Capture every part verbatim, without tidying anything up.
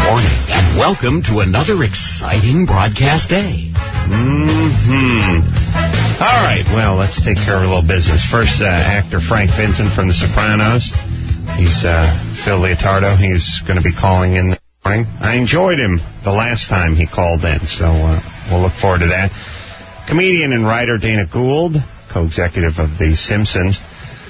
morning, and welcome to another exciting broadcast day. Mm-hmm. All right, well, let's take care of a little business. First, uh, actor Frank Vincent from The Sopranos. He's uh, Phil Leotardo. He's going to be calling in this morning. I enjoyed him the last time he called in, so uh, we'll look forward to that. Comedian and writer Dana Gould, co-executive of The Simpsons.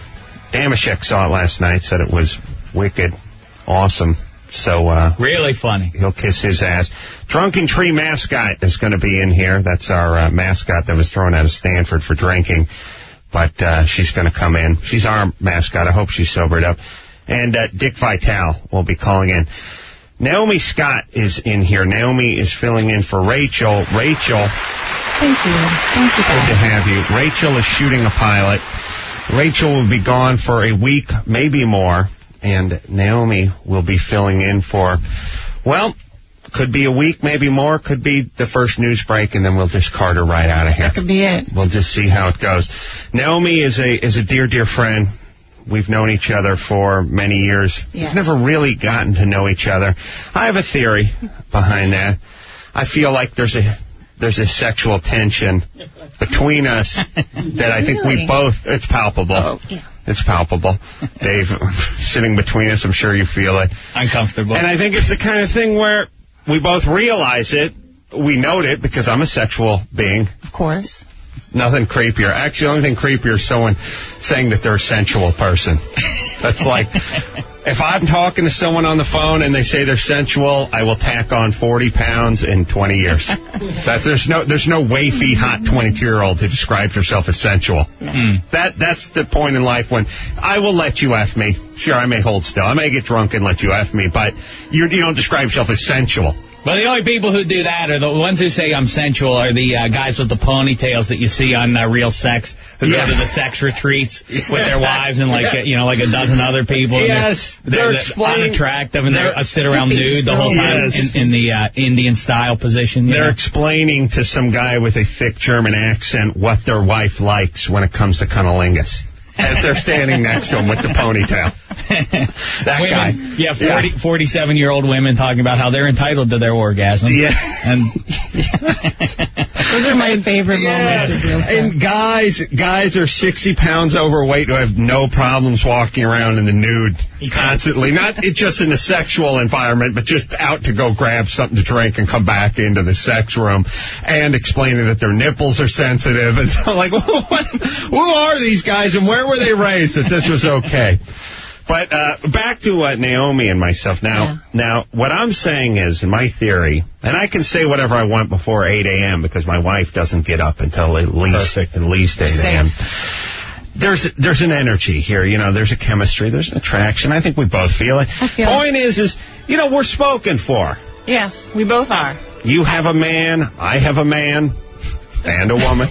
Damashek saw it last night, said it was wicked, awesome. So uh, really funny. He'll kiss his ass. Drunken Tree mascot is going to be in here. That's our uh, mascot that was thrown out of Stanford for drinking. But uh, she's going to come in. She's our mascot. I hope she's sobered up. And uh, Dick Vitale will be calling in. Naomi Scott is in here. Naomi is filling in for Rachel. Rachel. Thank you. Thank you, guys. Good to have you. Rachel is shooting a pilot. Rachel will be gone for a week, maybe more. And Naomi will be filling in for, well, could be a week, maybe more. Could be the first news break, and then we'll just cart her right out of here. That could be it. We'll just see how it goes. Naomi is a is a dear, dear friend. We've known each other for many years. Yes. We've never really gotten to know each other. I have a theory behind that. I feel like there's a there's a sexual tension between us that I think Really? we both, it's palpable. Oh, yeah. It's palpable. Dave, sitting between us, I'm sure you feel it. Uncomfortable. And I think it's the kind of thing where we both realize it. We note it because I'm a sexual being. Of course. Nothing creepier. Actually, the only thing creepier is someone saying that they're a sensual person. That's like, if I'm talking to someone on the phone and they say they're sensual, I will tack on forty pounds in twenty years. That, there's no there's no wafy, hot twenty-two-year-old who describes herself as sensual. Mm. That That's the point in life when I will let you F me. Sure, I may hold still. I may get drunk and let you F me, but you, you don't describe yourself as sensual. Well, the only people who do that are the ones who say I'm sensual are the uh, guys with the ponytails that you see on uh, Real Sex, who yeah. go to the sex retreats with their wives and, like, yeah. you know, like a dozen other people. Yes. And they're, they're, they're unattractive, and they sit around nude the whole time yes. in, in the uh, Indian-style position. They're know? explaining to some guy with a thick German accent what their wife likes when it comes to cunnilingus. As they're standing next to him with the ponytail. That women, guy. Yeah, forty, yeah, forty-seven-year-old women talking about how they're entitled to their orgasm. Yeah. And those are my favorite yes. moments. And guys, guys are sixty pounds overweight who have no problems walking around in the nude constantly. Not just in the sexual environment, but just out to go grab something to drink and come back into the sex room and explaining that their nipples are sensitive. And so, like, what, who are these guys and where were they raised that this was okay? But uh, back to uh, Naomi and myself. Now, yeah. now, what I'm saying is, in my theory, and I can say whatever I want before eight a.m. because my wife doesn't get up until at least Perfect. at least eight a.m. There's there's an energy here, you know. There's a chemistry, there's an attraction. I think we both feel it. I feel Point it. is, is you know, we're spoken for. Yes, we both are. You have a man, I have a man, and a woman.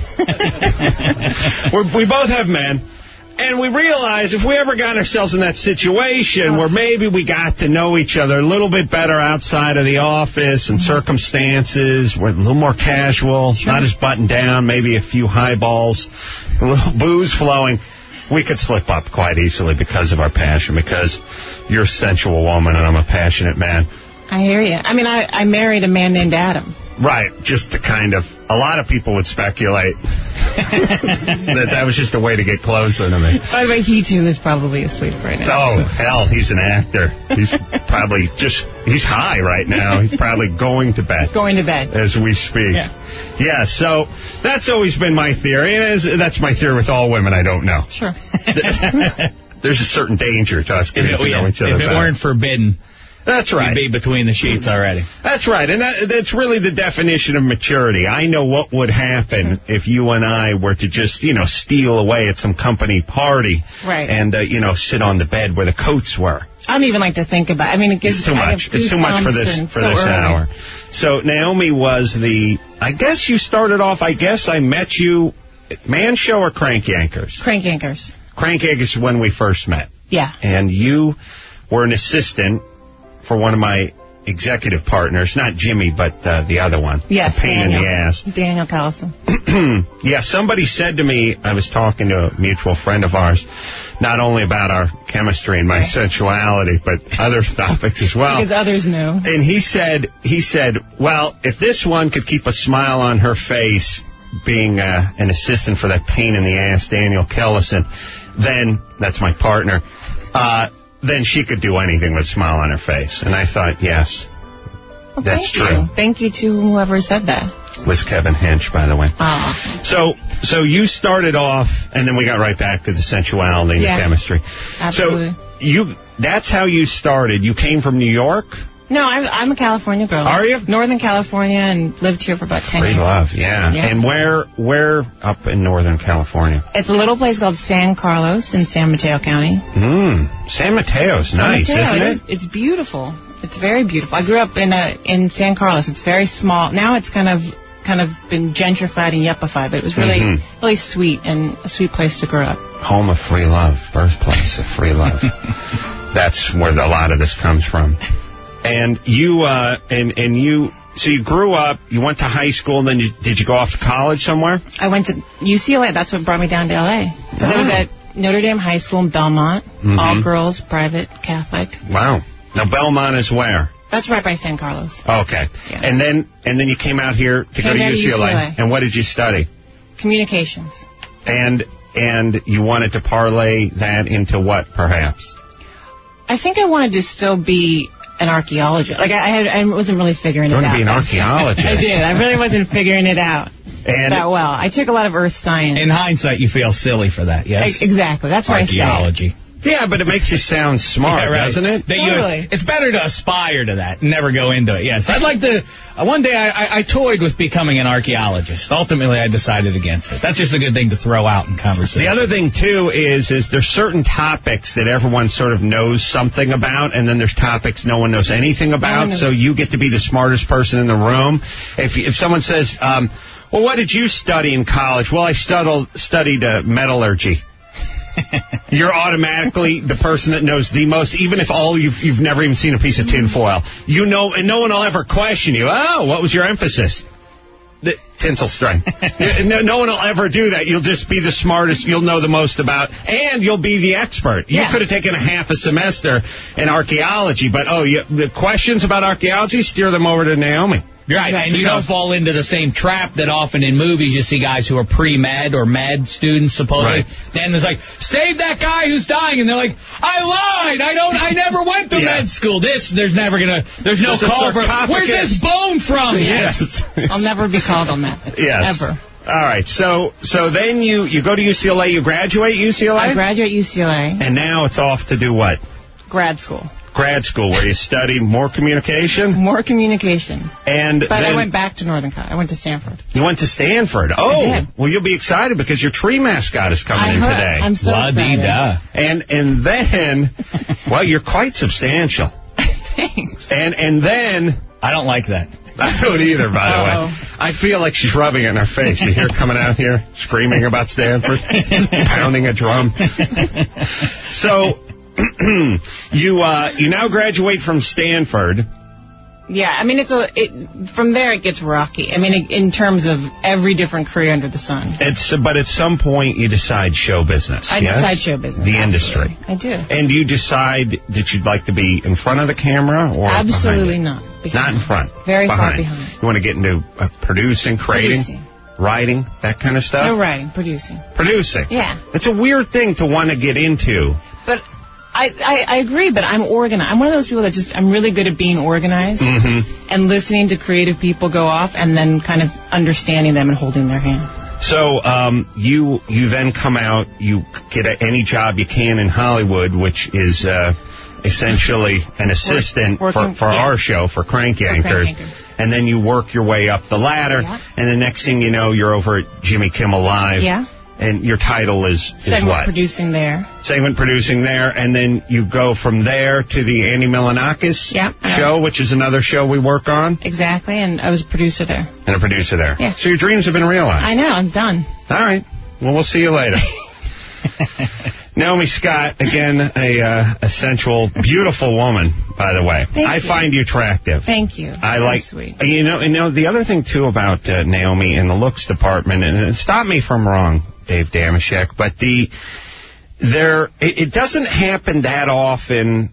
we're, we both have men. And we realize if we ever got ourselves in that situation where maybe we got to know each other a little bit better outside of the office and circumstances, we're a little more casual, sure. not as buttoned down, maybe a few highballs, a little booze flowing, we could slip up quite easily because of our passion, because you're a sensual woman and I'm a passionate man. I hear you. I mean, I, I married a man named Adam. Right, just to kind of, a lot of people would speculate that that was just a way to get closer to me. By the way, he too is probably asleep right now. Oh, hell, he's an actor. He's probably just, he's high right now. He's probably going to bed. Going to bed. As we speak. Yeah. Yeah, so that's always been my theory, and that's my theory with all women I don't know. Sure. There's a certain danger to us getting if, to yeah, know each other If it better. weren't forbidden... That's right. You'd be between the sheets already. That's right. And that, that's really the definition of maturity. I know what would happen if you and I were to just, you know, steal away at some company party. Right. And, uh, you know, sit on the bed where the coats were. I don't even like to think about it. I mean, it gives It's too much. It's too much for this for so this early. hour. So Naomi was the, I guess you started off, I guess I met you, Man Show or Crank Yankers? Crank Yankers. Crank Yankers is when we first met. Yeah. And you were an assistant for one of my executive partners, not Jimmy, but uh, the other one. Yes, a pain Daniel. in the ass. Daniel Callison. Yeah, somebody said to me, I was talking to a mutual friend of ours, not only about our chemistry and my right. sensuality, but other topics as well. Because others know. And he said, he said, well, if this one could keep a smile on her face, being uh, an assistant for that pain in the ass, Daniel Kellison, then, that's my partner, uh, then she could do anything with a smile on her face. And I thought, yes, well, that's thank true. You. Thank you to whoever said that. Was Kevin Hench, by the way. Oh. So so you started off, and then we got right back to the sensuality and yeah, the chemistry. Absolutely. So you that's how you started. You came from New York? No, I'm, I'm a California girl. Are you? Northern California, and lived here for about ten Free years. love, yeah. yeah. And where where up in Northern California? It's a little place called San Carlos in San Mateo County. Mm, San Mateo's San nice, Mateo, isn't it? it is, it's beautiful. It's very beautiful. I grew up in a, in San Carlos. It's very small. Now it's kind of kind of been gentrified and yuppified, but it was really mm-hmm. really sweet and a sweet place to grow up. Home of free love, birthplace of free love. That's where a lot of this comes from. And you, uh, and and you, so you grew up, you went to high school, and then you, did you go off to college somewhere? I went to U C L A. That's what brought me down to L A. Because oh. I was at Notre Dame High School in Belmont, mm-hmm. all girls, private, Catholic. Wow. Now Belmont is where? That's right by San Carlos. Okay. Yeah. And then and then you came out here to came go to U C L A. U C L A. And what did you study? Communications. And and you wanted to parlay that into what, perhaps? I think I wanted to still be an archaeologist. Like, I, I, I wasn't really figuring you it out. You want to be an archaeologist. I did. I really wasn't figuring it out and that well. I took a lot of earth science. In hindsight, you feel silly for that, yes? I, exactly. That's why I say archaeology. Yeah, but it makes you sound smart, yeah, right. doesn't it? That totally. You, it's better to aspire to that and never go into it, yes. I'd like to... Uh, one day I, I, I toyed with becoming an archaeologist. Ultimately, I decided against it. That's just a good thing to throw out in conversation. The other thing, too, is is there's certain topics that everyone sort of knows something about, and then there's topics no one knows anything about, so you get to be the smartest person in the room. If, if someone says, um, well, what did you study in college? Well, I studied, studied uh, metallurgy. You're automatically the person that knows the most, even if all you've you've never even seen a piece of tinfoil. You know, and no one will ever question you. Oh, what was your emphasis? The tinsel string. no, no one will ever do that. You'll just be the smartest. You'll know the most about, and you'll be the expert. You yeah. could have taken a half a semester in archaeology, but oh, you, the questions about archaeology, steer them over to Naomi. Right, and you don't fall into the same trap that often in movies you see guys who are pre-med or med students, supposedly. Right. Then there's like, save that guy who's dying, and they're like, I lied, I don't, I never went to yeah. med school. This, there's never gonna, there's no there's call for, where's this bone from? Yes. I'll never be called on that. Yes. Ever. All right, so so then you, you go to U C L A, you graduate U C L A? I graduate U C L A. And now it's off to do what? Grad school. Grad school, where you study more communication? More communication. And But then, I went back to Northern Cal. I went to Stanford. You went to Stanford? Oh, I did. Well, you'll be excited because your tree mascot is coming I in heard. today. I'm so excited. La-dee-da. And and then, well, you're quite substantial. Thanks. And and then... I don't like that. I don't either, by the Uh-oh. way. I feel like she's rubbing it in her face. You hear her coming out here, screaming about Stanford, pounding a drum. So... you uh, you now graduate from Stanford. Yeah, I mean, it's a it, from there it gets rocky. I mean, it, in terms of every different career under the sun. It's But at some point you decide show business, I yes? decide show business. The absolutely. industry. I do. And you decide that you'd like to be in front of the camera or Absolutely behind not. It? Not in front. Very behind. far behind. You want to get into uh, producing, creating, producing. writing, that kind of stuff? No writing, producing. Producing. Yeah. It's a weird thing to want to get into. But... I, I, I agree, but I'm organized. I'm one of those people that just, I'm really good at being organized mm-hmm. and listening to creative people go off and then kind of understanding them and holding their hand. So um, you you then come out, you get a, any job you can in Hollywood, which is uh, essentially an assistant Work, working, for, for yeah. our show, for Crank Yankers. For Crank Yankers. And then you work your way up the ladder, Yeah. and the next thing you know, you're over at Jimmy Kimmel Live. Yeah. And your title is, is Segment what? producing there. Segment producing there, and then you go from there to the Andy Milonakis yeah, show, yeah. which is another show we work on. Exactly, and I was a producer there. And a producer there. Yeah. So your dreams have been realized. I know, I'm done. All right. Well, we'll see you later. Naomi Scott, again, a, uh, a sensual, beautiful woman, by the way. Thank I you. find you attractive. Thank you. I so like, sweet. You know, you know, the other thing, too, about uh, Naomi in the looks department, and stop me if I'm wrong, Dave Damashek, but the there, it, it doesn't happen that often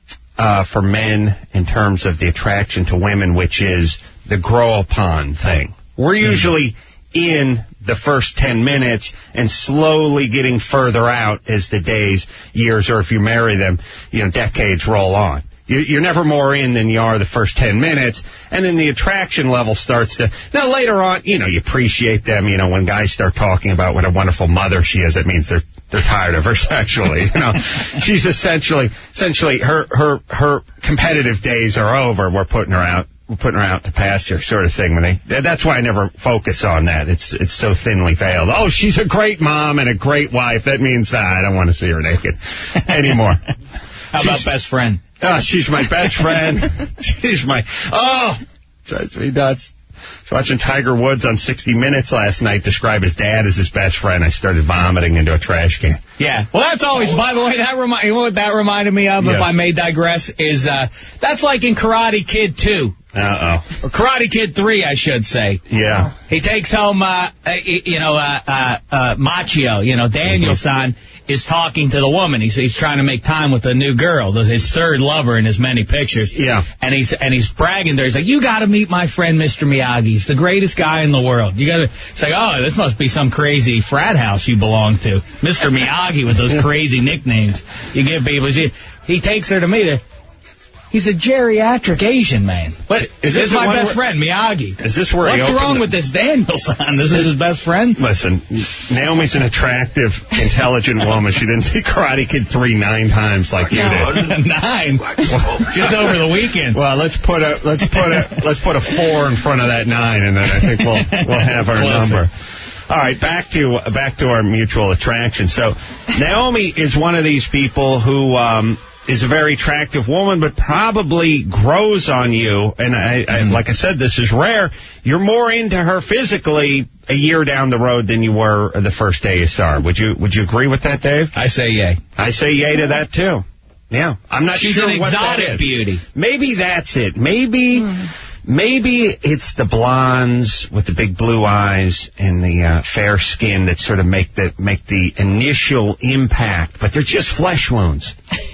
uh, for men in terms of the attraction to women, which is the grow upon thing. We're usually in the first ten minutes and slowly getting further out as the days, years, or if you marry them, you know, decades roll on. You're never more in than you are the first ten minutes, and then the attraction level starts to... Now, later on, you know, you appreciate them. You know, when guys start talking about what a wonderful mother she is, it means they're they're tired of her sexually. You know, she's essentially, essentially, her, her, her competitive days are over. We're putting her out. We're putting her out to pasture, sort of thing. When they, that's why I never focus on that. It's it's so thinly veiled. Oh, she's a great mom and a great wife. That means uh, I don't want to see her naked anymore. How about she's, best friend? Oh, she's my best friend. She's my... Oh, drives me nuts. I was watching Tiger Woods on sixty minutes last night describe his dad as his best friend. I started vomiting into a trash can. Yeah. Well, that's always, by the way, that remi- you know what that reminded me of, yeah. if I may digress, is uh, that's like in Karate Kid two. Uh-oh. Or Karate Kid three, I should say. Yeah. He takes home, uh, uh, you know, uh, uh, uh, Machio, you know, Daniel-san, mm-hmm. is talking to the woman. He's, he's trying to make time with the new girl, his third lover in his many pictures. Yeah. And he's and he's bragging to her. He's like, you got to meet my friend, Mister Miyagi. He's the greatest guy in the world. You got to say, oh, this must be some crazy frat house you belong to. Mister Miyagi with those crazy nicknames you give people. He takes her to meet her. He's a geriatric Asian man. What? Is this, this my best friend, Miyagi? Is this where What's he wrong the... with this Daniel-san? This is his best friend? Listen, Naomi's an attractive, intelligent woman. She didn't see Karate Kid three nine times like you did. Nine? Just over the weekend. Well, let's put a let's put a let's put a four in front of that nine, and then I think we'll we'll have our Closer. number. All right, back to back to our mutual attraction. So, Naomi is one of these people who. Um, is a very attractive woman, but probably grows on you. And I, I, like I said, this is rare. You're more into her physically a year down the road than you were the first day you saw her. Would you Would you agree with that, Dave? I say yay. I say yay to that, too. Yeah. I'm not She's sure an what that exotic is. beauty. Maybe that's it. Maybe... Mm. Maybe it's the blondes with the big blue eyes and the uh, fair skin that sort of make the make the initial impact, but they're just flesh wounds.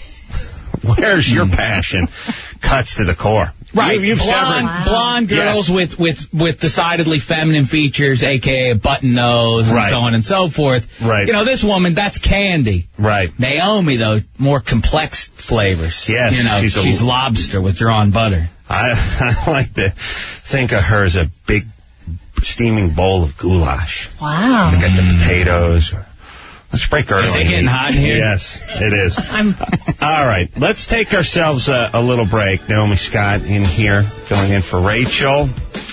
Where's your passion? Cuts to the core. Right. You, you've blonde, severed... blonde girls yes. with, with, with decidedly feminine features, a k a a button nose and right. so on and so forth. Right. You know, this woman, that's candy. Right. Naomi, though, more complex flavors. Yes. You know, she's, she's a... lobster with drawn butter. I, I like to think of her as a big steaming bowl of goulash. Wow. Look at the potatoes. Let's break early. Is it getting hot in here? Yes, it is. I'm... All right, let's take ourselves a, a little break. Naomi Scott in here, filling in for Rachel.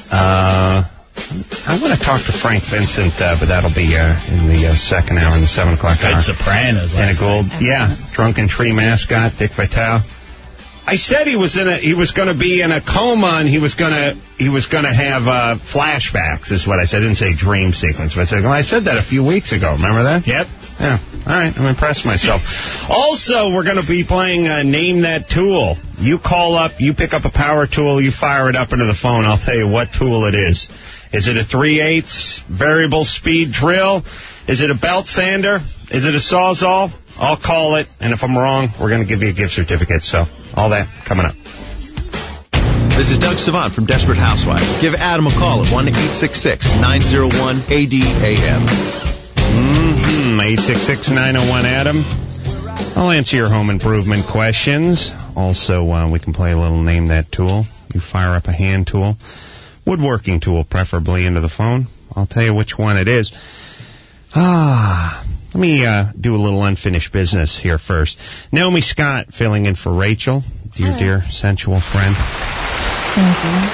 Uh, I want to talk to Frank Vincent, uh, but that'll be uh, in the uh, second hour, in the seven o'clock hour. Good Sopranos. Anna Gould. Yeah, Drunken Tree mascot, Dick Vitale. I said he was in a he was going to be in a coma and he was going to he was going to have uh, flashbacks is what I said. I didn't say dream sequence, but I said, well, I said that a few weeks ago. Remember that? Yep. Yeah. All right. I'm impressed myself. Also, we're going to be playing uh, Name That Tool. You call up, you pick up a power tool, you fire it up into the phone. I'll tell you what tool it is. Is it a three eighths variable speed drill? Is it a belt sander? Is it a Sawzall? I'll call it, and if I'm wrong, we're going to give you a gift certificate. So, all that coming up. This is Doug Savant from Desperate Housewives. Give Adam a call at one eight six six, nine oh one, A D A M. Mm-hmm. eight six six, nine oh one, Adam. I'll answer your home improvement questions. Also, uh, we can play a little Name That Tool. You fire up a hand tool. Woodworking tool, preferably, into the phone. I'll tell you which one it is. Ah... Let me uh, do a little unfinished business here first. Naomi Scott filling in for Rachel, dear, Hello. dear, sensual friend. Thank you.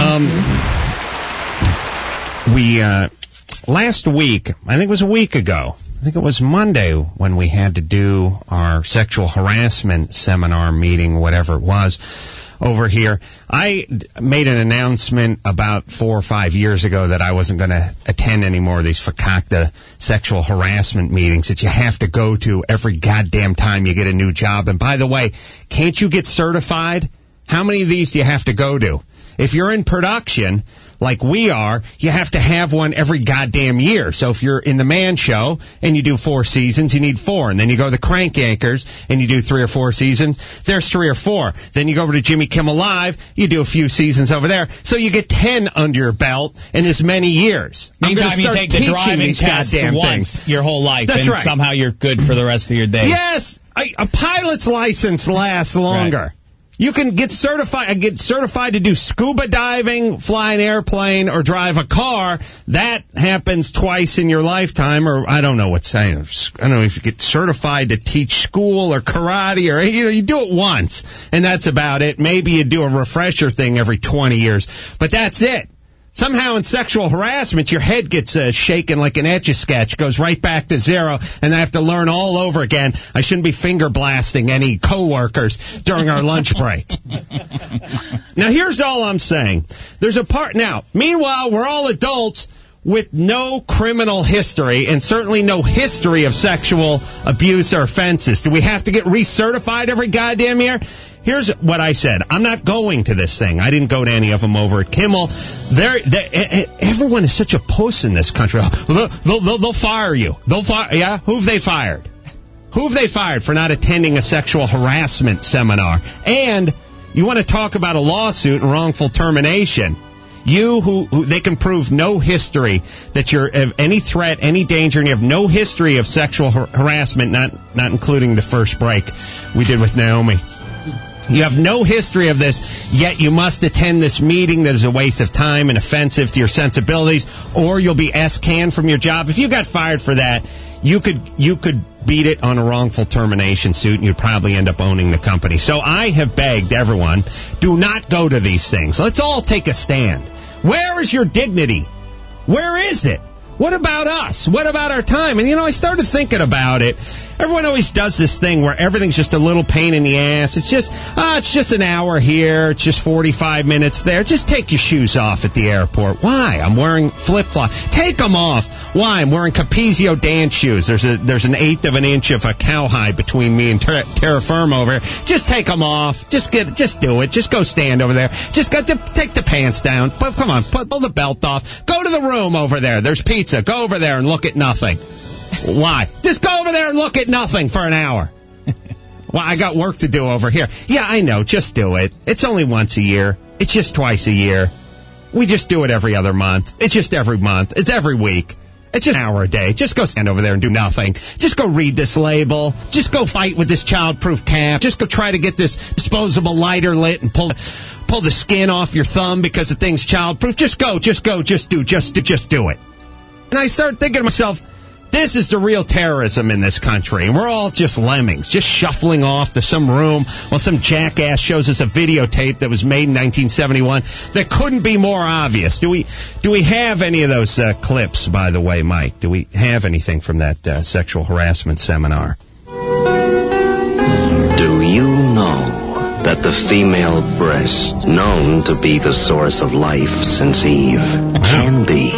Thank um, you. We, uh, last week, I think it was a week ago, I think it was Monday when we had to do our sexual harassment seminar meeting, whatever it was, over here. I made an announcement about four or five years ago that I wasn't going to attend any more of these fakakta sexual harassment meetings that you have to go to every goddamn time you get a new job. And by the way, can't you get certified? How many of these do you have to go to? If you're in production, like we are, you have to have one every goddamn year. So if you're in the Man Show and you do four seasons, you need four. And then you go to the Crank Yankers and you do three or four seasons, there's three or four. Then you go over to Jimmy Kimmel Live, you do a few seasons over there. So you get ten under your belt in as many years. Meantime, you take the driving test once things. your whole life, That's and right. somehow you're good for the rest of your days. Yes! A, a pilot's license lasts longer. Right. You can get certified get certified to do scuba diving, fly an airplane, or drive a car. That happens twice in your lifetime, or I don't know what's saying. I don't know if you get certified to teach school or karate, or you know, you do it once, and that's about it. Maybe you do a refresher thing every twenty years, but that's it. Somehow in sexual harassment, your head gets uh, shaken like an Etch-a-Sketch, goes right back to zero, and I have to learn all over again. I shouldn't be finger blasting any coworkers during our lunch break. Now, here's all I'm saying. There's a part... Now, meanwhile, we're all adults with no criminal history and certainly no history of sexual abuse or offenses. Do we have to get recertified every goddamn year? Here's what I said. I'm not going to this thing. I didn't go to any of them over at Kimmel. They're, they're, everyone is such a puss in this country. They'll, they'll, they'll fire you. They'll fire. Yeah? Who have they fired? Who have they fired for not attending a sexual harassment seminar? And you want to talk about a lawsuit and wrongful termination. You who, who they can prove no history that you're of any threat, any danger, and you have no history of sexual har- harassment, not not including the first break we did with Naomi. You have no history of this, yet you must attend this meeting that is a waste of time and offensive to your sensibilities, or you'll be S-canned from your job. If you got fired for that, you could you could beat it on a wrongful termination suit, and you'd probably end up owning the company. So I have begged everyone, do not go to these things. Let's all take a stand. Where is your dignity? Where is it? What about us? What about our time? And, you know, I started thinking about it. Everyone always does this thing where everything's just a little pain in the ass. It's just, ah, it's just an hour here. It's just forty-five minutes there. Just take your shoes off at the airport. Why? I'm wearing flip-flops. Take them off. Why? I'm wearing Capezio dance shoes. There's a there's an eighth of an inch of a cowhide between me and ter- terra firma over here. Just take them off. Just get, just do it. Just go stand over there. Just got to take the pants down. But come on, put, pull the belt off. Go to the room over there. There's pizza. Go over there and look at nothing. Why? Just go over there and look at nothing for an hour. Well, I got work to do over here. Yeah, I know. Just do it. It's only once a year. It's just twice a year. We just do it every other month. It's just every month. It's every week. It's just an hour a day. Just go stand over there and do nothing. Just go read this label. Just go fight with this child-proof cap. Just go try to get this disposable lighter lit and pull pull the skin off your thumb because the thing's child-proof. Just go. Just go. Just do. Just do. Just do it. And I started thinking to myself, this is the real terrorism in this country. And we're all just lemmings, just shuffling off to some room while some jackass shows us a videotape that was made in nineteen seventy-one that couldn't be more obvious. Do we do we have any of those uh, clips, by the way, Mike? Do we have anything from that uh, sexual harassment seminar? Do you know that the female breast, known to be the source of life since Eve, can be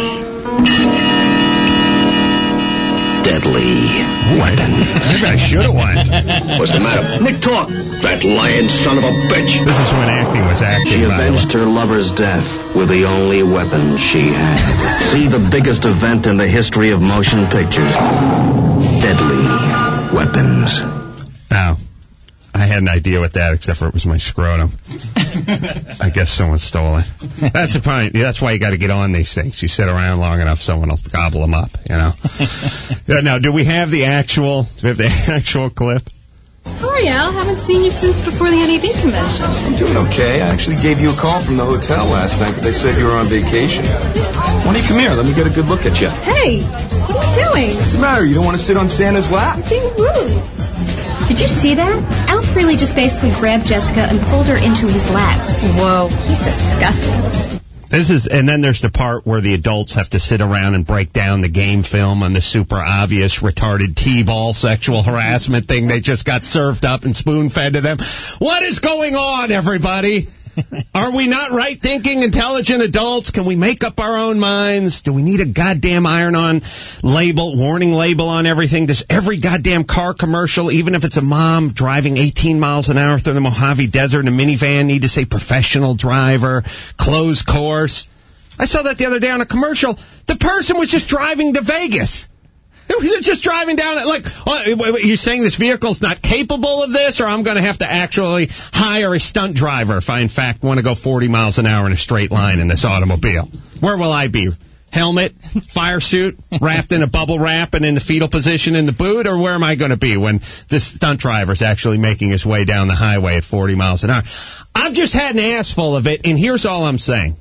deadly weapons? Maybe I should have won. What's the matter? Nick, talk. That lying son of a bitch. This is when acting was acting. She avenged her lover's death with the only weapon she had. See the biggest event in the history of motion pictures. Deadly weapons. Now, I had an idea with that, except for it was my scrotum. I guess someone stole it. That's the point. That's why you got to get on these things. You sit around long enough, someone will gobble them up, you know. Now, do we have the actual, do we have the actual clip? How are you, Al? Haven't seen you since before the N A B convention. I'm doing okay. I actually gave you a call from the hotel last night, but they said you were on vacation. Why don't you come here? Let me get a good look at you. Hey, what are you doing? What's the matter? You don't want to sit on Santa's lap? You're being rude. Did you see that? Alf really just basically grabbed Jessica and pulled her into his lap. Whoa, he's disgusting. This is, and then there's the part where the adults have to sit around and break down the game film on the super obvious retarded T-ball sexual harassment thing they just got served up and spoon-fed to them. What is going on, everybody? Are we not right-thinking, intelligent adults? Can we make up our own minds? Do we need a goddamn iron-on label, warning label on everything? Does every goddamn car commercial, even if it's a mom driving eighteen miles an hour through the Mojave Desert in a minivan, need to say professional driver, closed course? I saw that the other day on a commercial. The person was just driving to Vegas. It was just driving down it like, oh, you're saying this vehicle's not capable of this, or I'm going to have to actually hire a stunt driver if I, in fact, want to go forty miles an hour in a straight line in this automobile. Where will I be? Helmet, fire suit, wrapped in a bubble wrap and in the fetal position in the boot, or where am I going to be when this stunt driver's actually making his way down the highway at forty miles an hour? I've just had an ass full of it, and here's all I'm saying.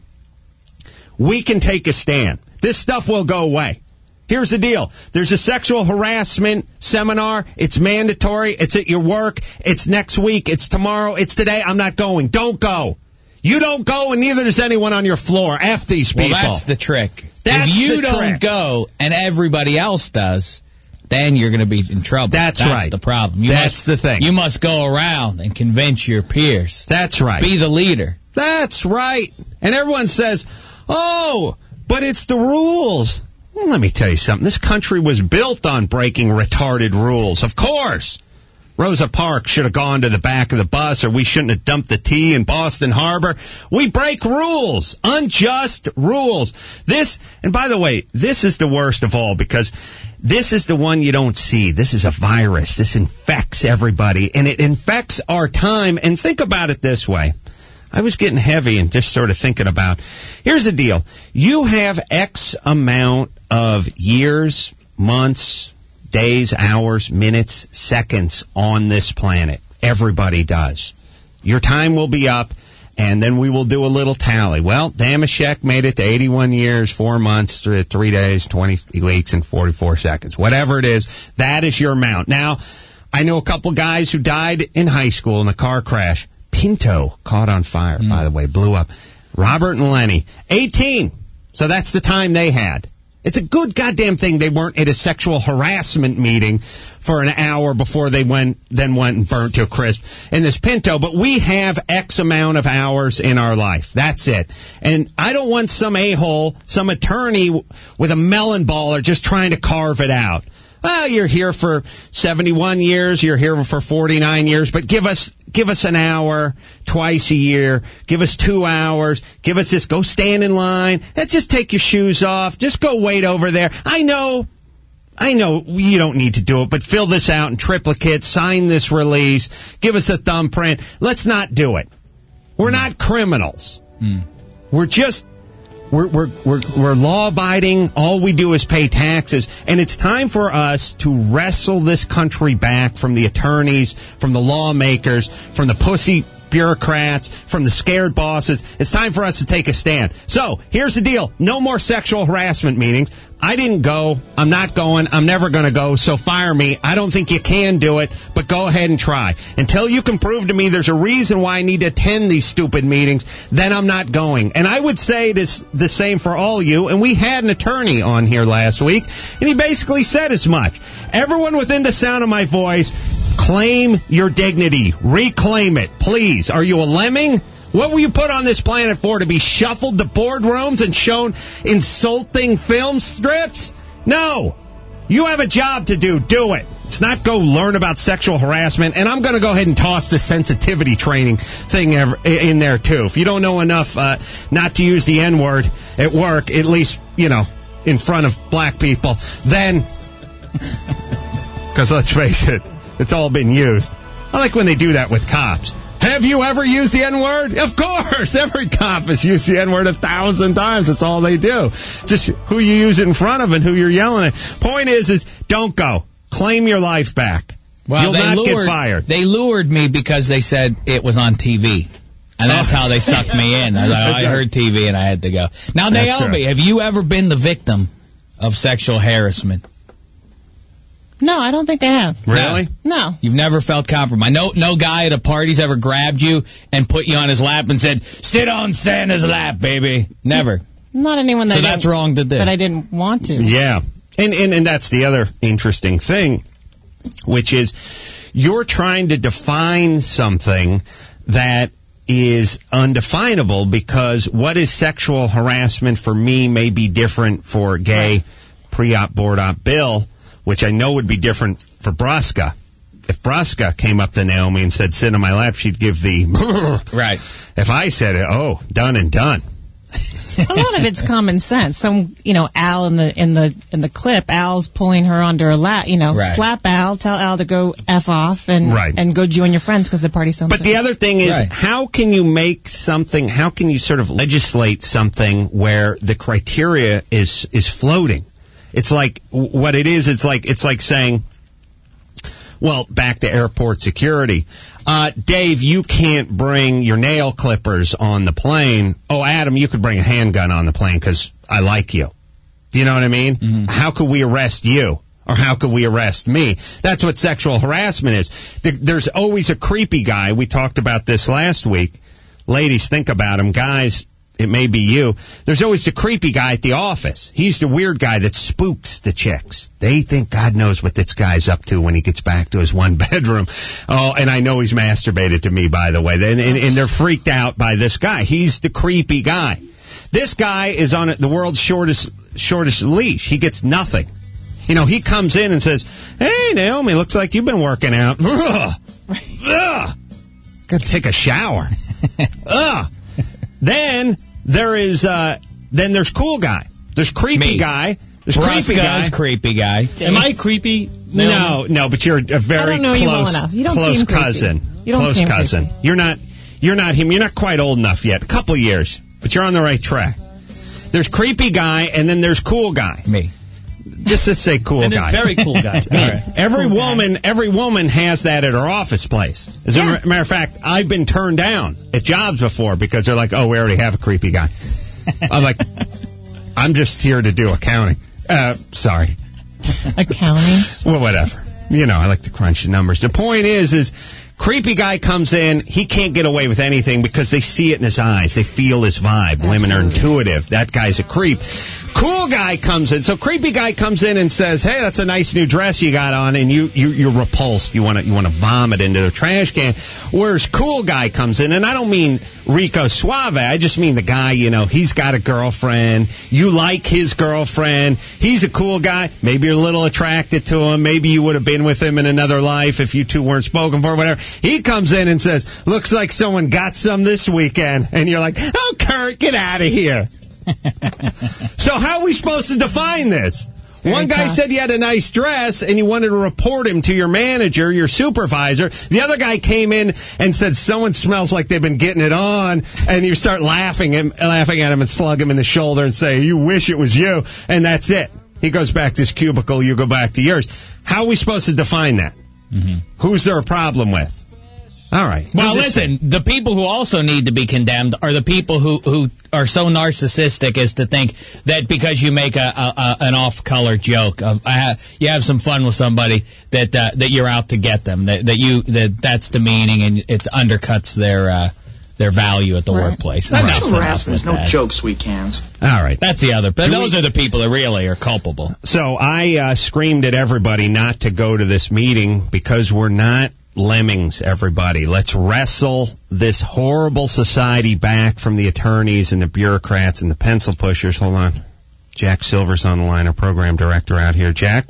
We can take a stand. This stuff will go away. Here's the deal. There's a sexual harassment seminar. It's mandatory. It's at your work. It's next week. It's tomorrow. It's today. I'm not going. Don't go. You don't go, and neither does anyone on your floor. F these people. Well, that's the trick. That's if you the don't trick. go and everybody else does, then you're going to be in trouble. That's, that's right. That's the problem. You that's must, the thing. You must go around and convince your peers. That's right. Be the leader. That's right. And everyone says, oh, but it's the rules. Well, let me tell you something. This country was built on breaking retarded rules. Of course. Rosa Parks should have gone to the back of the bus, or we shouldn't have dumped the tea in Boston Harbor. We break rules. Unjust rules. This, and by the way, this is the worst of all, because this is the one you don't see. This is a virus. This infects everybody, and it infects our time. And think about it this way. I was getting heavy and just sort of thinking about, here's the deal. You have X amount of years, months, days, hours, minutes, seconds on this planet. Everybody does. Your time will be up, and then we will do a little tally. Well, Damashek made it to eighty-one years, four months, three days, twenty weeks, and forty-four seconds. Whatever it is, that is your amount. Now, I know a couple guys who died in high school in a car crash. Pinto caught on fire, mm. by the way, blew up. Robert and Lenny, eighteen. So that's the time they had. It's a good goddamn thing they weren't at a sexual harassment meeting for an hour before they went, then went and burnt to a crisp in this Pinto. But we have X amount of hours in our life. That's it. And I don't want some a-hole, some attorney with a melon baller just trying to carve it out. Well, you're here for seventy-one years, you're here for forty-nine years, but give us give us an hour twice a year, give us two hours, give us this, go stand in line, let's just take your shoes off, just go wait over there. I know, I know you don't need to do it, but fill this out in triplicate, sign this release, give us a thumbprint. Let's not do it. We're not criminals. Mm. We're just... We're, we're, we're, we're law-abiding. All we do is pay taxes. And it's time for us to wrestle this country back from the attorneys, from the lawmakers, from the pussy bureaucrats, from the scared bosses. It's time for us to take a stand. So, here's the deal. No more sexual harassment meetings. I didn't go. I'm not going. I'm never going to go, so fire me. I don't think you can do it, but go ahead and try. Until you can prove to me there's a reason why I need to attend these stupid meetings, then I'm not going. And I would say this the same for all you, and we had an attorney on here last week, and he basically said as much. Everyone within the sound of my voice, claim your dignity. Reclaim it, please. Are you a lemming? What were you put on this planet for? To be shuffled to boardrooms and shown insulting film strips? No. You have a job to do. Do it. It's not go learn about sexual harassment. And I'm going to go ahead and toss the sensitivity training thing in there, too. If you don't know enough uh, not to use the N-word at work, at least, you know, in front of black people, then... Because let's face it, it's all been used. I like when they do that with cops. Have you ever used the N-word? Of course. Every cop has used the N-word a thousand times. That's all they do. Just who you use it in front of and who you're yelling at. Point is, is don't go. Claim your life back. Well, You'll they not lured, get fired. They lured me because they said it was on T V. And that's oh. how they sucked me in. I, like, I heard T V and I had to go. Now, Naomi, have you ever been the victim of sexual harassment? No, I don't think I have. Really? No. You've never felt compromised. No, no guy at a party's ever grabbed you and put you on his lap and said, "Sit on Santa's lap, baby." Never. Not anyone that. So that's wrong to do. That I didn't want to. Yeah, and and and that's the other interesting thing, which is you're trying to define something that is undefinable, because what is sexual harassment for me may be different for gay pre-op board-op Bill, which I know would be different for Brusca. If Brusca came up to Naomi and said, "Sit on my lap," she'd give the... Right. If I said it, oh, done and done. A lot of it's common sense. Some, you know, Al in the in the in the clip, Al's pulling her under a lap. You know, Right. slap Al, tell Al to go f off, and Right. and go join your friends because the party's so. But the other thing is, Right. how can you make something, how can you sort of legislate something where the criteria is is floating? It's like, what it is, it's like, it's like saying, well, back to airport security. Uh, Dave, you can't bring your nail clippers on the plane. Oh, Adam, you could bring a handgun on the plane because I like you. Do you know what I mean? Mm-hmm. How could we arrest you? Or how could we arrest me? That's what sexual harassment is. There's always a creepy guy. We talked about this last week. Ladies, think about him. Guys, it may be you. There's always the creepy guy at the office. He's the weird guy that spooks the chicks. They think God knows what this guy's up to when he gets back to his one bedroom. Oh, and I know he's masturbated to me, by the way. And, and, and they're freaked out by this guy. He's the creepy guy. This guy is on the world's shortest shortest leash. He gets nothing. You know, he comes in and says, "Hey, Naomi, looks like you've been working out." Ugh. Ugh. Gotta take a shower. Ugh. Then there is, uh, then there's cool guy. There's creepy Me. guy. There's Brusca's creepy guy. creepy guy. Am I creepy? No, no, but you're a very I don't know you well close, enough. You don't close seem creepy. cousin. You don't close seem cousin. creepy. You're not, you're not him. You're not quite old enough yet. A couple years, but you're on the right track. There's creepy guy, and then there's cool guy. Me. Just to say cool And guy. it's very cool guy. All right. Every Cool woman, guy. every woman has that at her office place. As a Yeah. matter of fact, I've been turned down at jobs before because they're like, "Oh, we already have a creepy guy." I'm like, "I'm just here to do accounting." Uh, sorry. Accounting. Well, whatever. You know, I like to crunch the numbers. The point is, is creepy guy comes in, he can't get away with anything because they see it in his eyes. They feel his vibe. Women are intuitive. That guy's a creep. Cool guy comes in. So creepy guy comes in and says, "Hey, that's a nice new dress you got on," and you, you you're repulsed. You want to you want to vomit into the trash can. Whereas cool guy comes in, and I don't mean Rico Suave. I just mean the guy, you know, he's got a girlfriend. You like his girlfriend. He's a cool guy. Maybe you're a little attracted to him. Maybe you would have been with him in another life if you two weren't spoken for, whatever. He comes in and says, "Looks like someone got some this weekend." And you're like, "Oh, Kurt, get out of here." So how are we supposed to define this? One guy tough. said you had a nice dress and you wanted to report him to your manager, your supervisor. The other guy came in and said someone smells like they've been getting it on, and you start laughing and laughing at him and slug him in the shoulder and say, "You wish it was you," and that's it. He goes back to his cubicle, you go back to yours. How are we supposed to define that? Mm-hmm. Who's there a problem with? All right. Well, I'm just listen, the people who also need to be condemned are the people who, who are so narcissistic as to think that because you make a, a, a an off-color joke, of, I have, you have some fun with somebody, that uh, that you're out to get them, that, that you that that's demeaning and it undercuts their uh, their value at the Right. workplace. That's Enough's enough harassment. with No that. joke, sweet cans. All right. That's the other. But Do those we- are the people that really are culpable. So I uh, screamed at everybody not to go to this meeting because we're not lemmings, everybody. Let's wrestle this horrible society back from the attorneys and the bureaucrats and the pencil pushers. Hold on. Jack Silver's on the line, our program director out here. Jack?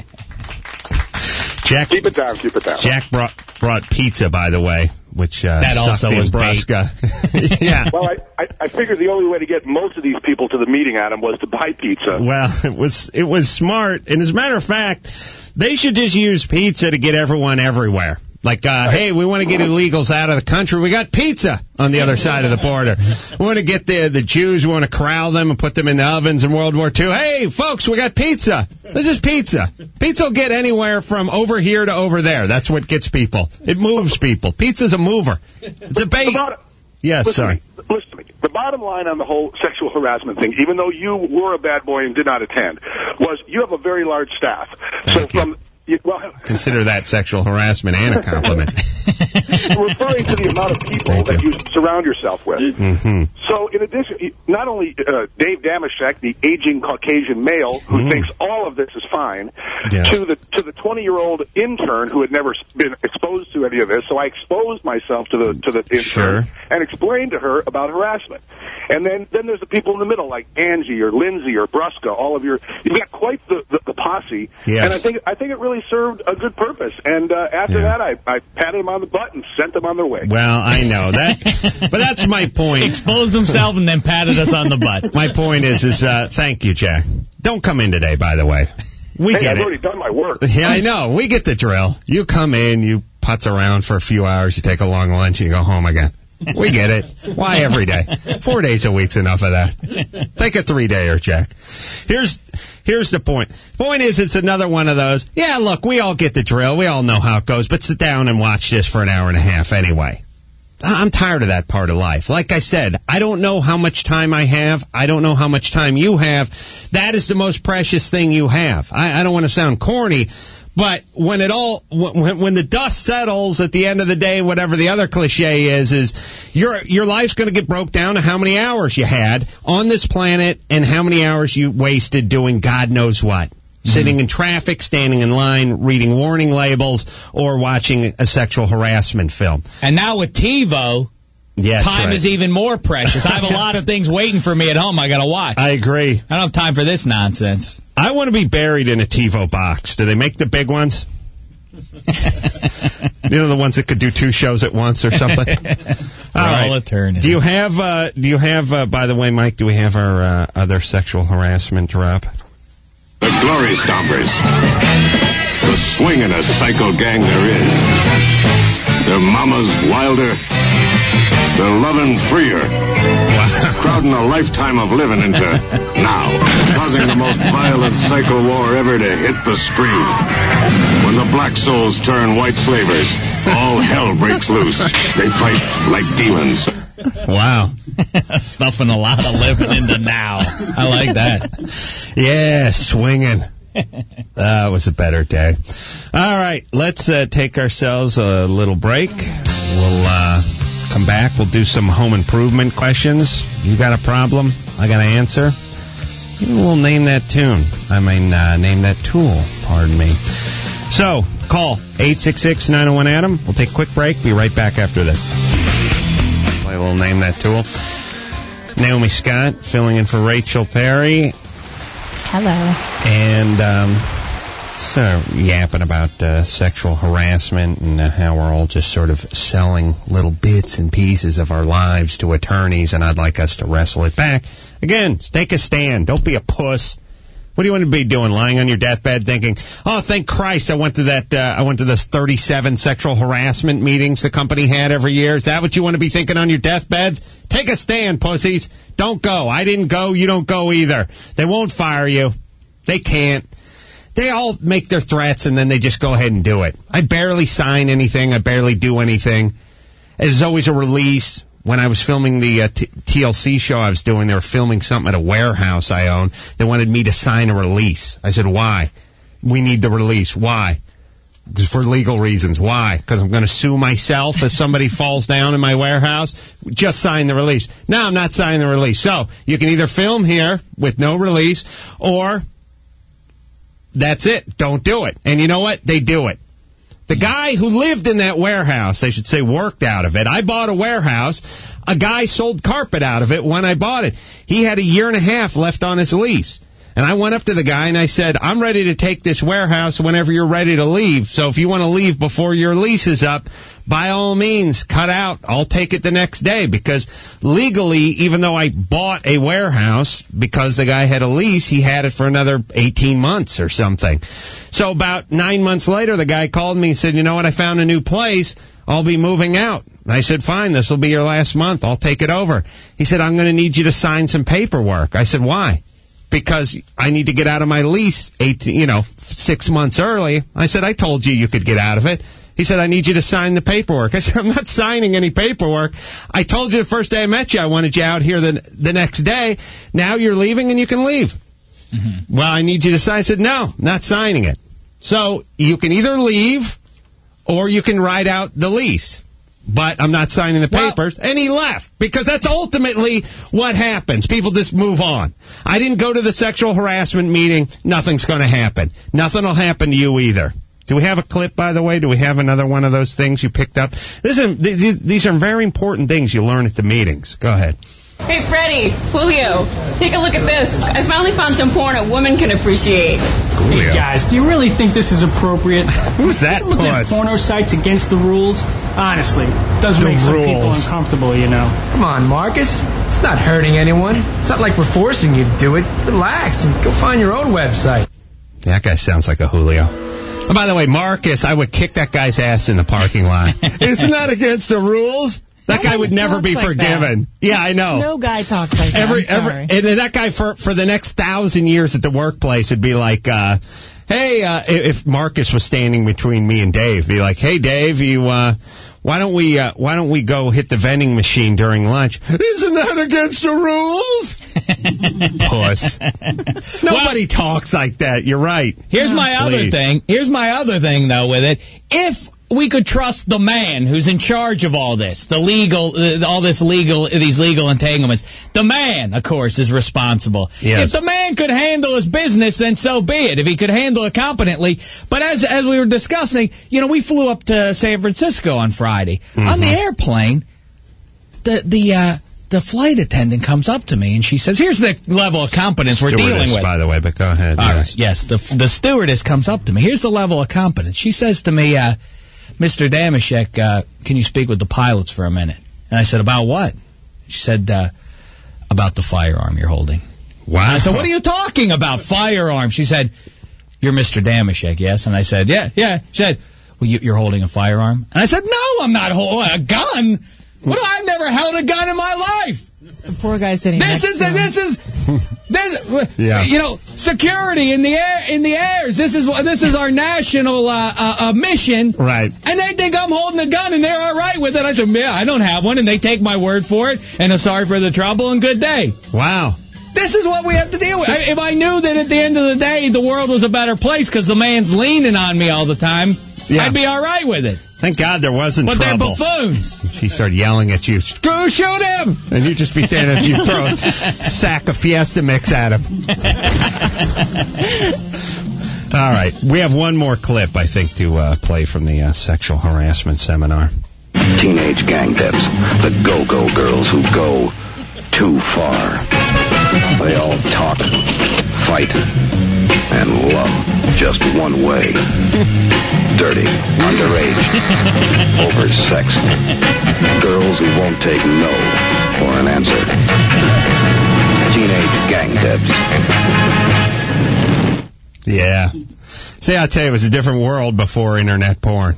Jack? Keep it down, keep it down. Jack brought brought pizza, by the way, which uh, That sucked also in was bait. Brusca. Yeah. Well, I, I, I figured the only way to get most of these people to the meeting, Adam, was to buy pizza. Well, it was it was smart, and as a matter of fact, they should just use pizza to get everyone everywhere. Like, uh, hey, we want to get illegals out of the country. We got pizza on the other side of the border. We want to get the the Jews. We want to corral them and put them in the ovens in World War Two. Hey, folks, we got pizza. This is pizza. Pizza will get anywhere from over here to over there. That's what gets people. It moves people. Pizza's a mover. It's a bait. Yes, listen sorry. To me, listen to me. The bottom line on the whole sexual harassment thing, even though you were a bad boy and did not attend, was you have a very large staff. Thank so you. from you, well, Consider that sexual harassment and a compliment. referring to the amount of people Thank that you. you surround yourself with. Mm-hmm. So, in addition, not only uh, Dave Damashek, the aging Caucasian male who Mhm. thinks all of this is fine, Yes. to the to the twenty-year-old intern who had never been exposed to any of this. So I exposed myself to the to the intern Sure. and explained to her about harassment. And then, then there's the people in the middle, like Angie or Lindsay or Brusca. All of your, you've got quite the, the, the posse. Yes. And I think I think it really served a good purpose. And uh, after Yeah. that, I, I patted them on the butt and sent them on their way. Well, I know that, but that's my point. Exposed himself and then patted us on the butt. My point is, is uh, thank you, Jack. Don't come in today, by the way. We hey, get I've it. already done my work. Yeah, I know. We get the drill. You come in, you putz around for a few hours, you take a long lunch, and you go home again. We get it. Why every day? Four days a week's enough of that. Take a three-dayer, Jack. Here's here's the point. Point is, it's another one of those, yeah, look, we all get the drill. We all know how it goes, but sit down and watch this for an hour and a half anyway. I'm tired of that part of life. Like I said, I don't know how much time I have. I don't know how much time you have. That is the most precious thing you have. I, I don't want to sound corny, but when it all, when, when the dust settles at the end of the day, whatever the other cliche is, is your your life's going to get broke down to how many hours you had on this planet and how many hours you wasted doing God knows what. Sitting in traffic, standing in line, reading warning labels, or watching a sexual harassment film. And now with TiVo, yes, time right. is even more precious. I have a lot of things waiting for me at home I got to watch. I agree. I don't have time for this nonsense. I want to be buried in a TiVo box. Do they make the big ones? You know, the ones that could do two shows at once or something? All right. Eternity. Do you have, uh, do you have, uh, by the way, Mike, do we have our uh, other sexual harassment drop? The Glory Stompers. The swingin'est psycho gang there is. Their mamas wilder. They're loving freer. Crowding a lifetime of living into now. Causing the most violent psycho war ever to hit the screen. When the black souls turn white slavers, all hell breaks loose. They fight like demons. Wow. Stuffing a lot of living into now. I like that. Yeah, swinging. That was a better day. All right, let's uh, take ourselves a little break. We'll uh, come back. We'll do some home improvement questions. You got a problem? I got an answer. Maybe we'll name that tune. I mean, uh, name that tool. Pardon me. So, call eight six six, nine oh one, A D A M. We'll take a quick break. Be right back after this. Play a little name that tool. Naomi Scott filling in for Rachel Perry. Hello. And um, so yapping about uh, sexual harassment and uh, how we're all just sort of selling little bits and pieces of our lives to attorneys, and I'd like us to wrestle it back. Again, take a stand. Don't be a puss. What do you want to be doing? Lying on your deathbed thinking, oh, thank Christ I went to that, uh, I went to those thirty-seven sexual harassment meetings the company had every year. Is that what you want to be thinking on your deathbeds? Take a stand, pussies. Don't go. I didn't go. You don't go either. They won't fire you. They can't. They all make their threats and then they just go ahead and do it. I barely sign anything. I barely do anything. There's always a release. When I was filming the uh, t- T L C show I was doing, they were filming something at a warehouse I own. They wanted me to sign a release. I said, why? We need the release. Why? For legal reasons. Why? Because I'm going to sue myself if somebody falls down in my warehouse? Just sign the release. No, I'm not signing the release. So, you can either film here with no release, or that's it. Don't do it. And you know what? They do it. The guy who lived in that warehouse, I should say worked out of it. I bought a warehouse. A guy sold carpet out of it when I bought it. He had a year and a half left on his lease. And I went up to the guy and I said, I'm ready to take this warehouse whenever you're ready to leave. So if you want to leave before your lease is up, by all means, cut out. I'll take it the next day. Because legally, even though I bought a warehouse, because the guy had a lease, he had it for another eighteen months or something. So about nine months later, the guy called me and said, you know what, I found a new place. I'll be moving out. And I said, fine, this will be your last month. I'll take it over. He said, I'm going to need you to sign some paperwork. I said, why? Because I need to get out of my lease eight, you know, six months early. I said, I told you you could get out of it. He said, I need you to sign the paperwork. I said, I'm not signing any paperwork. I told you the first day I met you I wanted you out here the, the next day. Now you're leaving and you can leave. Mm-hmm. Well, I need you to sign. I said, no, not signing it. So you can either leave or you can write out the lease. But I'm not signing the papers. Well, and he left, because that's ultimately what happens. People just move on. I didn't go to the sexual harassment meeting. Nothing's going to happen. Nothing will happen to you either. Do we have a clip, by the way? Do we have another one of those things you picked up? This is, these are very important things you learn at the meetings. Go ahead. Hey, Freddie, Julio, take a look at this. I finally found some porn a woman can appreciate. Hey, guys, do you really think this is appropriate? Who's that Looking at puss? porno sites against the rules, honestly, does The make some people rules. uncomfortable, you know. Come on, Marcus. It's not hurting anyone. It's not like we're forcing you to do it. Relax and go find your own website. That guy sounds like a Julio. Oh, by the way, Marcus, I would kick that guy's ass in the parking lot. Isn't that against the rules? That guy would never be talks like forgiven. Yeah, I know. No guy talks like that. Every, I'm every, sorry. and that guy for for the next thousand years at the workplace would be like, uh, "Hey, uh, if Marcus was standing between me and Dave, be like, hey, Dave, you, uh, why don't we, uh, why don't we go hit the vending machine during lunch? Isn't that against the rules?" Puss. Nobody well, talks like that. You're right. Here's my Please. other thing. Here's my other thing though with it. If we could trust the man who's in charge of all this, the legal, uh, all this legal, these legal entanglements. The man, of course, is responsible. Yes. If the man could handle his business, then so be it. If he could handle it competently. But as as we were discussing, you know, we flew up to San Francisco on Friday. Mm-hmm. On the airplane, the the uh, the flight attendant comes up to me and she says, "Here's the level of competence we're Stewardess, dealing with." by the way, but go ahead. All yes. right. Yes, the the stewardess comes up to me. Here's the level of competence. She says to me, uh, "Mister Damashek, uh, can you speak with the pilots for a minute?" And I said, "About what?" She said, uh, "About the firearm you're holding." Wow. And I said, "What are you talking about, firearm?" She said, "You're Mister Damashek, yes?" And I said, "Yeah, yeah." She said, "Well, you, you're holding a firearm?" And I said, "No, I'm not holding a gun. What do I've never held a gun in my life." The poor guy sitting This next is to him. this is this Yeah. you know, security in the air in the airs. This is this is our national uh, uh, uh, mission. Right. And they think I'm holding a gun and they're all right with it. I said, "Yeah, I don't have one," and they take my word for it. And I'm sorry for the trouble and good day. Wow. This is what we have to deal with. I, if I knew that at the end of the day the world was a better place because the man's leaning on me all the time, Yeah. I'd be all right with it. Thank God there wasn't But trouble. they're buffoons. She started yelling at you, "Screw, shoot him!" And you'd just be standing there, you throw a sack of Fiesta mix at him. All right. We have one more clip, I think, to uh, play from the uh, sexual harassment seminar. Teenage gang tips. The go-go girls who go too far. They all talk, fight, and love just one way. Dirty, underage, oversexed. Girls who won't take no for an answer. Teenage gang tips. Yeah. See, I'll tell you, it was a different world before internet porn.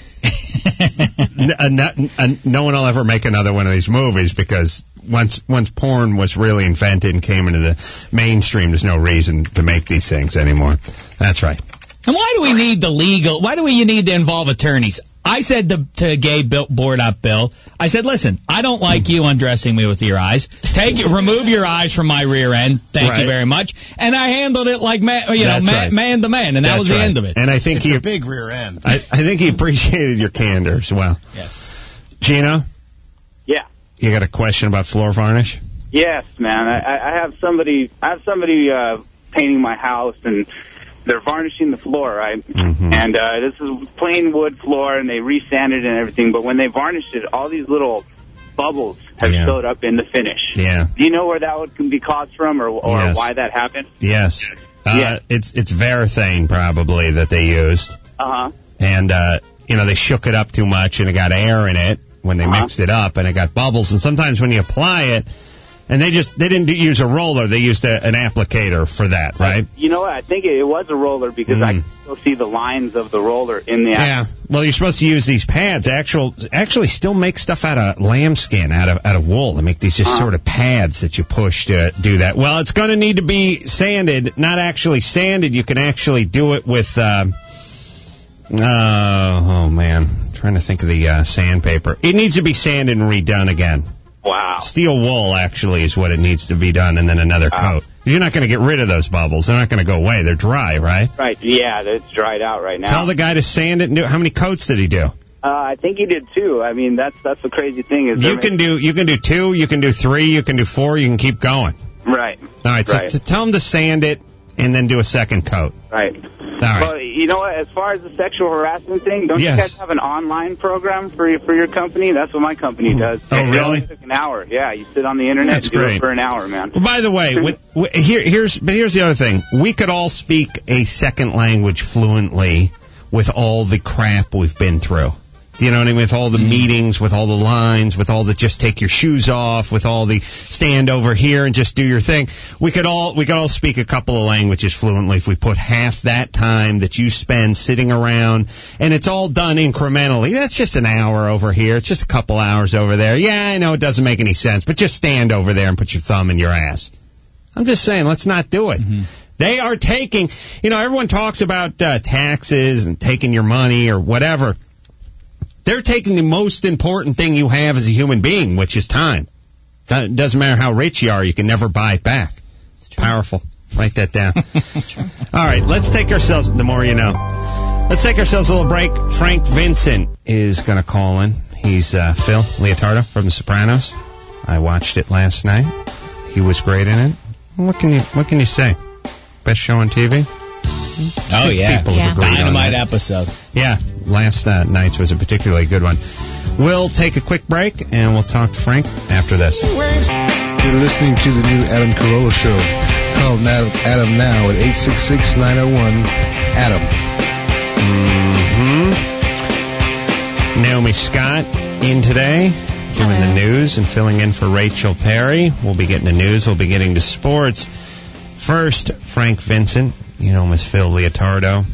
no, no, no one will ever make another one of these movies because once once porn was really invented and came into the mainstream, there's no reason to make these things anymore. That's right. And why do we need the legal? Why do we need to involve attorneys? I said to, to gay Bill, board up Bill, I said, "Listen, I don't like you undressing me with your eyes. Take remove your eyes from my rear end. Thank right. you very much." And I handled it like man, you That's know, man, right. man to man, and that That's was the right. end of it. And I think it's he a big rear end. I, I think he appreciated your candor as well. Yes. Gino, Yeah. you got a question about floor varnish? Yes, man. I, I have somebody. I have somebody uh, painting my house, and they're varnishing the floor, right? Mm-hmm. And uh, this is plain wood floor, and they resanded and everything. But when they varnished it, all these little bubbles have Yeah. showed up in the finish. Yeah. Do you know where that would can be caused from, or, or Yes. why that happened? Yes. Uh, Yeah. It's it's Varathane probably that they used. Uh huh. And, uh, you know, they shook it up too much and it got air in it when they Uh-huh. mixed it up and it got bubbles. And sometimes when you apply it, and they just, they didn't use a roller, they used a, an applicator for that, right? You know what? I think it was a roller because I Mm. can still see the lines of the roller in the. Yeah. Well, you're supposed to use these pads. Actual, actually, still make stuff out of lambskin, out of out of wool. They make these just Uh-huh. sort of pads that you push to do that. Well, it's going to need to be sanded. Not actually sanded. You can actually do it with. Uh, uh, oh man, I'm trying to think of the uh, sandpaper. It needs to be sanded and redone again. Wow. Steel wool actually is what it needs to be done, and then another Wow. coat. You're not going to get rid of those bubbles. They're not going to go away. They're dry, right? Right. Yeah, it's dried out right now. Tell the guy to sand it and do. How many coats did he do? Uh, I think he did too. I mean, that's that's the crazy thing is You they're can do you can do two, you can do three, you can do four, you can keep going. making- right. All right, so, Right. so tell him to sand it and then do a second coat. Right. All right. Well, you know what? As far as the sexual harassment thing, don't Yes. you guys have an online program for your, for your company? That's what my company does. Oh, It really? only took an hour. Yeah, you sit on the internet That's and do great. it for an hour, man. Well, by the way, with, with, here, here's but here's the other thing. We could all speak a second language fluently with all the crap we've been through. You know what I mean? With all the meetings, with all the lines, with all the just take your shoes off, with all the stand over here and just do your thing. We could all we could all speak a couple of languages fluently if we put half that time that you spend sitting around, and it's all done incrementally. That's just an hour over here. It's just a couple hours over there. Yeah, I know it doesn't make any sense, but just stand over there and put your thumb in your ass. I'm just saying, let's not do it. Mm-hmm. They are taking, you know, everyone talks about uh, taxes and taking your money or whatever. They're taking the most important thing you have as a human being, which is time. It doesn't matter how rich you are, you can never buy it back. It's powerful. Write that down. It's true. All right, let's take ourselves, the more you know. Let's take ourselves a little break. Frank Vincent is going to call in. He's uh, Phil Leotardo from The Sopranos. I watched it last night. He was great in it. What can you What can you say? Best show on T V? Oh, yeah. People have agreed on Dynamite that. episode. Yeah, last uh, night's was a particularly good one. We'll take a quick break, and we'll talk to Frank after this. You're listening to the new Adam Carolla Show. Call Adam, Adam now at eight six six, nine oh one, Adam. Mm-hmm. Naomi Scott in today, doing Hello. the news and filling in for Rachel Perry. We'll be getting to news. We'll be getting to sports. First, Frank Vincent. You know him as Phil Leotardo.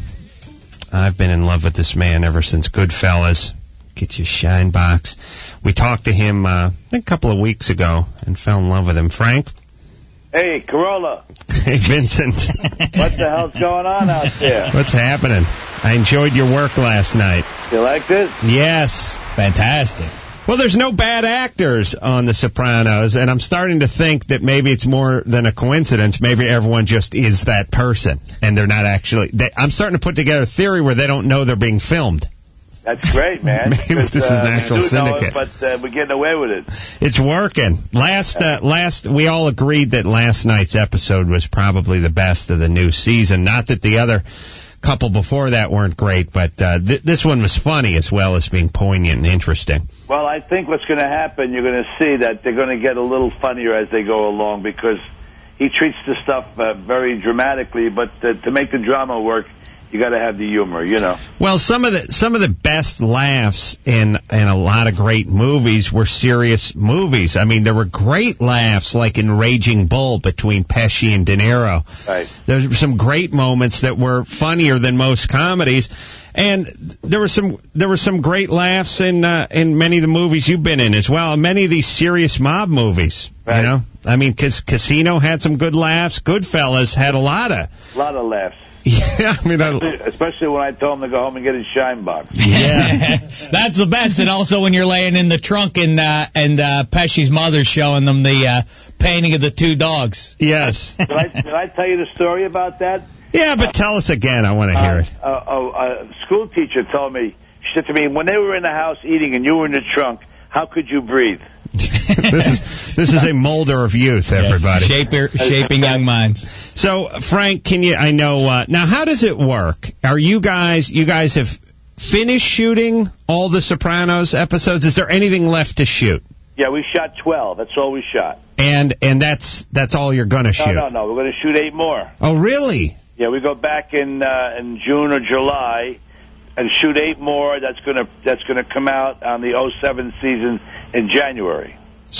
I've been in love with this man ever since Goodfellas. Get your shine box. We talked to him, uh, I think a couple of weeks ago and fell in love with him. Frank? Hey, Carolla. Hey, Vincent. What the hell's going on out there? What's happening? I enjoyed your work last night. You liked it? Yes. Fantastic. Well, there's no bad actors on The Sopranos, and I'm starting to think that maybe it's more than a coincidence. Maybe everyone just is that person, and they're not actually... They, I'm starting to put together a theory where they don't know they're being filmed. That's great, man. Maybe this is an actual uh, we do syndicate. know it, but uh, we're getting away with it. It's working. Last, uh, last, we all agreed that last night's episode was probably the best of the new season. Not that the other couple before that weren't great, but uh, th- this one was funny as well as being poignant and interesting. Well, I think what's going to happen, you're going to see that they're going to get a little funnier as they go along because he treats the stuff uh, very dramatically, but uh, to make the drama work, you got to have the humor, you know. Well, some of the some of the best laughs in in a lot of great movies were serious movies. I mean, there were great laughs like in Raging Bull between Pesci and De Niro. Right. There were some great moments that were funnier than most comedies. And there were some there were some great laughs in uh, in many of the movies you've been in as well. Many of these serious mob movies, right. You know. I mean, Cas- Casino had some good laughs. Goodfellas had a lot of a lot of laughs. Yeah, I mean, I, especially when I told him to go home and get his shine box. Yeah, that's the best. And also when you're laying in the trunk and uh, and uh, Pesci's mother's showing them the uh, painting of the two dogs. Yes. Did I, did I tell you the story about that? Yeah, but tell us again. I want to hear uh, it. A, a, a school teacher told me, she said to me, when they were in the house eating and you were in the trunk, how could you breathe? this is this is a molder of youth, everybody. Yes, shaper, shaping young minds. So, Frank, can you? I know. Uh, now, how does it work? Are you guys? You guys have finished shooting all the Sopranos episodes? Is there anything left to shoot? Yeah, we shot twelve. That's all we shot. And and that's that's all you're going to shoot? No, no, no. We're going to shoot eight more. Oh, really? Yeah, we go back in uh, in June or July and shoot eight more. That's gonna that's gonna come out on the oh seven season in January.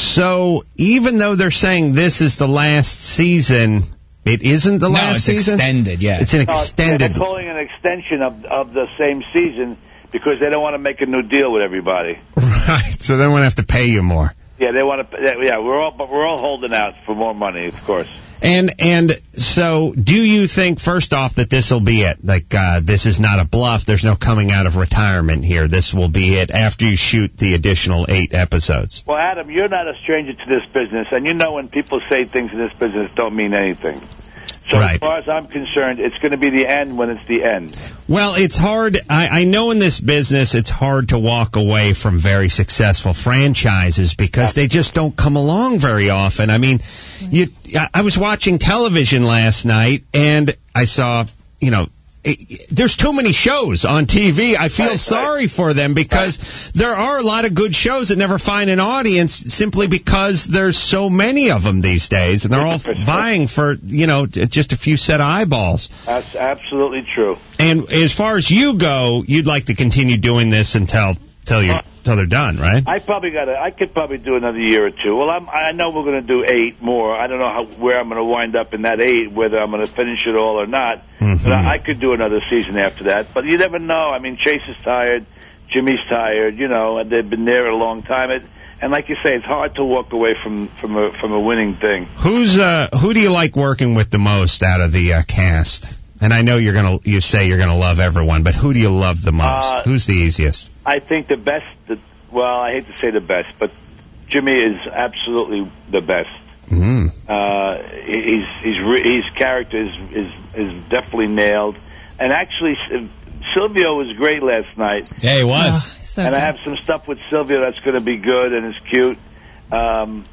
So even though they're saying this is the last season, it isn't the no, last it's season? extended, yeah. It's an no, extended. They're calling it an extension of of the same season because they don't want to make a new deal with everybody. Right. So they won't have to pay you more. Yeah, they want to. Yeah, we're all but we're all holding out for more money, of course. And and so, do you think first off that this will be it? Like uh, this is not a bluff. There's no coming out of retirement here. This will be it after you shoot the additional eight episodes. Well, Adam, you're not a stranger to this business, and you know when people say things in this business don't mean anything. So right. as far as I'm concerned, it's going to be the end when it's the end. Well, it's hard. I, I know in this business it's hard to walk away from very successful franchises because they just don't come along very often. I mean, you. I was watching television last night, and I saw, you know, it, there's too many shows on T V. I feel right, sorry right. for them because right. there are a lot of good shows that never find an audience simply because there's so many of them these days, and they're all vying for, you know, just a few set of eyeballs. That's absolutely true. And as far as you go, you'd like to continue doing this until until you until they're done, right? I probably got to. I could probably do another year or two. Well, I'm, I know we're going to do eight more. I don't know how, where I'm going to wind up in that eight, whether I'm going to finish it all or not. Mm-hmm. But I, I could do another season after that. But you never know. I mean, Chase is tired, Jimmy's tired, you know, and they've been there a long time. It, and like you say, it's hard to walk away from from a from a winning thing. Who's uh, who do you like working with the most out of the uh, cast? And I know you're gonna you say you're gonna love everyone, but who do you love the most? Uh, Who's the easiest? I think the best. The, well, I hate to say the best, but Jimmy is absolutely the best. Mm. Uh, he's he's re- his character is, is is definitely nailed, and actually Silvio was great last night. Yeah, he was. Oh, so and good. I have some stuff with Silvio that's going to be good and is cute. Um,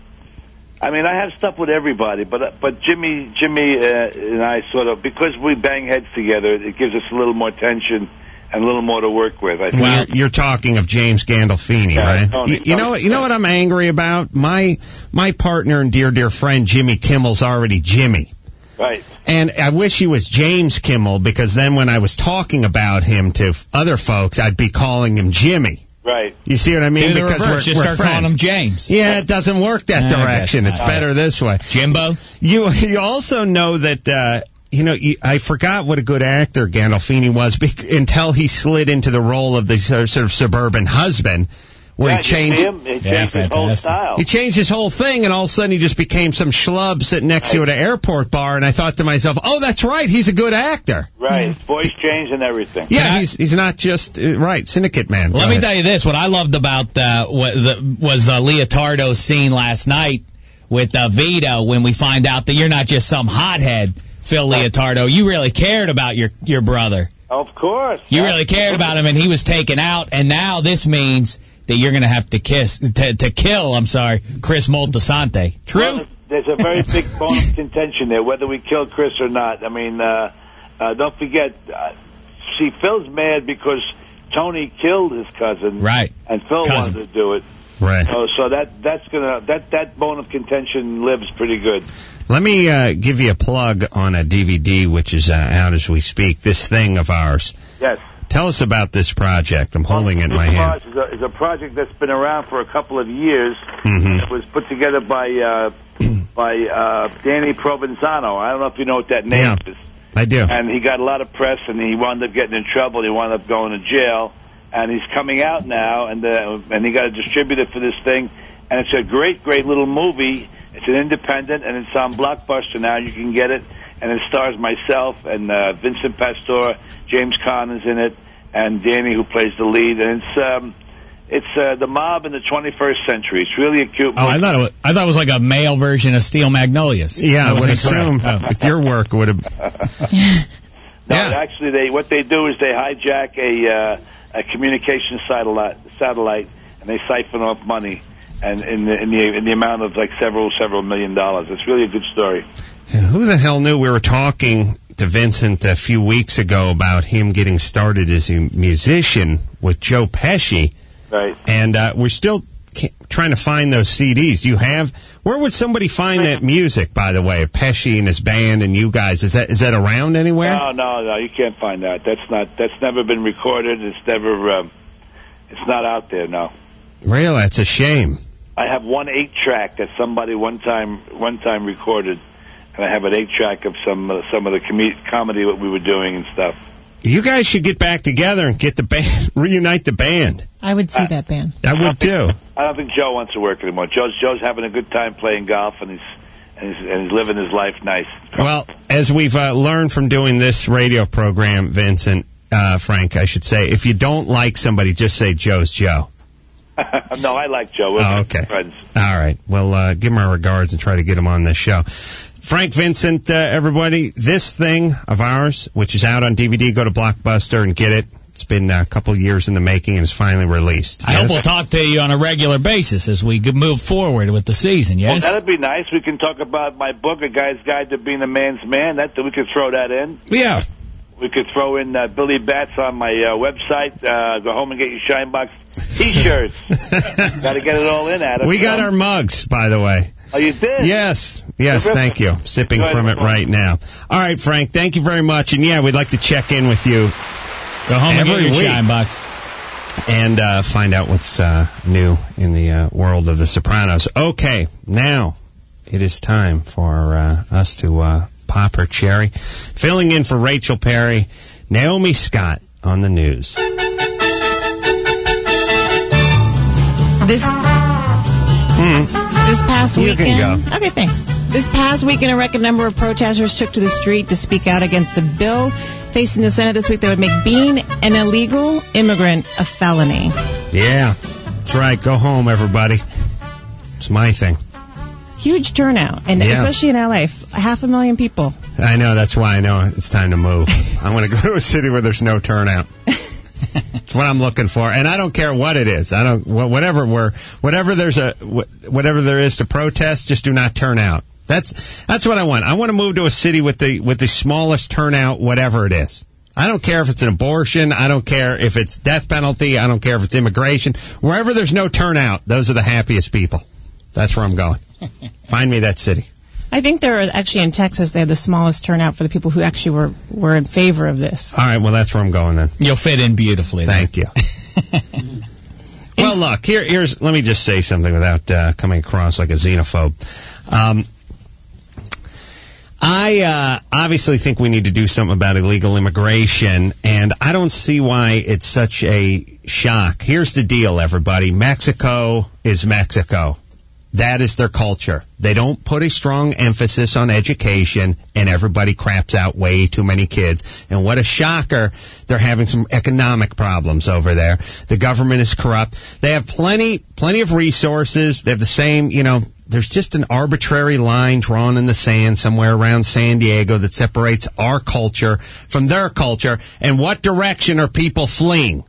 I mean, I have stuff with everybody, but but Jimmy Jimmy uh, and I sort of, because we bang heads together, it gives us a little more tension and a little more to work with. I think. Well, you're, you're talking of James Gandolfini, yeah, right? Tony, you, you know what? You know what I'm angry about? My my partner and dear dear friend Jimmy Kimmel's already Jimmy. Right. And I wish he was James Kimmel, because then when I was talking about him to other folks, I'd be calling him Jimmy. Right. You see what I mean? Do the because reverse. we're, Just we're start friends. calling him James. Yeah, it doesn't work that I direction. guess It's not. better this way. Jimbo? You you also know that, uh, you know, you, I forgot what a good actor Gandolfini was bec- until he slid into the role of the sort of, sort of suburban husband, where yeah, he changed, you see him? He changed Yeah, his whole fantastic. style. he changed his whole thing, and all of a sudden he just became some schlub sitting next to you at an airport bar, and I thought to myself, oh, that's right, he's a good actor. Right. His voice changed and everything. Yeah, Can I- he's he's not just, uh, right, syndicate man. Let Go me ahead. tell you this. What I loved about uh, what the, was uh, Leotardo's scene last night with uh, Vito, when we find out that you're not just some hothead, Phil Leotardo. You really cared about your, your brother. Of course. You really cared about him, and he was taken out, and now this means that you're going to have to kiss, to, to kill, I'm sorry, Chris Moltisanti. True? Well, there's a very big bone of contention there, whether we kill Chris or not. I mean, uh, uh, don't forget, uh, see, Phil's mad because Tony killed his cousin. Right. And Phil Cousin. wanted to do it. Right. So, so that that's gonna that that bone of contention lives pretty good. Let me uh, give you a plug on a D V D, which is uh, out as we speak, this thing of ours. Yes. Tell us about this project. I'm holding it in my hand. It's a, it's a project that's been around for a couple of years. Mm-hmm. It was put together by uh, by uh, Danny Provenzano. I don't know if you know what that name Yeah. is. I do. And he got a lot of press, and he wound up getting in trouble. He wound up going to jail, and he's coming out now, and uh, and he got a distributor for this thing, and it's a great, great little movie. It's an independent, and it's on Blockbuster now. You can get it, and it stars myself and uh, Vincent Pastore. James Caan is in it, and Danny, who plays the lead, and it's um, it's uh, the mob in the twenty-first century. It's really a cute movie. Oh, I thought it was, I thought it was like a male version of Steel Magnolias. Yeah, I That would was assume incorrect. Oh. with your work it would have. No, Yeah. actually, they what they do is they hijack a uh, a communication satellite, satellite, and they siphon off money, and in the, in the in the amount of like several several million dollars. It's really a good story. Who the hell knew? We were talking to Vincent a few weeks ago about him getting started as a musician with Joe Pesci, Right. and uh, we're still ca- trying to find those C Ds. Do you have? Where would somebody find that music? By the way, of Pesci and his band and you guys, is that is that around anywhere? No, no, no. You can't find that. That's not. That's never been recorded. It's never. Um, it's not out there. No. Really, that's a shame. I have one eight track that somebody one time one time recorded, and I have an eight track of some uh, some of the com- comedy what we were doing and stuff. You guys should get back together and get the band, reunite the band. I would see that band. I would too. I don't think Joe wants to work anymore. Joe's Joe's having a good time playing golf, and he's and he's, and he's living his life nice. Well, as we've uh, learned from doing this radio program, Vincent, uh, Frank, I should say, if you don't like somebody, just say Joe's Joe. No, I like Joe. We're Oh, okay. friends. All right. Well, uh, give him our regards and try to get him on this show. Frank Vincent, uh, everybody, this thing of ours, which is out on D V D, go to Blockbuster and get it. It's been a couple of years in the making and it's finally released. I yes? hope we'll talk to you on a regular basis as we move forward with the season, yes? Well, that'd be nice. We can talk about my book, A Guy's Guide to Being a Man's Man. That We could throw that in. Yeah. We could throw in uh, Billy Bats on my uh, website. Uh, go home and get your Shinebox T-shirts. Got to get it all in, Adam. We got our mugs, by the way. Oh, you did? Yes. Yes, Terrific. thank you. Sipping Enjoy from the it fun. right now. All right, Frank, thank you very much. And, yeah, we'd like to check in with you. Go home and every get your week. shine box. And uh, find out what's uh, new in the uh, world of The Sopranos. Okay, now it is time for uh, us to uh, pop her cherry. Filling in for Rachel Perry, Naomi Scott on the news. This Hmm. this past You weekend. can go. Okay, thanks. This past weekend, a record number of protesters took to the street to speak out against a bill facing the Senate this week that would make being an illegal immigrant a felony. Yeah, that's right. Go home, everybody. It's my thing. Huge turnout, and Yeah. especially in L A, f- half a million people. I know. That's why I know it's time to move. I want to go to a city where there's no turnout. That's what I'm looking for, and I don't care what it is. I don't wh- whatever we're whatever there's a wh- whatever there is to protest. Just do not turn out. That's that's what I want. I want to move to a city with the with the smallest turnout, whatever it is. I don't care if it's an abortion. I don't care if it's death penalty. I don't care if it's immigration. Wherever there's no turnout, those are the happiest people. That's where I'm going. Find me that city. I think they're actually in Texas. They had the smallest turnout for the people who actually were, were in favor of this. All right, well, that's where I'm going then. You'll fit in beautifully. Thank you. Well, look, here, here's. Let me just say something without uh, coming across like a xenophobe. Um, I uh, obviously think we need to do something about illegal immigration, and I don't see why it's such a shock. Here's the deal, everybody. Mexico is Mexico. That is their culture. They don't put a strong emphasis on education, and everybody craps out way too many kids. And what a shocker, they're having some economic problems over there. The government is corrupt. They have plenty, plenty of resources. They have the same, you know, there's just an arbitrary line drawn in the sand somewhere around San Diego that separates our culture from their culture. And what direction are people fleeing?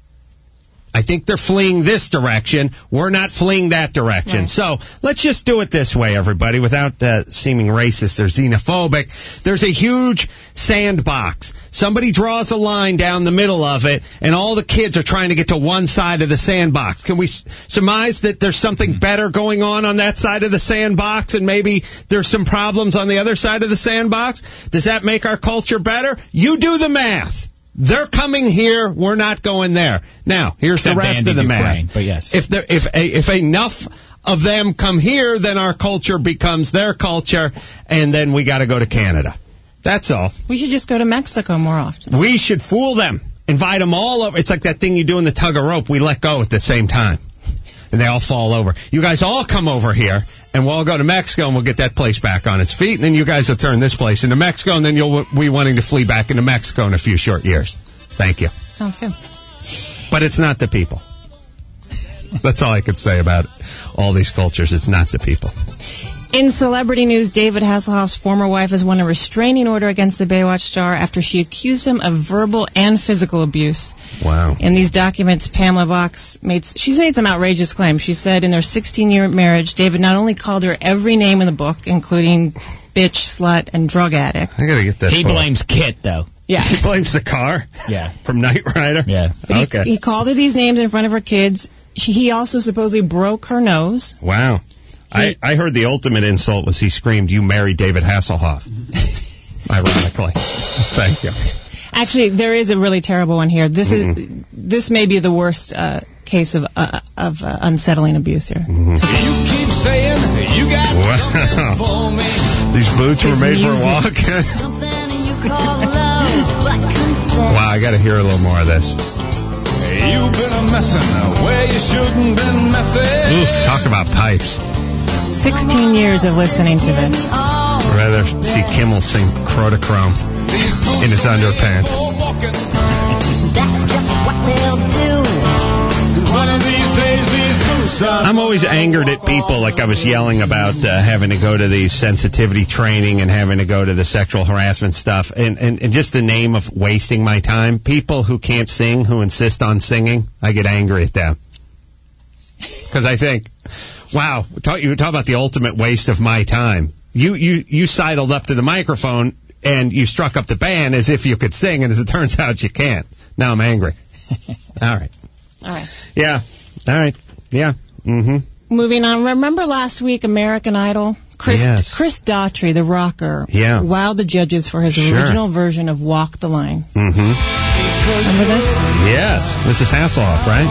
I think they're fleeing this direction. We're not fleeing that direction. Right. So let's just do it this way, everybody, without uh, seeming racist or xenophobic. There's a huge sandbox. Somebody draws a line down the middle of it, and all the kids are trying to get to one side of the sandbox. Can we s- surmise that there's something better going on on that side of the sandbox, and maybe there's some problems on the other side of the sandbox? Does that make our culture better? You do the math. They're coming here. We're not going there. Now, here's Except the rest Andy of the Dufresne, math. but yes. If there, if a, if enough of them come here, then our culture becomes their culture, and then we got to go to Canada. That's all. We should just go to Mexico more often. We should fool them. Invite them all over. It's like that thing you do in the tug of rope. We let go at the same time, and they all fall over. You guys all come over here, and we'll all go to Mexico, and we'll get that place back on its feet, and then you guys will turn this place into Mexico, and then you'll be wanting to flee back into Mexico in a few short years. Thank you. Sounds good. But it's not the people. That's all I could say about it. All these cultures. It's not the people. In celebrity news, David Hasselhoff's former wife has won a restraining order against the Baywatch star after she accused him of verbal and physical abuse. Wow. In these documents, Pamela Vox made, she's made some outrageous claims. She said in their sixteen-year marriage, David not only called her every name in the book, including bitch, slut, and drug addict. I gotta get that. He book. blames Kit, though. Yeah. He blames the car? Yeah. From Knight Rider? Yeah. But he, Okay. he called her these names in front of her kids. She, he also supposedly broke her nose. Wow. I, I heard the ultimate insult was he screamed, "You married David Hasselhoff." Ironically. Thank you. Actually, there is a really terrible one here. This mm-hmm. is this may be the worst uh, case of uh, of uh, unsettling abuse here. Mm-hmm. You keep saying you got wow. for me. These boots His were made music. for a walk. Wow, I got to hear a little more of this. You've been a messin' where you shouldn't been messing. Oof, talk about pipes. Sixteen years of listening to this. I'd rather see Kimmel sing Crotochrome in his underpants. That's just what they'll do. One of these days, these boots are... I'm always angered at people, like I was yelling about uh, having to go to these sensitivity training and having to go to the sexual harassment stuff, and, and, and just the name of wasting my time. People who can't sing, who insist on singing, I get angry at them. Because I think, wow, talk, you talk about the ultimate waste of my time. You, you, you sidled up to the microphone and you struck up the band as if you could sing, and as it turns out, you can't. Now I'm angry. All right. All right. Yeah. All right. Yeah. Mm-hmm. Moving on. Remember last week, American Idol? Chris, yes. Chris Daughtry, the rocker, yeah. wowed the judges for his Sure. original version of Walk the Line. Mm-hmm. Remember this? Yes. This is Hasselhoff, right?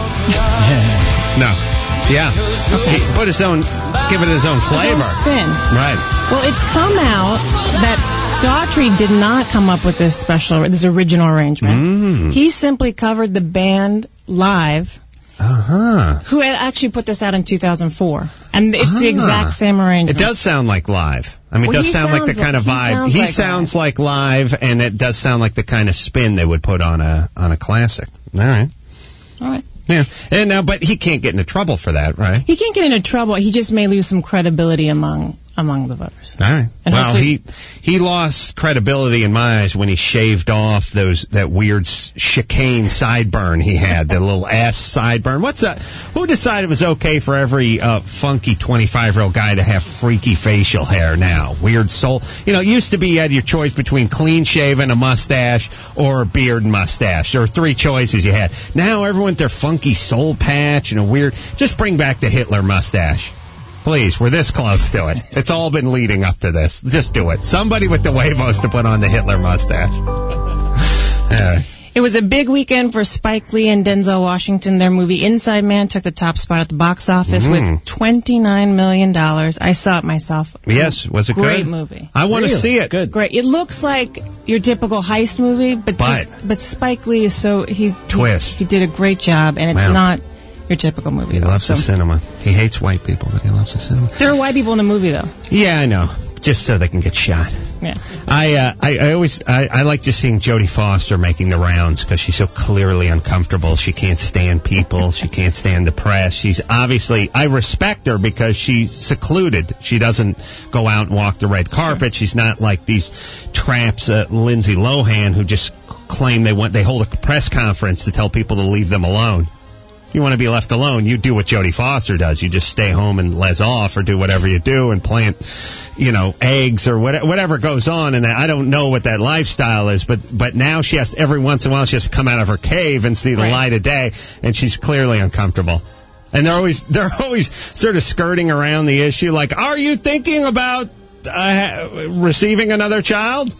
No. Yeah. Okay. He put his own, give it his own flavor. His own spin. Right. Well, it's come out that Daughtry did not come up with this special, this original arrangement. Mm. He simply covered the band live. Uh-huh. Who had actually put this out in two thousand four. And it's the exact same arrangement. It does sound like live. I mean, Well, it does he sound like the sounds kind of like- he vibe. sounds He like sounds like live, and it does sound like the kind of spin they would put on a on a classic. All right. All right. Yeah. And now, but he can't get into trouble for that, right? He can't get into trouble. He just may lose some credibility among among the voters. All right. And well, hopefully- he he lost credibility in my eyes when he shaved off those that weird s- chicane sideburn he had, the little ass sideburn. What's that? Who decided it was okay for every uh, funky twenty-five-year-old guy to have freaky facial hair now? Weird soul. You know, it used to be you had your choice between clean shaven, a mustache, or a beard and mustache. There were three choices you had. Now everyone with their funky soul patch and a weird... Just bring back the Hitler mustache. Please, we're this close to it. It's all been leading up to this. Just do it. Somebody with the huevos to put on the Hitler mustache. Uh, It was a big weekend for Spike Lee and Denzel Washington. Their movie Inside Man took the top spot at the box office Mm. with twenty-nine million dollars. I saw it myself. yes, was it Great good? movie. I want to Really? see it. Good. Great. It looks like your typical heist movie, but But- just, but Spike Lee is so he Twist. He, he did a great job, and it's Wow. not your typical movie. He though, loves so. the cinema. He hates white people, but he loves the cinema. There are white people in the movie, though. Yeah, I know. Just so they can get shot. Yeah. I, uh, I, I always, I, I like just seeing Jodie Foster making the rounds because she's so clearly uncomfortable. She can't stand people. She can't stand the press. She's obviously, I respect her because she's secluded. She doesn't go out and walk the red carpet. She's not like these traps, uh, Lindsay Lohan, who just claim they want, they hold a press conference to tell people to leave them alone. If you want to be left alone, you do what Jodie Foster does. You just stay home and les off or do whatever you do and plant, you know, eggs or whatever, whatever goes on. And I don't know what that lifestyle is, but but now she has, every once in a while, she has to come out of her cave and see the Right. light of day, and she's clearly uncomfortable. And they're always they're always sort of skirting around the issue, like, are you thinking about uh, receiving another child?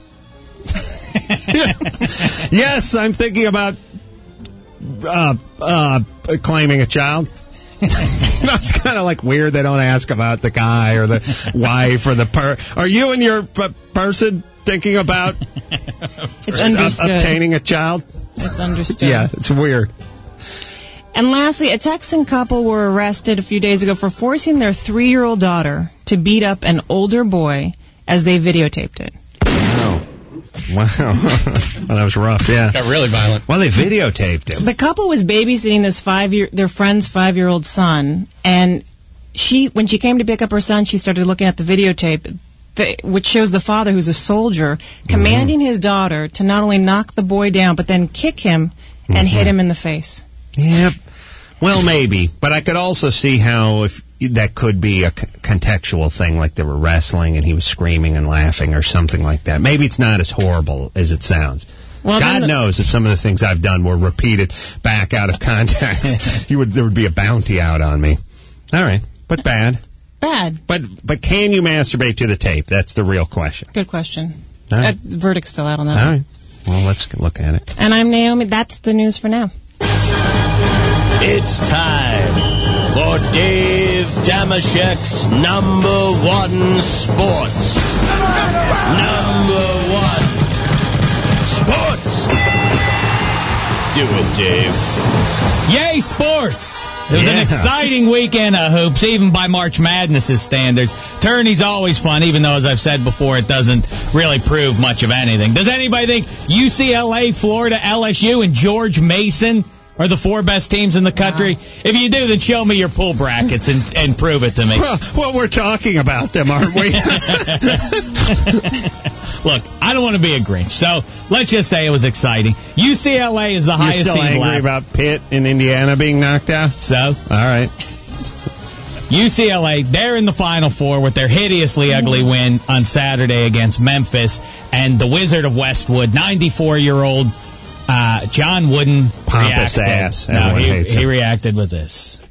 Yes, I'm thinking about uh, uh, claiming a child. That's kind of like weird. They don't ask about the guy or the wife or the per. Are you and your p- person thinking about It's ob- understood. obtaining a child? It's understood. Yeah, it's weird. And lastly, a Texan couple were arrested a few days ago for forcing their three-year-old daughter to beat up an older boy as they videotaped it. Wow. Wow. Well, that was rough, yeah. Got really violent. Well, they videotaped him. The couple was babysitting this five-year, their friend's five-year-old son, and she, when she came to pick up her son, she started looking at the videotape, the, which shows the father, who's a soldier, commanding Mm-hmm. his daughter to not only knock the boy down, but then kick him and Mm-hmm. hit him in the face. Yep. Well, maybe. But I could also see how if that could be a c- contextual thing, like they were wrestling and he was screaming and laughing or something like that. Maybe it's not as horrible as it sounds. Well, God then the- knows if some of the things I've done were repeated back out of context, you would there would be a bounty out on me. All right. But bad. Bad. But but can you masturbate to the tape? That's the real question. Good question. All right. Uh, verdict's still out on that. All right. Well, let's look at it. And I'm Naomi. That's the news for now. It's time for Dave Damashek's number one sports. Number one sports. Do it, Dave. Yay, sports! It was an Yeah. exciting weekend of hoops, even by March Madness' standards. Tourney's always fun, even though, as I've said before, it doesn't really prove much of anything. Does anybody think U C L A, Florida, L S U, and George Mason are the four best teams in the country? If you do, then show me your pool brackets and, and prove it to me. Well, well, we're talking about them, aren't we? Look, I don't want to be a Grinch, so let's just say it was exciting. U C L A is the You're highest still seed angry left. about Pitt in Indiana being knocked out? So? All right. U C L A, they're in the Final Four with their hideously ugly win on Saturday against Memphis. And the Wizard of Westwood, ninety-four-year-old uh, John Wooden, Pompous reacted. ass. No, Everyone he, hates he him. reacted with this.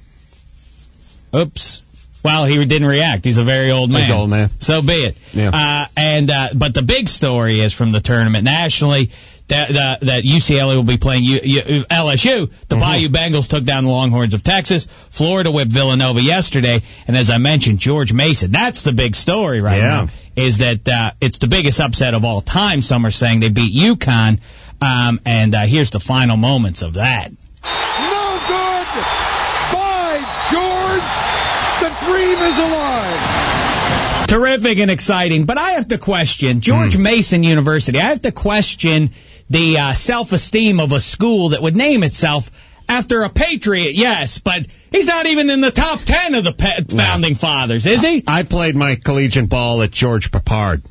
Oops. Well, he didn't react. He's a very old man. He's an old man. So be it. Yeah. Uh, and uh, but the big story is from the tournament nationally that that, that U C L A will be playing U, U, L S U. The Mm-hmm. Bayou Bengals took down the Longhorns of Texas. Florida whipped Villanova yesterday. And as I mentioned, George Mason. That's the big story right Yeah. now. Is that uh, it's the biggest upset of all time. Some are saying they beat UConn. Um, and uh, here's the final moments of that. No good! By George! The dream is alive! Terrific and exciting, but I have to question George Hmm. Mason University. I have to question the uh, self-esteem of a school that would name itself after a patriot, yes, but he's not even in the top ten of the pe- founding fathers, is he? I played my collegiate ball at George Papard.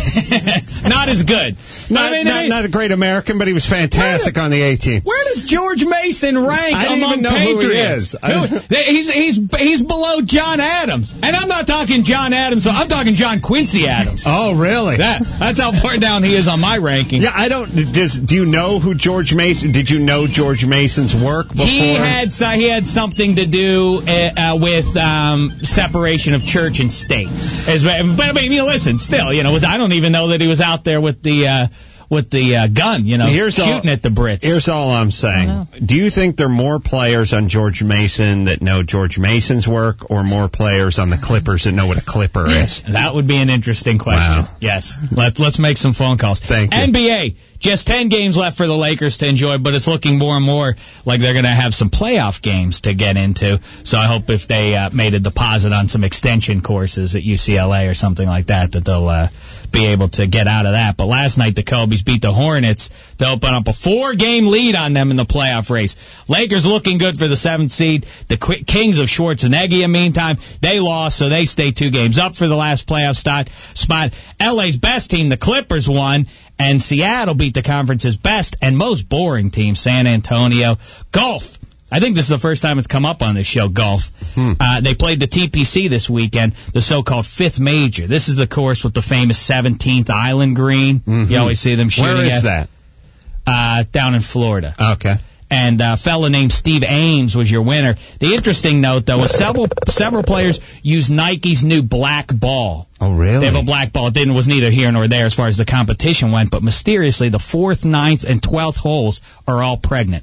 Not as good. Not, I mean, not, I mean, not a great American, but he was fantastic Where- on the A-team. where does George Mason rank I didn't among even know who he patriots? is. I- Who- he's, he's, he's below John Adams. And I'm not talking John Adams, I'm talking John Quincy Adams. Oh, really? That, that's how far down he is on my ranking. Yeah, I don't. Does do you know who George Mason? Did you know George Mason's work before? He had so he had something to do uh, uh, with um, separation of church and state. As, but I mean, you know, listen, still, you know, was, I don't even know that he was out there with the uh, with the uh, gun, you know, Here's shooting all, at the Brits. Here's all I'm saying. Do you think there are more players on George Mason that know George Mason's work, or more players on the Clippers that know what a Clipper is? That would be an interesting question. Wow. Yes. Let's let's make some phone calls. Thank you. N B A, just ten games left for the Lakers to enjoy, but it's looking more and more like they're going to have some playoff games to get into. So I hope if they uh, made a deposit on some extension courses at U C L A or something like that, that they'll uh, be able to get out of that. But last night, the Kobe's beat the Hornets to open up a four-game lead on them in the playoff race. Lakers looking good for the seventh seed. The Qu- Kings of Schwarzenegger, meantime, they lost, so they stay two games up for the last playoff spot. spot. L A's best team, the Clippers, won, and Seattle beat the conference's best and most boring team, San Antonio. Golf. I think this is the first time it's come up on this show, golf. Hmm. Uh, they played the T P C this weekend, the so-called fifth major. This is the course with the famous seventeenth Island Green. Mm-hmm. You always see them shooting Where is at. that? Uh, down in Florida. Okay. And a fella named Steve Ames was your winner. The interesting note, though, is several several players use Nike's new black ball. Oh, really? They have a black ball. It didn't, was neither here nor there as far as the competition went, but mysteriously, the fourth, ninth, and twelfth holes are all pregnant.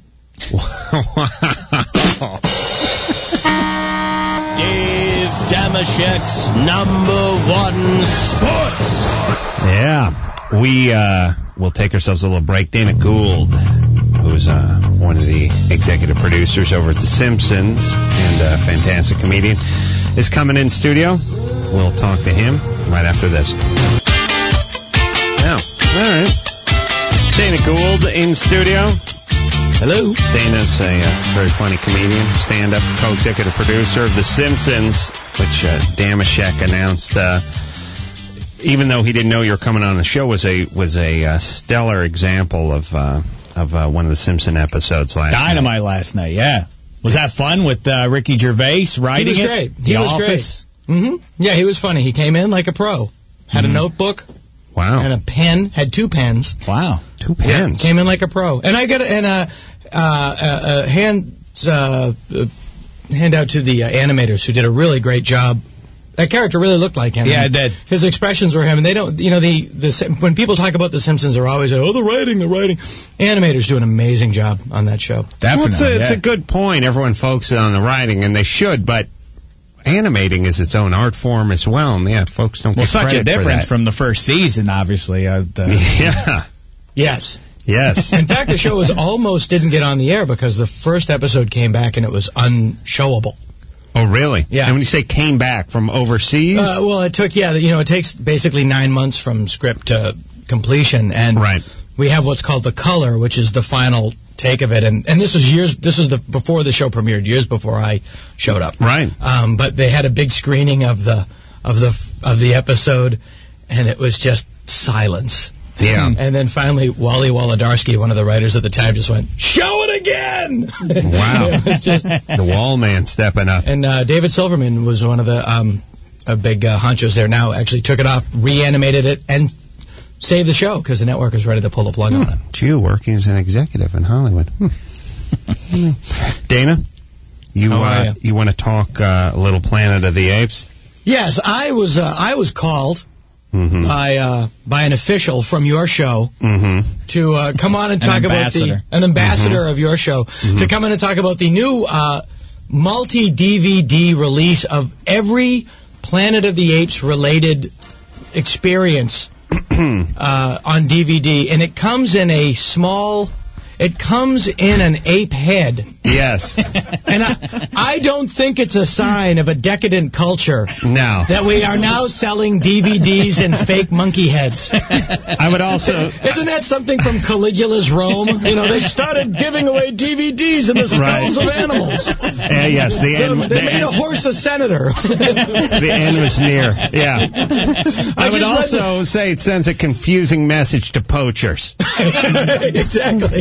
Wow. Dave Damashek's number one sports. Yeah. We uh, will take ourselves a little break. Dana Gould, who's uh, one of the executive producers over at The Simpsons and a fantastic comedian, is coming in studio. We'll talk to him right after this. Now, all right. Dana Gould in studio. Hello. Dana's a uh, very funny comedian, stand-up, co-executive producer of The Simpsons, which uh, Damashek announced, uh, even though he didn't know you were coming on the show, was a was a uh, stellar example of uh, of uh, one of the Simpson episodes last night. Dynamite last night, yeah. Was that fun with uh, Ricky Gervais writing He was it? great. The He was Office? great. Mm-hmm. Yeah, he was funny. He came in like a pro. Had Mm-hmm. a notebook. Wow. And a pen. Had two pens. Wow. Two pens. Yeah, came in like a pro. And I got a, and a, uh, a, a hand, uh, uh, handout to the uh, animators who did a really great job. That character really looked like him. Yeah, And it did. His expressions were him. And they don't, you know, the, the when people talk about The Simpsons, they're always, oh, the writing, the writing. Animators do an amazing job on that show. Definitely. Well, it's a, it's yeah. a good point. Everyone focuses on the writing, and they should, but animating is its own art form as well. And yeah, folks don't Well, get such a credit for difference that. from the first season, obviously. Uh, the, Yeah. Yes. Yes. In fact, the show was almost didn't get on the air because the first episode came back and it was unshowable. Oh, really? Yeah. And when you say came back from overseas? Uh, well, it took, yeah, you know, it takes basically nine months from script to completion. And Right. we have what's called the color, which is the final take of it, and and this was years. This was the before the show premiered, years before I showed up. Right. Um, but they had a big screening of the of the of the episode, and it was just silence. Yeah. And then finally, Wally Wolodarski, one of the writers at the time, just went, "Show it again!" Wow. It was just the wall man stepping up. And uh, David Silverman was one of the um, a big uh, honchos there now, actually took it off, reanimated it, and saved the show because the network was ready to pull the plug hmm. on it. Gee, working as an executive in Hollywood. Hmm. Dana, you How are uh, you? you want to talk uh, a little Planet of the Apes? Yes, I was uh, I was called Mm-hmm. by uh, by an official from your show Mm-hmm. to uh, come on and An talk about ambassador. the an ambassador Mm-hmm. of your show Mm-hmm. to come in and talk about the new uh, multi D V D release of every Planet of the Apes related experience uh, on D V D, and it comes in a small. It comes in an ape head. Yes. And I, I don't think it's a sign of a decadent culture. No. That we are now selling D V Ds in fake monkey heads. I would also... Isn't that something from Caligula's Rome? You know, they started giving away D V Ds in the skulls Right. of animals. Uh, yes, the end... They the made end- a horse a senator. The end was near. Yeah. I, would just read also say it sends a confusing message to poachers. Exactly.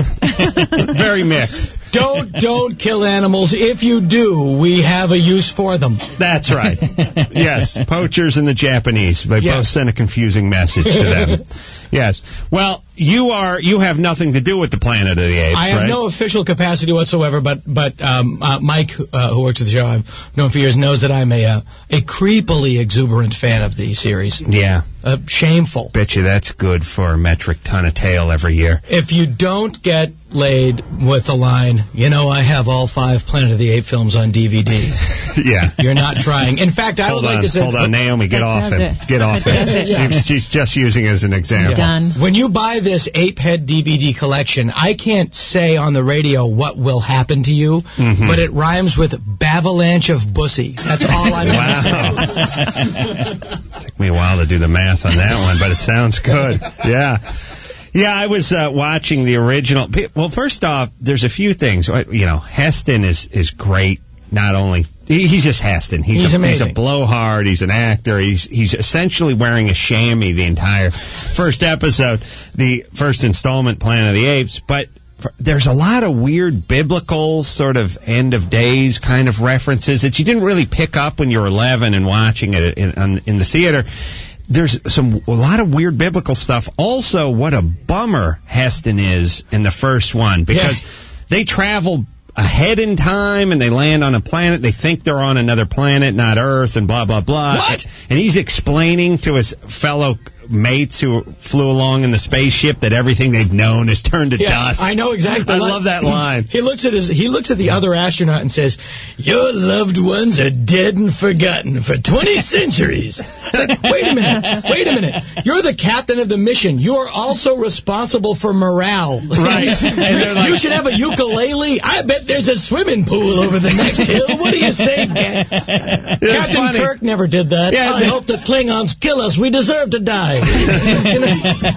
Very mixed. Don't don't kill animals. If you do, we have a use for them. That's right. Yes, poachers and the Japanese. They Yes. both send a confusing message to them. Yes. Well, you are you have nothing to do with the Planet of the Apes, I have right? no official capacity whatsoever, but but um, uh, Mike, uh, who works at the show, I've known for years, knows that I'm a uh, a creepily exuberant fan of the series. Yeah. Uh, shameful. Bet you that's good for a metric ton of tail every year. If you don't get laid with the line, you know, I have all five Planet of the Apes films on D V D. Yeah. You're not trying. In fact, I Hold would on, like to say... hold on, Naomi, get That off does it. it. Get off That it. does it, yeah. She's just using it as an example. Done. When you buy this ape head D V D collection, I can't say on the radio what will happen to you, Mhm. but it rhymes with Bavalanche of Bussy. That's all I'm going to say. Wow. Took me a while to do the math on that one, but it sounds good. Yeah. Yeah, I was uh, watching the original. Well, first off, there's a few things. You know, Heston is, is great. Not only he, he's just Heston. He's, He's a, amazing. He's a blowhard. He's an actor. He's he's essentially wearing a chamois the entire first episode, the first installment, Planet of the Apes. But for, there's a lot of weird biblical sort of end of days kind of references that you didn't really pick up when you were eleven and watching it in, in, in the theater. There's some a lot of weird biblical stuff. Also, what a bummer Heston is in the first one, because Yeah. they travel ahead in time and they land on a planet. They think they're on another planet, not Earth, and blah, blah, blah. What? And he's explaining to his fellow mates who flew along in the spaceship that everything they've known has turned to Yeah, dust. I know exactly. I love that line. He looks at his. He looks at the other astronaut and says, "Your loved ones are dead and forgotten for twenty centuries." It's like, wait a minute, wait a minute. You're the captain of the mission. You are also responsible for morale. Right. And they're like- you should have a ukulele. I bet there's a swimming pool over the next hill. What do you say, Ga- Captain funny. Kirk never did that. Yeah, I they- hope the Klingons kill us. We deserve to die. You know?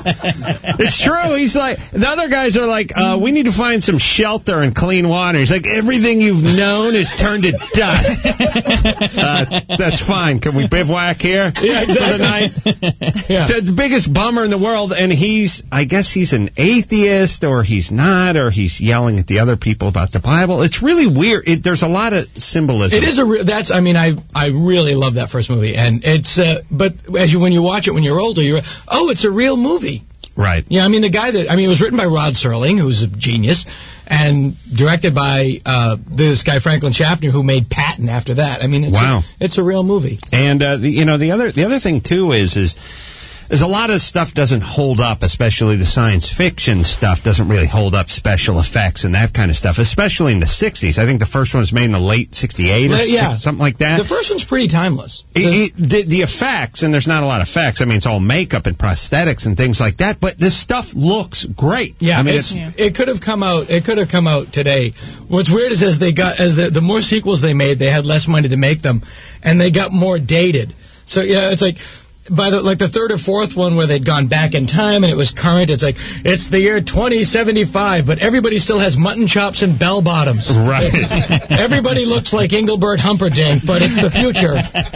It's true. He's like, the other guys are like, uh, we need to find some shelter and clean water. He's like, everything you've known is turned to dust. uh, that's fine. Can we bivouac here Yeah, for the night? Yeah. The, the biggest bummer in the world, and he's, I guess he's an atheist, or he's not, or he's yelling at the other people about the Bible. It's really weird. It, there's a lot of symbolism. It is a re- that's I mean I I really love that first movie, and it's uh, but as you when you watch it when you're older, you're oh it's a real movie. Right. Yeah, I mean the guy that I mean it was written by Rod Serling, who's a genius, and directed by uh, this guy Franklin Schaffner, who made Patton after that. I mean it's Wow. a, it's a real movie. And uh, the, you know the other the other thing too is is is a lot of stuff doesn't hold up, especially the science fiction stuff doesn't really hold up, special effects and that kind of stuff, especially in the sixties. I think the first one was made in the late sixty-eight or Uh, yeah. six, something like that. The first one's pretty timeless. It, it, the, the effects, and there's not a lot of effects. I mean, it's all makeup and prosthetics and things like that, but this stuff looks great. Yeah, I mean, it's, it's, it could have come out. It could have come out today. What's weird is as they got as the, the more sequels they made, they had less money to make them, and they got more dated. So yeah, it's like by the like the third or fourth one where they'd gone back in time and it was current, it's like, it's the year twenty seventy-five, but everybody still has mutton chops and bell bottoms. Right. Everybody looks like Engelbert Humperdinck, but it's the future.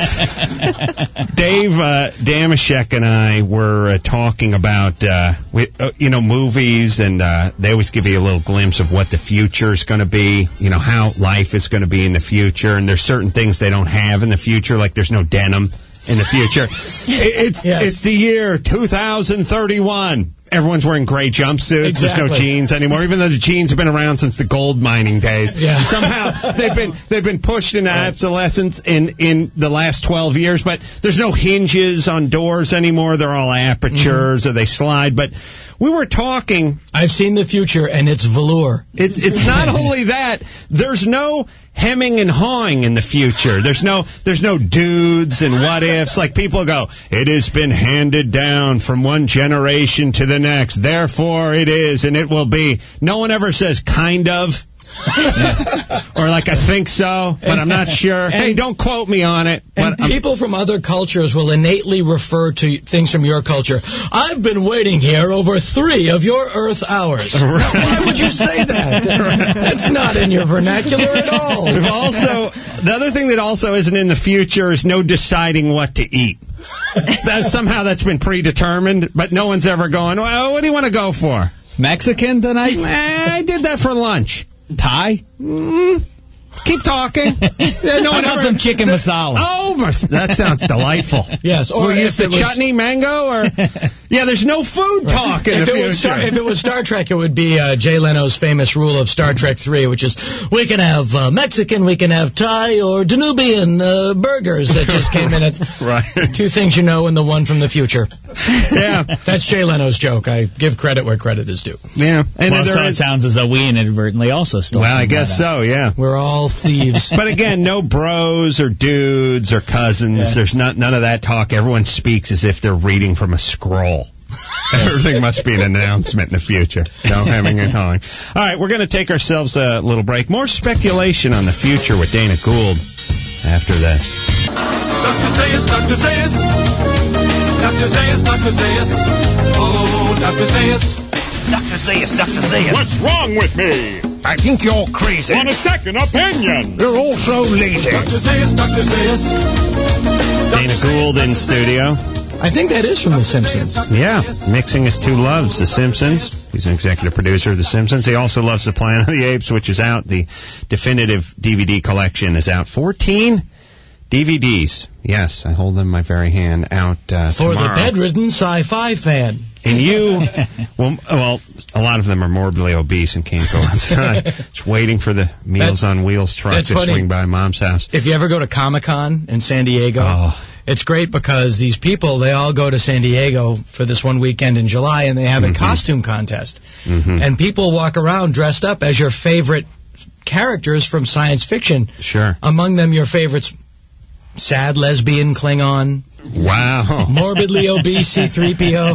Dave uh, Damashek and I were uh, talking about, uh, we, uh, you know, movies, and uh, they always give you a little glimpse of what the future is going to be, you know, how life is going to be in the future, and there's certain things they don't have in the future, like there's no denim in the future. It's yes. It's the year two thousand thirty-one. Everyone's wearing gray jumpsuits. Exactly. There's no jeans anymore, even though the jeans have been around since the gold mining days. Yeah. Somehow they've been they've been pushed into obsolescence in, in the last twelve years, but there's no hinges on doors anymore. They're all apertures, mm-hmm. or they slide. But we were talking... I've seen the future, and it's velour. It, it's not only that. There's no hemming and hawing in the future. There's no there's no dudes and what ifs. Like, people go, it has been handed down from one generation to the next. Therefore, it is, and it will be. No one ever says kind of. Or like, I think so, but I'm not sure. And, hey, don't quote me on it. And but people from other cultures will innately refer to things from your culture. I've been waiting here over three of your Earth hours. Right. Now, why would you say that? Right. That's not in your vernacular at all. We've also, the other thing that also isn't in the future is no deciding what to eat. That, somehow that's been predetermined, but no one's ever going, well, what do you want to go for? Mexican tonight? I did that for lunch. Thai? Mm, keep talking. Yeah, no one else some chicken the, masala. Oh, that sounds delightful. Yes. Or we use the was, chutney mango, or yeah, there's no food talk in if the it was Star, if it was Star Trek, it would be uh, Jay Leno's famous rule of Star Trek three, which is we can have uh, Mexican, we can have Thai, or Danubian uh, burgers that just came in. At right. Two things you know and the one from the future. Yeah. That's Jay Leno's joke. I give credit where credit is due. Yeah. And well, so it sounds as though we inadvertently also stole. Well, I guess so, yeah. We're all thieves. But again, no bros or dudes or cousins. Yeah. There's not none of that talk. Everyone speaks as if they're reading from a scroll. Everything must be an announcement in the future. No hemming and hawing. All right, we're going to take ourselves a little break. More speculation on the future with Dana Gould after this. Doctor Zayas, Doctor Zayas. Doctor Zayas, Doctor Zayas. Oh, Doctor Zayas. Doctor Zayas, Doctor Zayas. What's wrong with me? I think you're crazy. Want a second opinion? You're also lazy. Doctor Zayas, Doctor Zayas. Dana Gould in studio. I think that is from The Simpsons. Yeah, mixing his two loves, The Simpsons. He's an executive producer of The Simpsons. He also loves The Planet of the Apes, which is out. The definitive D V D collection is out. fourteen D V Ds. Yes, I hold them in my very hand out uh, For tomorrow. the bedridden sci-fi fan. And you, well, well, a lot of them are morbidly obese and can't go outside. Just waiting for the Meals that's, on Wheels truck to funny. swing by Mom's house. If you ever go to Comic-Con in San Diego, oh. it's great because these people, they all go to San Diego for this one weekend in July, and they have mm-hmm. a costume contest. Mm-hmm. And people walk around dressed up as your favorite characters from science fiction. Sure. Among them, your favorites, sad lesbian Klingon. Wow. Morbidly obese C three P O.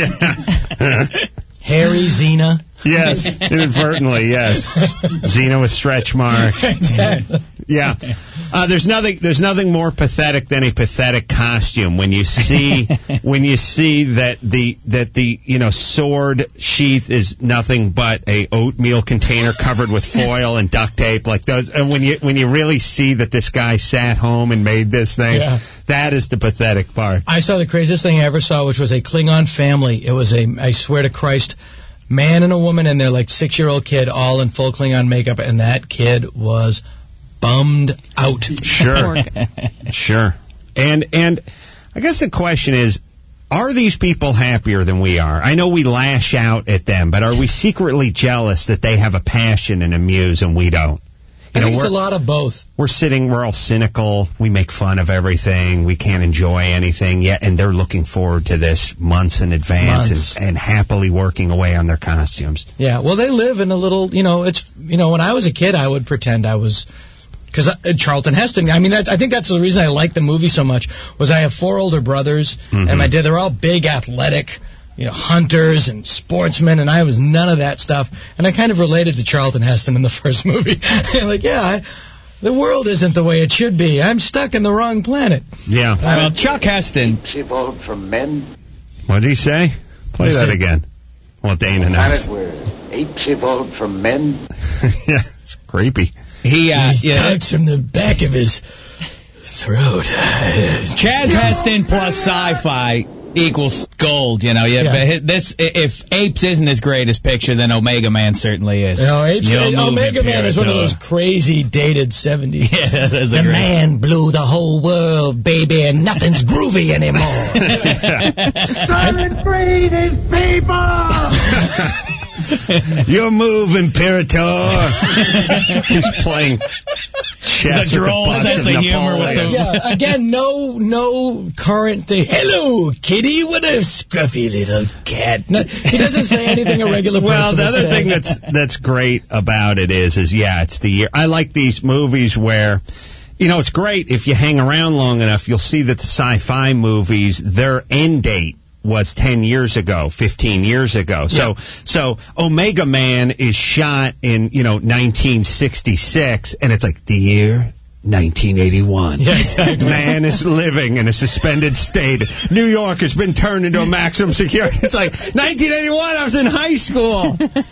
Hairy Xena. Yes, inadvertently, yes. Xena with stretch marks. Exactly. Yeah. Uh, there's nothing. There's nothing more pathetic than a pathetic costume. When you see, when you see that the that the you know sword sheath is nothing but a oatmeal container covered with foil and duct tape, like those. And when you when you really see that this guy sat home and made this thing, yeah. that is the pathetic part. I saw the craziest thing I ever saw, which was a Klingon family. It was a, I swear to Christ, man and a woman and their like six-year-old kid, all in full Klingon makeup, and that kid was bummed out. Sure. Sure. And and I guess the question is, are these people happier than we are? I know we lash out at them, but are we secretly jealous that they have a passion and a muse and we don't? You I know, think it's a lot of both. We're sitting, we're all cynical, we make fun of everything, we can't enjoy anything yet, and they're looking forward to this months in advance months. And, and happily working away on their costumes. Yeah, well, they live in a little, you know, it's, you know, when I was a kid, I would pretend I was... Because uh, Charlton Heston, I mean, that, I think that's the reason I like the movie so much, was I have four older brothers, mm-hmm. and my dad, they're all big, athletic, you know, hunters and sportsmen, and I was none of that stuff. And I kind of related to Charlton Heston in the first movie. Like, yeah, I, The world isn't the way it should be. I'm stuck in the wrong planet. Yeah. Uh, well, Chuck Heston. Apes evolved from men. What did he say? Play He that said- again. Well, Dana Planet knows. where apes evolved from men. Yeah, it's creepy. He, uh, He yeah. tugs from the back of his throat. Chaz Heston plus sci-fi equals gold, you know. Yeah, Yeah. but hi- this, i- if Apes isn't his greatest picture, then Omega Man certainly is. No, Apes, You'll move Omega it, Man is one of Pirator. those crazy dated seventies. Yeah, that's a The great. man blew the whole world, baby, and nothing's groovy anymore. Silent breathing people! You're moving, Imperator. He's playing chess It's a with the droll bust sense of of humor with Napoleon. the- Yeah, again, no no current thing. Hello, kitty, what a scruffy little cat. No, he doesn't say anything a regular person Well, the would other say. thing that's that's great about it is, is yeah, it's the year. I like these movies where, you know, it's great if you hang around long enough, you'll see that the sci-fi movies, their end date was ten years ago, fifteen years ago. So, so Omega Man is shot in, you know, nineteen sixty-six, and it's like the year nineteen eighty-one. Yeah, exactly. Man is living in a suspended state. New York has been turned into a maximum security. It's like nineteen eighty-one, I was in high school.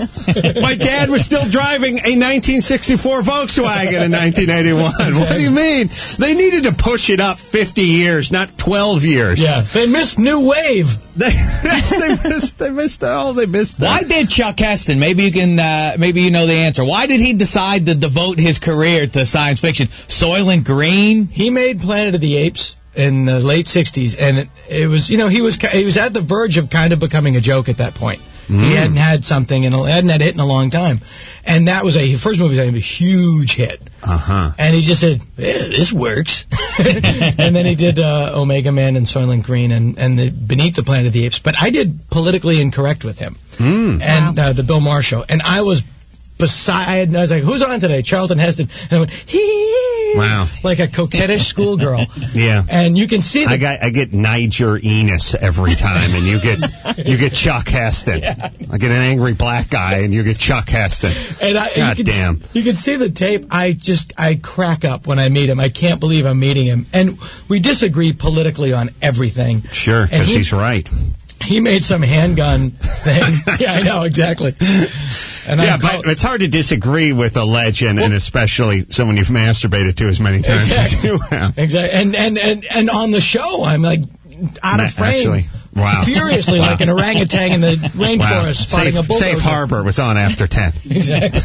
My dad was still driving a nineteen sixty-four Volkswagen in nineteen eighty-one. What do you mean? They needed to push it up fifty years, not twelve years. Yeah, they missed New Wave. They, they missed, they missed all, they missed that. Why did Chuck Heston, maybe you can, uh, maybe you know the answer, why did he decide to devote his career to science fiction? Soylent Green? He made Planet of the Apes in the late sixties, and it, it was, you know, he was he was at the verge of kind of becoming a joke at that point. Mm. He hadn't had something, and hadn't had a hit in a long time. And that was a, his first movie was a huge hit. Uh-huh. And he just said, yeah, this works. And then he did uh, Omega Man and Soylent Green and, and the Beneath the Planet of the Apes. But I did Politically Incorrect with him. Mm. And uh, the Bill Maher Show. And I was beside, I was like, who's on today? Charlton Heston. And I went, hee, Wow. like a coquettish schoolgirl. Yeah. And you can see I that. got I get Niger Enos every time, and you get you get Chuck Heston. Yeah. I get an angry black guy, and you get Chuck Heston. And I, God you can, damn. You can see the tape. I just, I crack up when I meet him. I can't believe I'm meeting him. And we disagree politically on everything. Sure, And because he- he's right. He made some handgun thing. Yeah, I know, exactly. And Yeah, I call- but it's hard to disagree with a legend, and especially someone you've masturbated to as many times as you have. Exactly. And, and, and, and on the show, I'm like out Ma- of frame. Actually, wow. Furiously, Wow. like an orangutan in the rainforest Wow. spotting Safe, a bulldozer. Safe Harbor was on after ten. Exactly.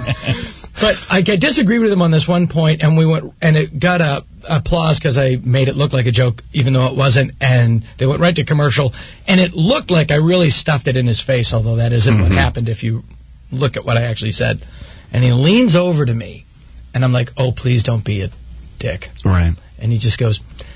But I, I disagreed with him on this one point, and we went, and it got a applause because I made it look like a joke, even though it wasn't. And they went right to commercial, and it looked like I really stuffed it in his face, although that isn't what Mhm. happened if you look at what I actually said. And he leans over to me, and I'm like, "Oh, please don't be a dick." Right. And he just goes,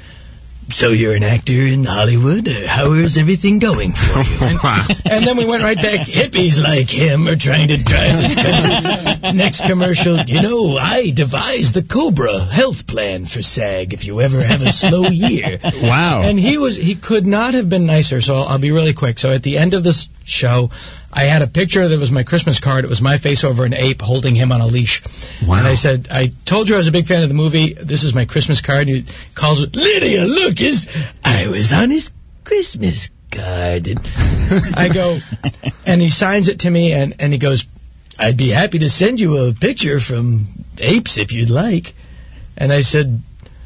"So you're an actor in Hollywood? Uh, How is everything going for you?" And, Wow. and then we went right back. Hippies like him are trying to drive this country. Next commercial, you know, I devised the Cobra health plan for SAG if you ever have a slow year. Wow. And he was, he could not have been nicer, so I'll, I'll be really quick. So at the end of this show, I had a picture that was my Christmas card. It was my face over an ape holding him on a leash. Wow. And I said, I told you I was a big fan of the movie. This is my Christmas card. And he calls it, Lydia Lucas, I was on his Christmas card. And I go, and he signs it to me, and, and he goes, I'd be happy to send you a picture from Apes if you'd like. And I said,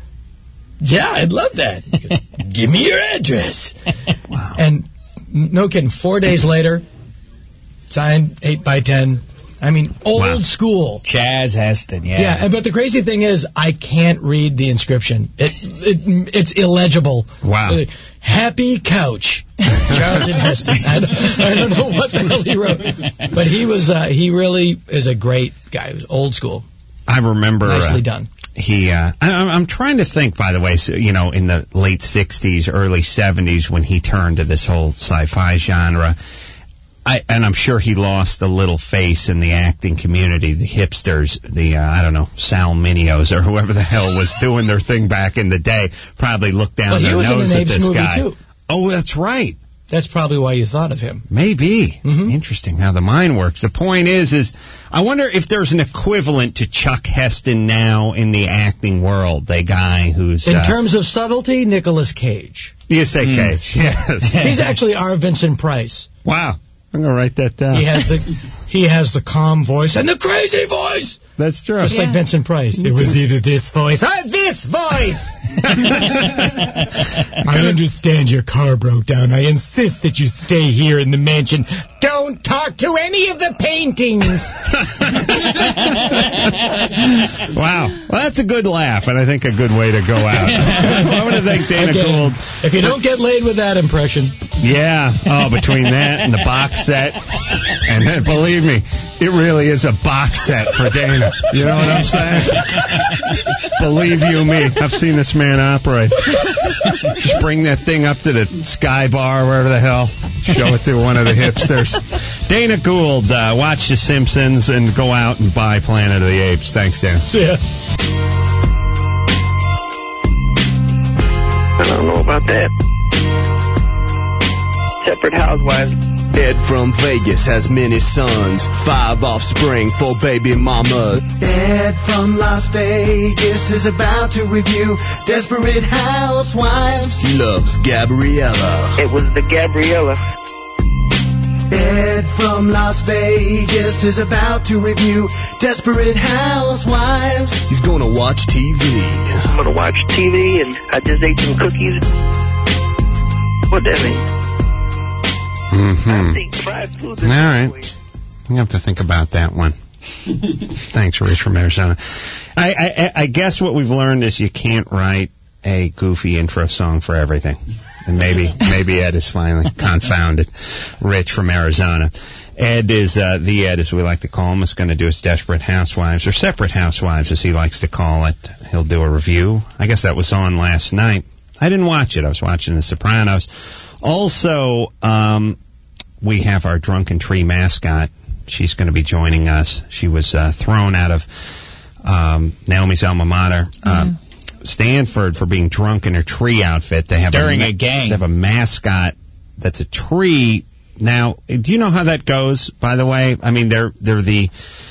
yeah, I'd love that. He goes, give me your address. Wow. And no kidding, four days later, signed eight by ten. I mean, old Wow. school. Chaz Heston, yeah. Yeah, and- but the crazy thing is, I can't read the inscription. It, it It's illegible. Wow. Uh, Happy Couch, Charlton Heston. I don't, I don't know what the hell he wrote. But he was, uh, he really is a great guy. He was old school. I remember. Nicely uh, done. He, uh, I, I'm I'm trying to think, by the way, so, you know, in the late sixties, early seventies, when he turned to this whole sci-fi genre, I, and I'm sure he lost a little face in the acting community, the hipsters, the, uh, I don't know, Sal Minios or whoever the hell was doing their thing back in the day, probably looked down Well, he their was in nose an at Apes this movie, guy. too. Oh, that's right. That's probably why you thought of him. Maybe. It's interesting how the mind works. The point is, is I wonder if there's an equivalent to Chuck Heston now in the acting world. A guy who's... In uh, terms of subtlety, Nicolas Cage. You say mm. Cage, yes. He's actually our Vincent Price. Wow. I'm going to write that down. He has the he has the calm voice and the crazy voice. That's true. Just yeah. like Vincent Price. It was either this voice or this voice. I understand your car broke down. I insist that you stay here in the mansion. Don't talk to any of the paintings. Wow. Well, that's a good laugh, and I think a good way to go out. I want to thank Dana Again, Gould. If you don't get laid with that impression. Yeah. Oh, between that and the box set. And then, believe me, it really is a box set for Dana. You know what I'm saying? Believe you me, I've seen this man operate. Just bring that thing up to the Sky Bar, wherever the hell. Show it to one of the hipsters. Dana Gould, uh, watch The Simpsons and go out and buy Planet of the Apes. Thanks, Dan. See ya. I don't know about that. Separate housewives. Ed from Vegas has many sons, five offspring, four baby mamas. Ed from Las Vegas is about to review Desperate Housewives. He loves Gabriella. It was the Gabriella. Ed from Las Vegas is about to review Desperate Housewives. He's gonna watch T V. I'm gonna watch T V and I just ate some cookies. What that mean? Mm-hmm. All right. You have to think about that one. Thanks, Rich from Arizona. I, I, I guess what we've learned is you can't write a goofy intro song for everything. And maybe maybe Ed is finally confounded. Rich from Arizona. Ed is, uh, the Ed, as we like to call him, is going to do his Desperate Housewives, or Separate Housewives, as he likes to call it. He'll do a review. I guess that was on last night. I didn't watch it. I was watching The Sopranos. Also, um, we have our Drunken Tree mascot. She's going to be joining us. She was uh, thrown out of um, Naomi's alma mater, uh, mm-hmm. Stanford, for being drunk in her tree outfit. They have During a, a game. They have a mascot that's a tree. Now, do you know how that goes, by the way? I mean, they're they're the...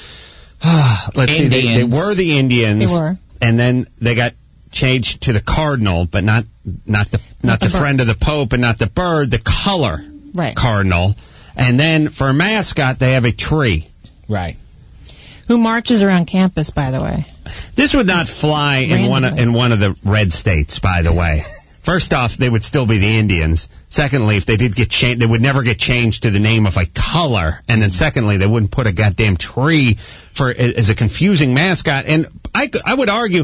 Uh, let's Indians. see, they, they were the Indians. They were. And then they got changed to the cardinal, but not not the not, not the, the friend of the Pope and not the bird, the color right. cardinal. And then for a mascot, they have a tree. Right. Who marches around campus, by the way. This would not fly in one of, in one of the red states, by the way. First off, they would still be the Indians. Secondly, if they did get changed, they would never get changed to the name of a color. And then secondly, they wouldn't put a goddamn tree for as a confusing mascot. And I, I would argue...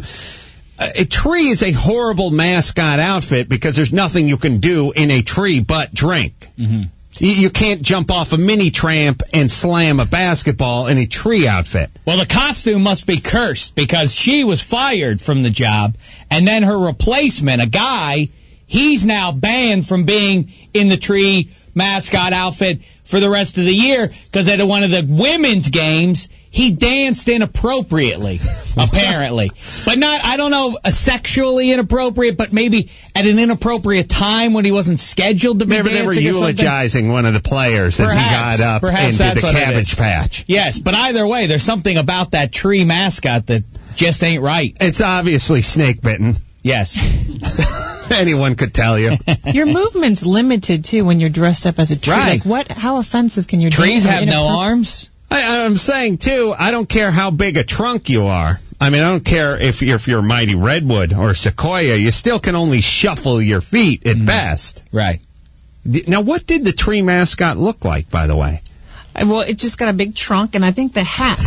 a tree is a horrible mascot outfit because there's nothing you can do in a tree but drink. Mm-hmm. You, you can't jump off a mini tramp and slam a basketball in a tree outfit. Well, the costume must be cursed because she was fired from the job, and then her replacement, a guy, he's now banned from being in the tree mascot outfit for the rest of the year because at one of the women's games, he danced inappropriately, apparently. But not, I don't know, a sexually inappropriate, but maybe at an inappropriate time when he wasn't scheduled to be maybe dancing. Maybe they were eulogizing one of the players and perhaps, he got up perhaps into the what Cabbage Patch. Yes, but either way, there's something about that tree mascot that just ain't right. It's obviously snake bitten. Yes. Anyone could tell you. Your movement's limited, too, when you're dressed up as a tree. Right. Like, what? How offensive can your trees dance have no arms? I, I'm saying, too, I don't care how big a trunk you are. I mean, I don't care if you're, if you're a mighty redwood or sequoia. You still can only shuffle your feet at mm. best. Right. Now, what did the tree mascot look like, by the way? Well, it just got a big trunk, and I think the hat...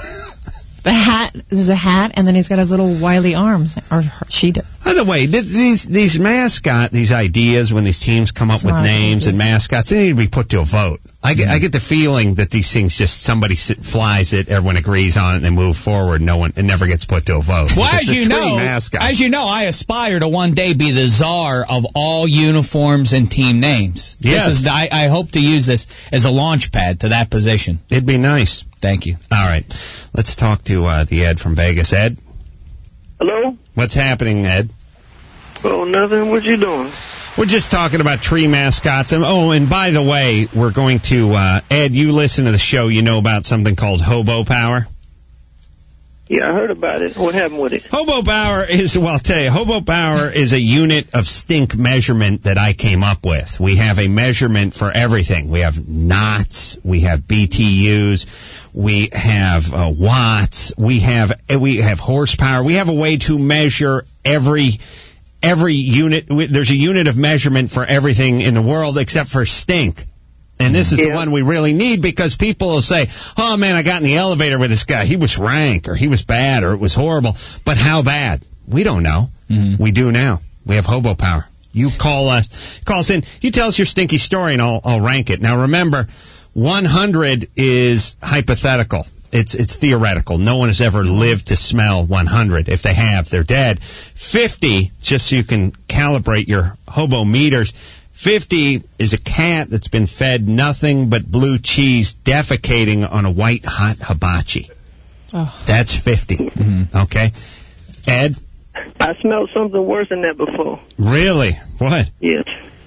The hat, there's a hat, and then he's got his little wily arms, or her, she does. By the way, these these mascot, these ideas, when these teams come up It's with not names easy. and mascots, they need to be put to a vote. I get, mm-hmm. I get the feeling that these things just, somebody sit, flies it, everyone agrees on it, and they move forward, no one, it never gets put to a vote. Well, It's as a you tree know, mascot. as you know, I aspire to one day be the czar of all uniforms and team names. Yes. This is, I, I hope to use this as a launch pad to that position. It'd be nice. Thank you. All right. Let's talk to uh, the Ed from Vegas. Ed? Hello? What's happening, Ed? Oh, nothing. What you doing? We're just talking about tree mascots. And, oh, and by the way, we're going to, uh, Ed, you listen to the show, you know about something called Hobo Power? Yeah, I heard about it. What happened with it? Hobo Power is, well, I'll tell you, Hobo Power is a unit of stink measurement that I came up with. We have a measurement for everything. We have knots, we have B T Us, we have uh, watts, we have we have horsepower. We have a way to measure every every unit. There's a unit of measurement for everything in the world except for stink. And this is yeah. the one we really need, because people will say, oh, man, I got in the elevator with this guy. He was rank, or he was bad, or it was horrible. But how bad? We don't know. Mm-hmm. We do now. We have Hobo Power. You call us, call us in. You tell us your stinky story, and I'll, I'll rank it. Now, remember, one hundred is hypothetical. It's it's theoretical. No one has ever lived to smell one hundred. If they have, they're dead. fifty, just so you can calibrate your hobo meters, fifty is a cat that's been fed nothing but blue cheese defecating on a white hot hibachi. Oh. That's fifty. Mm-hmm. Okay. Ed? I smelled something worse than that before. Really? What? Yes.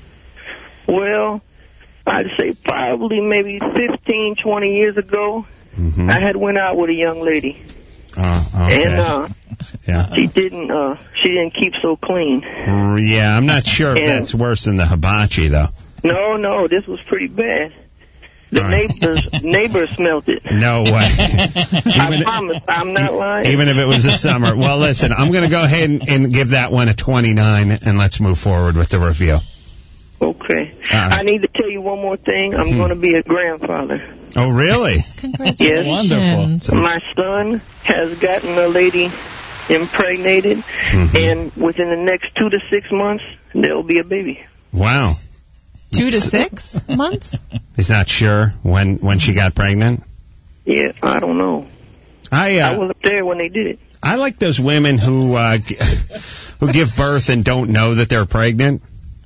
Well, I'd say probably maybe fifteen, twenty years ago, mm-hmm. I had went out with a young lady. Oh, okay. And uh, yeah. she didn't uh, she didn't keep so clean. Yeah, I'm not sure if and, that's worse than the hibachi, though. No, no, this was pretty bad. The All neighbors right. neighbors smelled it. No way. I promise, I'm not lying. Even if it was the summer. Well, listen, I'm going to go ahead and, and give that one a twenty-nine, and let's move forward with the review. Okay. Right. I need to tell you one more thing. I'm hmm. going to be a grandfather. Oh, really? Yes. Wonderful. My son has gotten a lady impregnated, mm-hmm. and within the next two to six months, there'll be a baby. Wow. Two to six months? He's not sure when when she got pregnant? Yeah, I don't know. I uh, I wasn't there when they did it. I like those women who uh, who give birth and don't know that they're pregnant.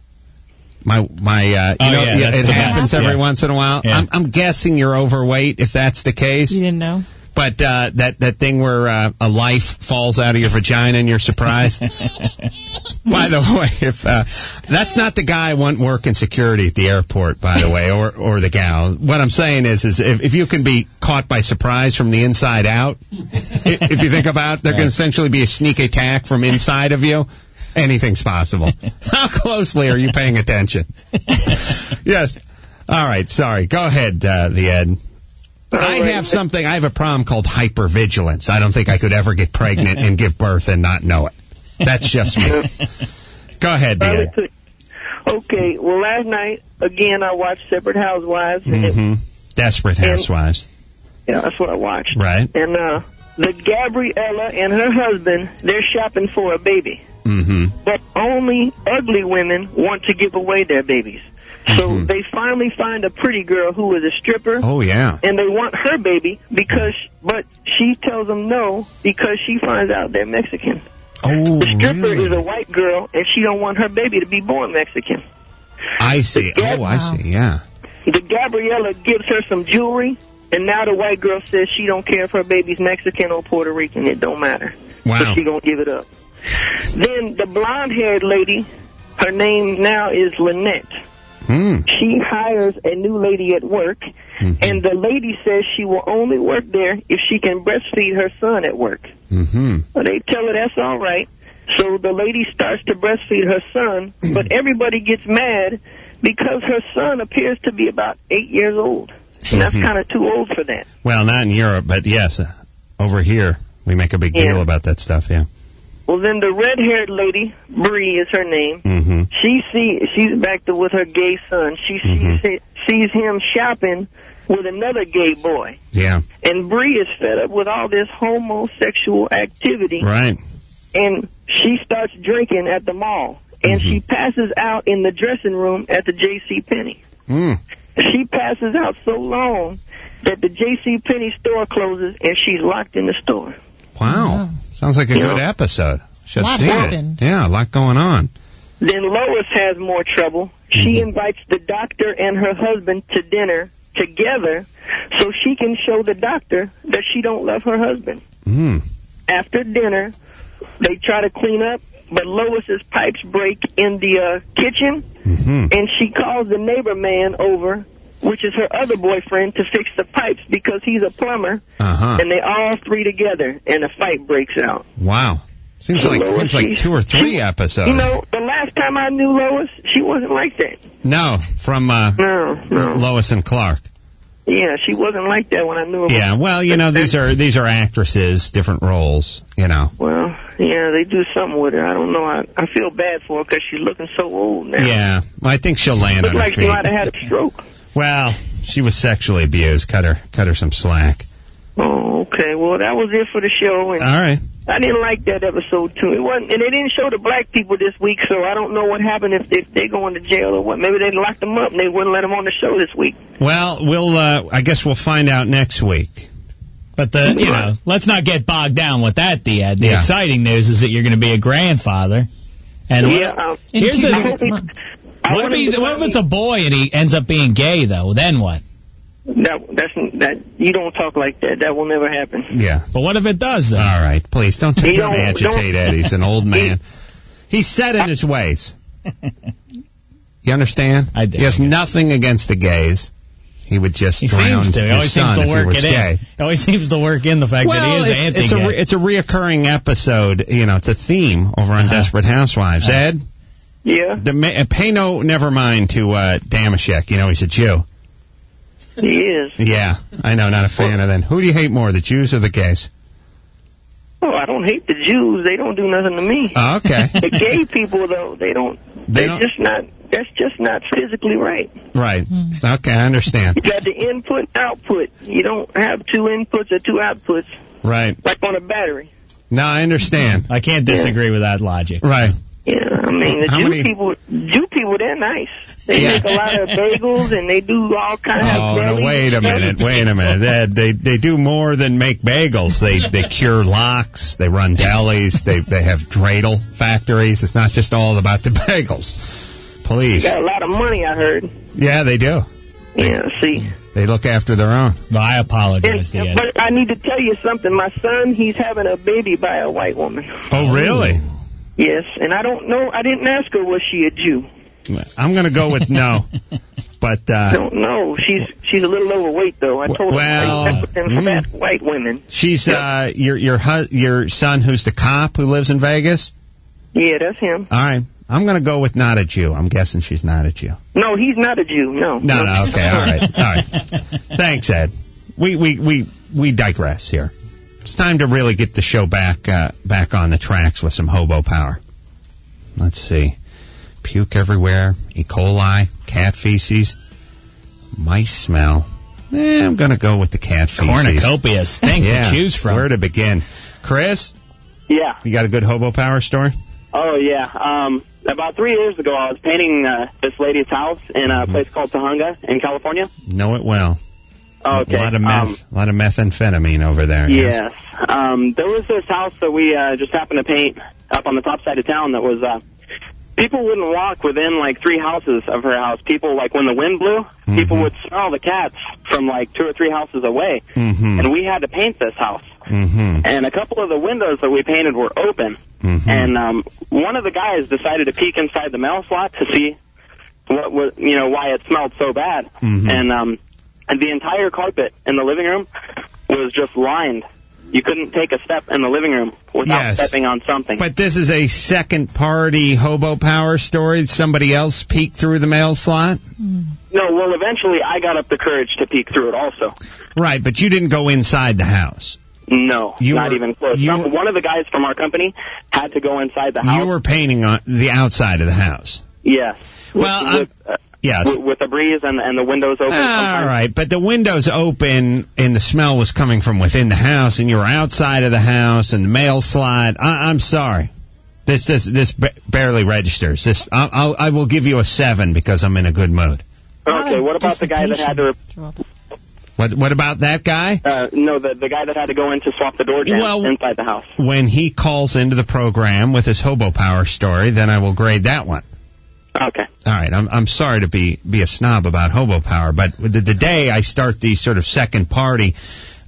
My my, uh, you oh, know, yeah, yeah, it happens best. every yeah. once in a while. Yeah. I'm, I'm guessing you're overweight if that's the case. You didn't know? But uh, that that thing where uh, a life falls out of your vagina and you're surprised. By the way, if uh, that's not the guy I want working security at the airport, by the way, or or the gal. What I'm saying is, is if, if you can be caught by surprise from the inside out, if you think about it, there can essentially be a sneak attack from inside of you. Anything's possible. How closely are you paying attention? Yes. All right. Sorry. Go ahead, uh, the Ed. I have something. I have a problem called hypervigilance. I don't think I could ever get pregnant and give birth and not know it. That's just me. Go ahead, the Ed. Okay. Well, last night, again, I watched Separate Housewives. Mm-hmm. And, Desperate Housewives. And, yeah, that's what I watched. Right. And uh, the Gabriella and her husband, they're shopping for a baby. Mm-hmm. But only ugly women want to give away their babies. So mm-hmm. they finally find a pretty girl who is a stripper. Oh, yeah. And they want her baby, because, but she tells them no because she finds out they're Mexican. Oh, the stripper really? is a white girl, and she don't want her baby to be born Mexican. I see. Gab- oh, I see, yeah. The Gabriella gives her some jewelry, and now the white girl says she don't care if her baby's Mexican or Puerto Rican. It don't matter. Wow. So she gonna give it up. Then the blonde-haired lady, her name now is Lynette. Mm. She hires a new lady at work, mm-hmm. and the lady says she will only work there if she can breastfeed her son at work. Mm-hmm. Well, they tell her that's all right. So the lady starts to breastfeed her son, but everybody gets mad because her son appears to be about eight years old. And that's mm-hmm. kind of too old for that. Well, not in Europe, but yes, uh, over here we make a big yeah. deal about that stuff, yeah. Well, then the red-haired lady, Bree is her name, mm-hmm. she see, she's back to with her gay son. She mm-hmm. sees, sees him shopping with another gay boy. Yeah. And Bree is fed up with all this homosexual activity. Right. And she starts drinking at the mall. And mm-hmm. she passes out in the dressing room at the J C Penney. Mm. She passes out so long that the J C Penney store closes and she's locked in the store. Wow. Sounds like a you good know, episode. Should lot see happened. it. Yeah, a lot going on. Then Lois has more trouble. She mm-hmm. invites the doctor and her husband to dinner together so she can show the doctor that she don't love her husband. Mm. After dinner, they try to clean up, but Lois's pipes break in the uh, kitchen, Mm-hmm. and she calls the neighbor man over, which is her other boyfriend, to fix the pipes because he's a plumber. Uh-huh. And they all three together, and a fight breaks out. Wow. Seems So like Lois, seems like she- two or three she- episodes. You know, the last time I knew Lois, she wasn't like that. No, from uh, No, no. Lois and Clark. Yeah, she wasn't like that when I knew her. Yeah, well, you know, these are these are actresses, different roles, you know. Well, yeah, they do something with her. I don't know. I, I feel bad for her because she's looking so old now. Yeah, well, I think she'll land Looks on her like she feet. might have had a stroke. Well, she was sexually abused. Cut her, cut her some slack. Oh, okay. Well, that was it for the show. And All right. I didn't like that episode too. It wasn't, and they didn't show the black people this week, so I don't know what happened if they, if they go into jail or what. Maybe they locked them up and they wouldn't let them on the show this week. Well, we'll. Uh, I guess we'll find out next week. But the you know, let's not get bogged down with that, Diad. The Yeah. exciting news is that you're going to be a grandfather. And Yeah, um, here's in the, six months. I what if, want he, him to what if tell it's a boy and he ends up being gay though? Then what? That that's that. You don't talk like that. That will never happen. Yeah. But what if it does then? All right, please don't, He don't don't- agitate don't- Eddie. He's an old man. He's set in his ways. You understand? I do, He has nothing against the gays. He would just He drown seems to. He his always son seems to if he work was it gay. in. He always seems to work in the fact Well, that he is it's, anti-gay. it's a re- it's a reoccurring episode. You know, it's a theme over on Uh-huh. Desperate Housewives. Ed, Yeah, the, ma- uh, pay no never mind to uh, Damashek. You know, he's a Jew. he is. Yeah, I know. Not a fan of them. Who do you hate more, the Jews or the gays? Oh, I don't hate the Jews. They don't do nothing to me. Oh, okay. The gay people, though, they don't. They They're don't- just not. That's just not physically right. Right. Okay, I understand. You got the input and output. You don't have two inputs or two outputs Right. like on a battery. No, I understand. I can't disagree with that logic. Right. Yeah, I mean the How Jew many- people. Jew people, they're nice. They Yeah. make a lot of bagels and they do all kinds Oh, of. no, jellies wait a and stuff. minute, wait a minute. They, they they do more than make bagels. They they cure locks, they run delis, they they have dreidel factories. It's not just all about the bagels. Please. They got a lot of money, I heard. Yeah, they do. Yeah, see. They look after their own. No, I apologize, And, Diad. but I need to tell you something. My son, he's having a baby by a white woman. Oh, really? Yes, and I don't know. I didn't ask her, was she a Jew? I'm going to go with no. But I uh don't know. She's she's a little overweight, though. I told well, her, I with them mm. fat white women. she's uh your your hu- your son who's the cop who lives in Vegas? Yeah, that's him. All right. I'm going to go with not a Jew. I'm guessing she's not a Jew. No, he's not a Jew. No. No, no, okay, all right, all right. Thanks, Ed. We we we we digress here. It's time to really get the show back uh, back on the tracks with some hobo power. Let's see, puke everywhere, E. coli, cat feces, mice smell. Eh, I'm going to go with the cat feces. Cornucopia stink yeah, to choose from. Where to begin? Chris, Yeah. you got a good hobo power story? Oh, yeah. Um, about three years ago, I was painting uh, this lady's house in a place called Tahunga in California. Know it well. Okay. A lot of meth, Um, a lot of methamphetamine over there. yes. Um, there was this house that we uh, just happened to paint up on the top side of town that was, uh, people wouldn't walk within like three houses of her house. People, like when the wind blew, Mm-hmm. people would smell the cats from like two or three houses away. Mm-hmm. And we had to paint this house. Mm-hmm. And a couple of the windows that we painted were open. Mm-hmm. And um, one of the guys decided to peek inside the mail slot to see what was, you know, why it smelled so bad. Mhm. And um, and the entire carpet in the living room was just lined. You couldn't take a step in the living room without Yes. stepping on something. But this is a second party hobo power story. Somebody else peeked through the mail slot? No, well, eventually I got up the courage to peek through it also. Right, but you didn't go inside the house. No, You not were- even close. you Some, were- one of the guys from our company had to go inside the house. You were painting on the outside of the house. Yes. Well, with, uh, Yes. with, with the breeze and, and the windows open. All sometimes. right, but the windows open and the smell was coming from within the house, and you were outside of the house and the mail slot. I, I'm sorry, this this this ba- barely registers. This I'll, I'll, I will give you a seven because I'm in a good mood. Okay, what about the guy that had to... What what about that guy? Uh, no, the the guy that had to go in to swap the door jam Well- inside the house. When he calls into the program with his hobo power story, then I will grade that one. Okay. All right, I'm I'm sorry to be be a snob about hobo power, but the, the day I start these sort of second party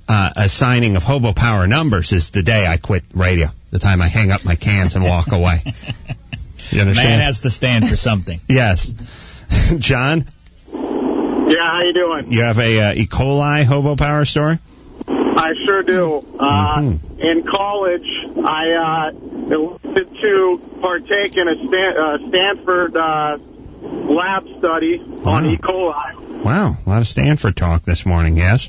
uh, a signing of Hobo Power numbers is the day I quit radio. The time I hang up my cans and walk away. You understand? Man has to stand for something. Yes. John? Yeah, how you doing? You have a uh, E. coli Hobo Power story? I sure do. Uh, mm-hmm. In college, I uh, elected to partake in a Stan- uh, Stanford uh, lab study wow. on E. coli. Wow, a lot of Stanford talk this morning, yes?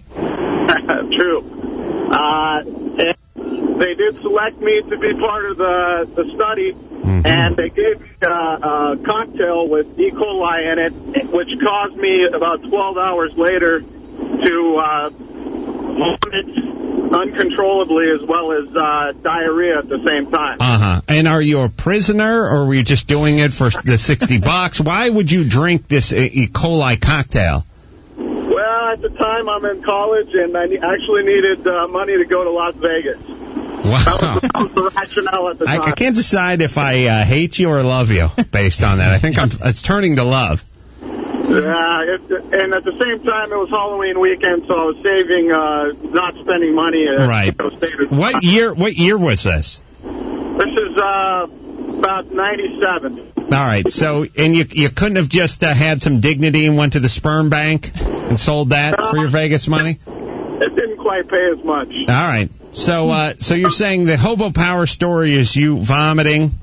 True. Uh, and they did select me to be part of the, the study, mm-hmm. and they gave me uh, a cocktail with E. coli in it, which caused me about twelve hours later to uh, vomit uncontrollably as well as uh, diarrhea at the same time. Uh-huh. And are you a prisoner, or were you just doing it for the sixty bucks? Why would you drink this E. coli cocktail? Well, at the time, I'm in college, and I ne- actually needed uh, money to go to Las Vegas. Wow. That was, that was the rationale at the time. I, I can't decide if I uh, hate you or love you based on that. I think I'm, it's turning to love. Yeah, it, and at the same time, it was Halloween weekend, so I was saving, uh, not spending money. Uh, right. You know, saving. What year? What year was this? This is uh, about ninety-seven. All right. So, and you you couldn't have just uh, had some dignity and went to the sperm bank and sold that uh, for your Vegas money? It didn't quite pay as much. All right. So, uh, so you're saying the Hobo Power story is you vomiting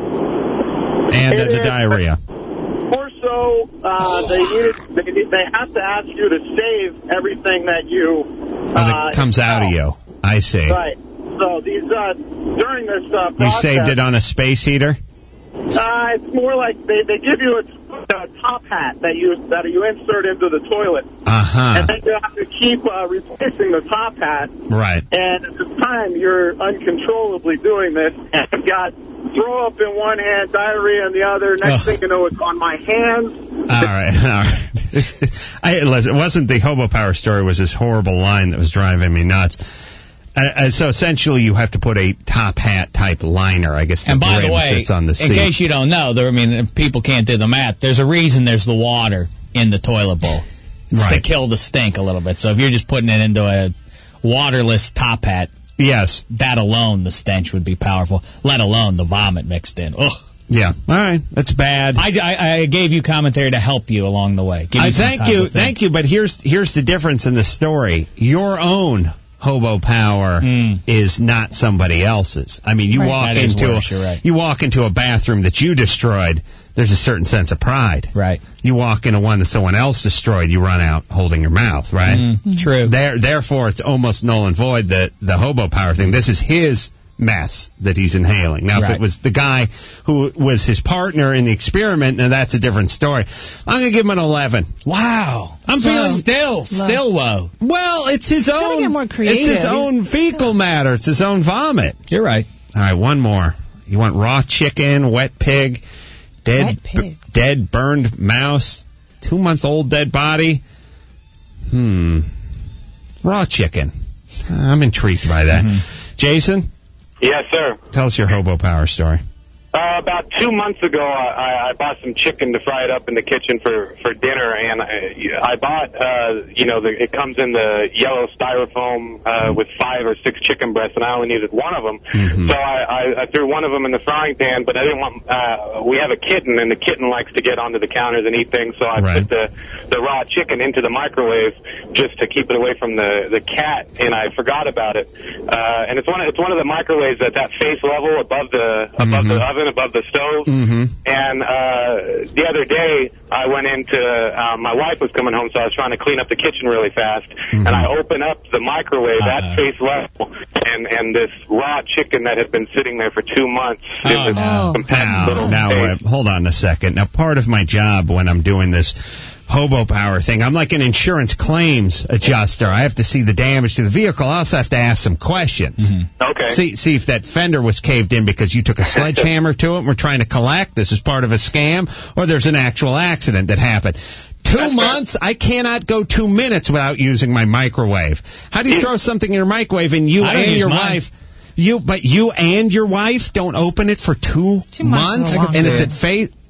and uh, the is, diarrhea? More so, uh, they, needed, they need, they have to ask you to save everything that you. Uh, oh, that comes out of you. I see. Right. So these uh, during this uh, process, you saved it on a space heater? Uh, it's more like they, they give you a, a top hat that you that you insert into the toilet. Uh-huh. And then you have to keep uh, replacing the top hat. Right. And at the time, you're uncontrollably doing this, and you've got throw up in one hand, diarrhea in the other. Next Ugh. thing you know, it's on my hands. All right, all right. I, listen, it wasn't the Hobo Power story. It was this horrible line that was driving me nuts. Uh, so essentially, you have to put a top hat type liner. I guess the and by brim the way, sits on the in seat. case you don't know, there, I mean, people can't do the math. There's a reason there's the water in the toilet bowl. It's right. to kill the stink a little bit. So if you're just putting it into a waterless top hat, yes, that alone, the stench would be powerful. Let alone the vomit mixed in. Ugh. Yeah. All right. That's bad. I, I, I gave you commentary to help you along the way. Give I you some thank time you, to think. thank you. But here's here's the difference in the story. Your own Hobo Power mm. is not somebody else's. I mean, you right. walk that into worse, a, right. you walk into a bathroom that you destroyed. There's a certain sense of pride. Right. You walk into one that someone else destroyed. You run out holding your mouth. Right. Mm, true. There, therefore, it's almost null and void the the Hobo Power thing. This is his mess that he's inhaling. Now, right. if it was the guy who was his partner in the experiment, now that's a different story. I'm going to give him an eleven. Wow. I'm so, feeling still, low. still low. Well, it's his He's own. Get more creative. It's his own fecal matter. It's his own vomit. You're right. All right, one more. You want raw chicken, wet pig, dead, wet pig. B- dead burned mouse, two-month-old dead body? Hmm. Raw chicken. I'm intrigued by that. Mm-hmm. Jason? Yes, sir. Tell us your Hobo Power story. Uh, about two months ago, I, I bought some chicken to fry it up in the kitchen for, for dinner, and I, I bought, uh, you know, the, it comes in the yellow styrofoam uh, mm-hmm. with five or six chicken breasts, and I only needed one of them. Mm-hmm. So I, I, I threw one of them in the frying pan, but I didn't want, uh, we have a kitten, and the kitten likes to get onto the counters and eat things, so I right. put the, the raw chicken into the microwave just to keep it away from the, the cat, and I forgot about it. Uh, and it's one of, it's one of the microwaves at that face level above the, above mm-hmm. the oven, above the stove. Mm-hmm. And uh, the other day, I went into, uh, my wife was coming home, so I was trying to clean up the kitchen really fast. Mm-hmm. And I open up the microwave uh-huh. at face level, and, and this raw chicken that had been sitting there for two months. Oh, no. Now, now uh, hold on a second. Now, part of my job when I'm doing this Hobo Power thing, I'm like an insurance claims adjuster. I have to see the damage to the vehicle. I also have to ask some questions. Mm-hmm. Okay. See, see if that fender was caved in because you took a sledgehammer to it and we're trying to collect. This is part of a scam, or there's an actual accident that happened. Two That's months? Right. I cannot go two minutes without using my microwave. How do you throw something in your microwave and you and your mine. wife... You, but you and your wife don't open it for two, two months, months and it's at face.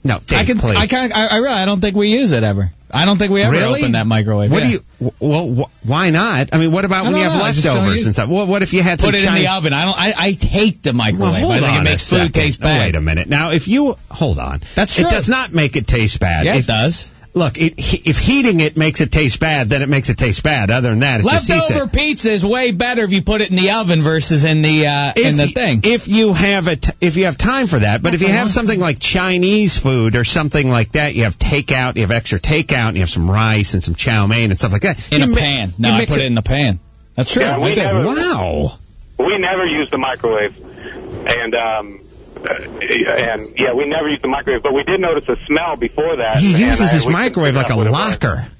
No, Dave, I can. please. I can't. I, I really. I don't think we use it ever. I don't think we ever Really? open that microwave. What yeah. do you? Well, wh- why not? I mean, what about I when you don't have know, I just don't leftovers use- and stuff? What, what if you had some Put it Chinese- in the oven. I don't. I, I hate the microwave. Well, hold I think on it makes a food second. taste Oh, bad. wait a minute. Now, if you hold on, That's it true. does not make it taste bad. Yeah, if, it does. Look, it, if heating it makes it taste bad, then it makes it taste bad. Other than that, it just heats Leftover it. pizza is way better if you put it in the oven versus in the uh, in the y- thing. If you have it, if you have time for that, but if you have something like Chinese food or something like that, you have takeout, you have extra takeout, and you have some rice and some chow mein and stuff like that. In you a mi- pan. No, you I mix put it in the pan. That's true. Yeah, we I said, never- Wow. We never use the microwave, and um, uh, and yeah, we never use the microwave. But we did notice a smell before that. He and, uses uh, his we microwave couldn't like a figure out what it was. locker.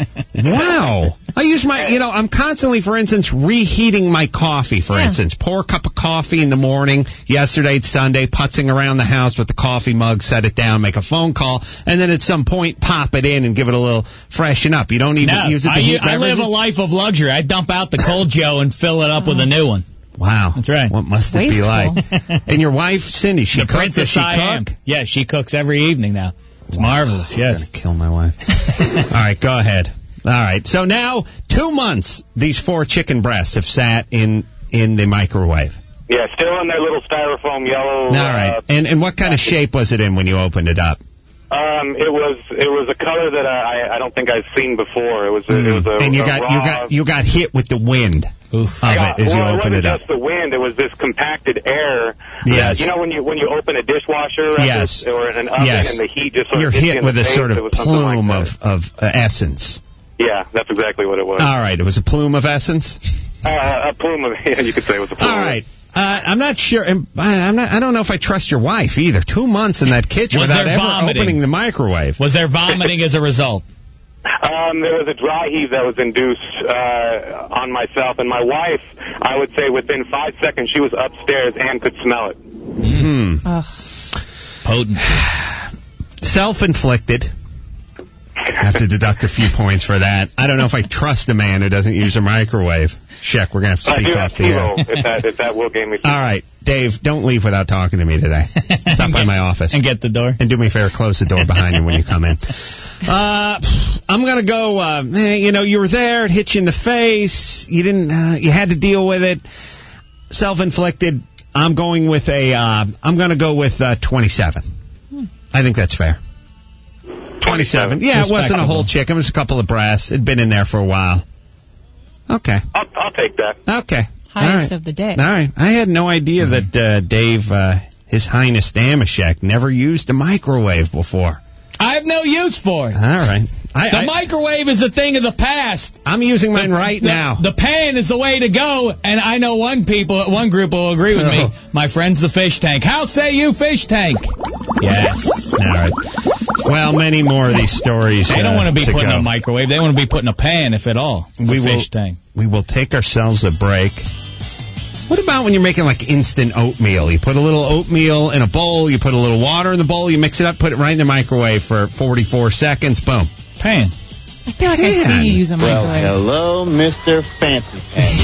Wow. I use my, you know, I'm constantly, for instance, reheating my coffee, for instance. Pour a cup of coffee in the morning. Yesterday, it's Sunday, putzing around the house with the coffee mug, set it down, make a phone call, and then at some point, pop it in and give it a little freshen up. You don't even No, use it to I, heat I live a beverages? life of luxury. I dump out the cold Joe and fill it up with a new one. Wow. That's right. What must it be like? And your wife, Cindy, she The cooks? Does Princess she I am. cook? Yeah, she cooks every evening now. It's marvelous, I'm yes. going to kill my wife. All right, go ahead. All right, so now, two months, these four chicken breasts have sat in, in the microwave. Yeah, still in their little styrofoam yellow. All right, Uh, and and what kind of shape was it in when you opened it up? um, it was it was a color that I I don't think I've seen before. It was a, it was a, Mm. and you a got raw, you got you got hit with the wind of Yeah, it as you well, opened it it wasn't up. just the wind. It was this compacted air. Yes. That, you know when you when you open a dishwasher Yes. or an oven Yes. and the heat just sort You're of hits you hit in with the a face, sort it of was something like plume that. of of uh, essence. Yeah, that's exactly what it was. All right, it was a plume of essence. Uh, a plume of yeah, you could say it was a plume. All right. Uh, I'm not sure. and I- I'm not. I don't know if I trust your wife either. Two months in that kitchen Was without there ever vomiting? opening the microwave. Was there vomiting as a result? Um, there was a dry heave that was induced uh, on myself and my wife. I would say within five seconds she was upstairs and could smell it. Hmm. Potent. Self-inflicted. I have to deduct a few points for that. I don't know if I trust a man who doesn't use a microwave. Check, we're going to have I to do speak have off the air. T-Roll, if that, if that will game me. All right, Dave, don't leave without talking to me today. Stop by my office. And get the door. And do me a favor, close the door behind you when you come in. Uh, I'm going to go, uh, eh, you know, you were there, it hit you in the face, you didn't, uh, you had to deal with it. Self-inflicted. I'm going with a, uh, I'm going to go with uh, twenty-seven. I think that's fair. twenty-seven. Yeah, it wasn't a whole chicken. It was a couple of breasts. It'd been in there for a while. Okay. I'll, I'll take that. Okay. Highest All right. of the day. All right. I had no idea that uh, Dave, uh, His Highness Damashek, never used a microwave before. I have no use for it. All right. I, the I, microwave is a thing of the past. I'm using mine The- right the- now. The pan is the way to go, and I know one people, one group will agree with me. Oh. My friend's the fish tank. How say you, fish tank? Yes. All right. Well, many more of these stories. They don't uh, want to be put in go. a microwave. They want to be put in a pan, if at all. It's We a will, fish tank. we will take ourselves a break. What about when you're making like instant oatmeal? You put a little oatmeal in a bowl, you put a little water in the bowl, you mix it up, put it right in the microwave for forty-four seconds, boom. Pan. I feel like I've seen you use a Well, microwave. hello, Mister Fancy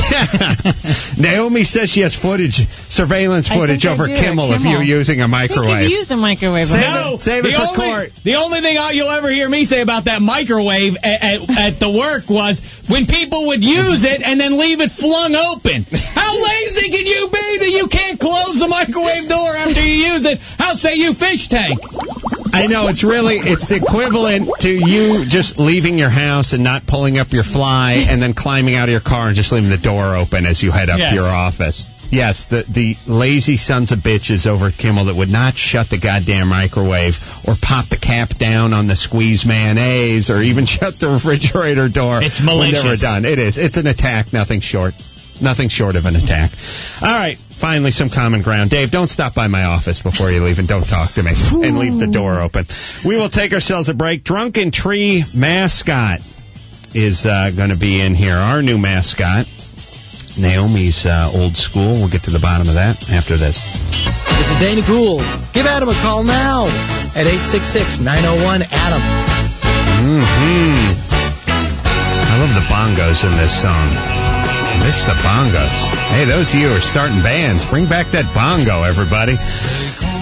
Pants. Naomi says she has footage, surveillance I footage think I over do, Kimmel, if Kimmel. you're using a I think microwave. you've used a microwave. Save before. it- save it the for only, court. The only thing I- you'll ever hear me say about that microwave at, at, at the work was when people would use it and then leave it flung open. How lazy can you be that you can't close the microwave door after you use it? How say you, fish tank? I know, it's really, it's the equivalent to you just leaving your house and not pulling up your fly and then climbing out of your car and just leaving the door open as you head up Yes. to your office. Yes, the, the lazy sons of bitches over at Kimmel that would not shut the goddamn microwave or pop the cap down on the squeeze mayonnaise or even shut the refrigerator door. It's when they were malicious. done. It is. It's an attack, nothing short. Nothing short of an attack. All right, finally some common ground. Dave, don't stop by my office before you leave and don't talk to me. And leave the door open. We will take ourselves a break. Drunken Tree mascot is uh, going to be in here. Our new mascot. Naomi's uh, old school. We'll get to the bottom of that after this. This is Dana Gould. Give Adam a call now at eight six six, nine oh one, Adam. Mm-hmm. I love the bongos in this song. I miss the bongos. Hey, those of you who are starting bands, bring back that bongo, everybody.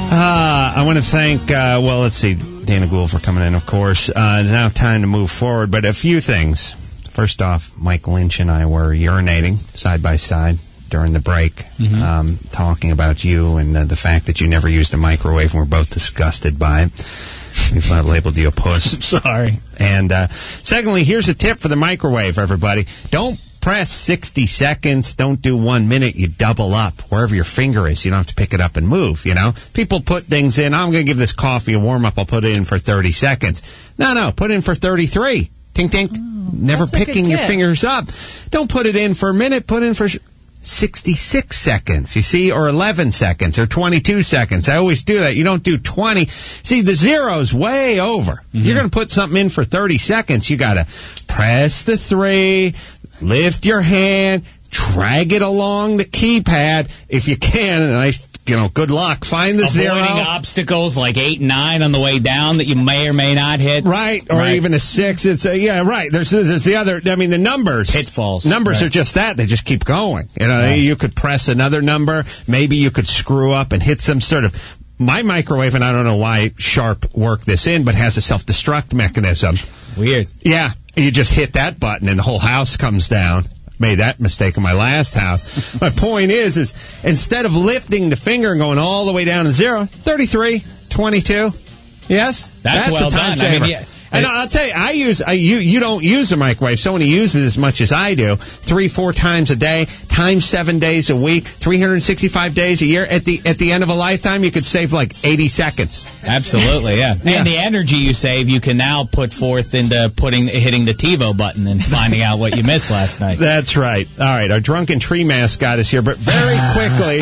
Uh, I want to thank, uh, well, let's see, Dana Gould for coming in, of course. Uh, it's now time to move forward, but a few things. First off, Mike Lynch and I were urinating side by side during the break, mm-hmm. um, talking about you and uh, the fact that you never used a microwave, and we're both disgusted by it. We've uh, labeled you a puss. I'm sorry. And uh, secondly, here's a tip for the microwave, everybody. Don't press sixty seconds. Don't do one minute. You double up wherever your finger is. You don't have to pick it up and move, you know. People put things in. I'm going to give this coffee a warm-up. I'll put it in for thirty seconds. No, no. Put it in for thirty-three. Tink, tink. Oh, never picking your fingers up. Don't put it in for a minute. Put it in for sixty-six seconds, you see, or eleven seconds, or twenty-two seconds. I always do that. You don't do twenty. See, the zero's way over. Mm-hmm. You're going to put something in for thirty seconds. You got to press the three, lift your hand, drag it along the keypad if you can, and I, you know, good luck. Find the Avoiding zero. Avoiding obstacles like eight and nine on the way down that you may or may not hit. Right, or right. even a six. It's a, yeah, right. There's there's the other, I mean, the numbers. Pitfalls. Numbers right. are just that. They just keep going. You know, right. you could press another number. Maybe you could screw up and hit some sort of... My microwave, and I don't know why Sharp worked this in, but has a self-destruct mechanism. Weird. Yeah, you just hit that button and the whole house comes down. Made that mistake in my last house. My point is, is instead of lifting the finger and going all the way down to zero, thirty-three, twenty-two. Yes? That's, That's well a time done. saver. I mean, yeah. And I'll tell you, I use, I, you, you don't use a microwave. Someone who uses as much as I do, three, four times a day, times seven days a week, three hundred sixty-five days a year. At the at the end of a lifetime, you could save like eighty seconds. Absolutely, yeah. yeah. And the energy you save, you can now put forth into putting hitting the TiVo button and finding out what you missed last night. That's right. All right, our drunken tree mascot is here, but very quickly.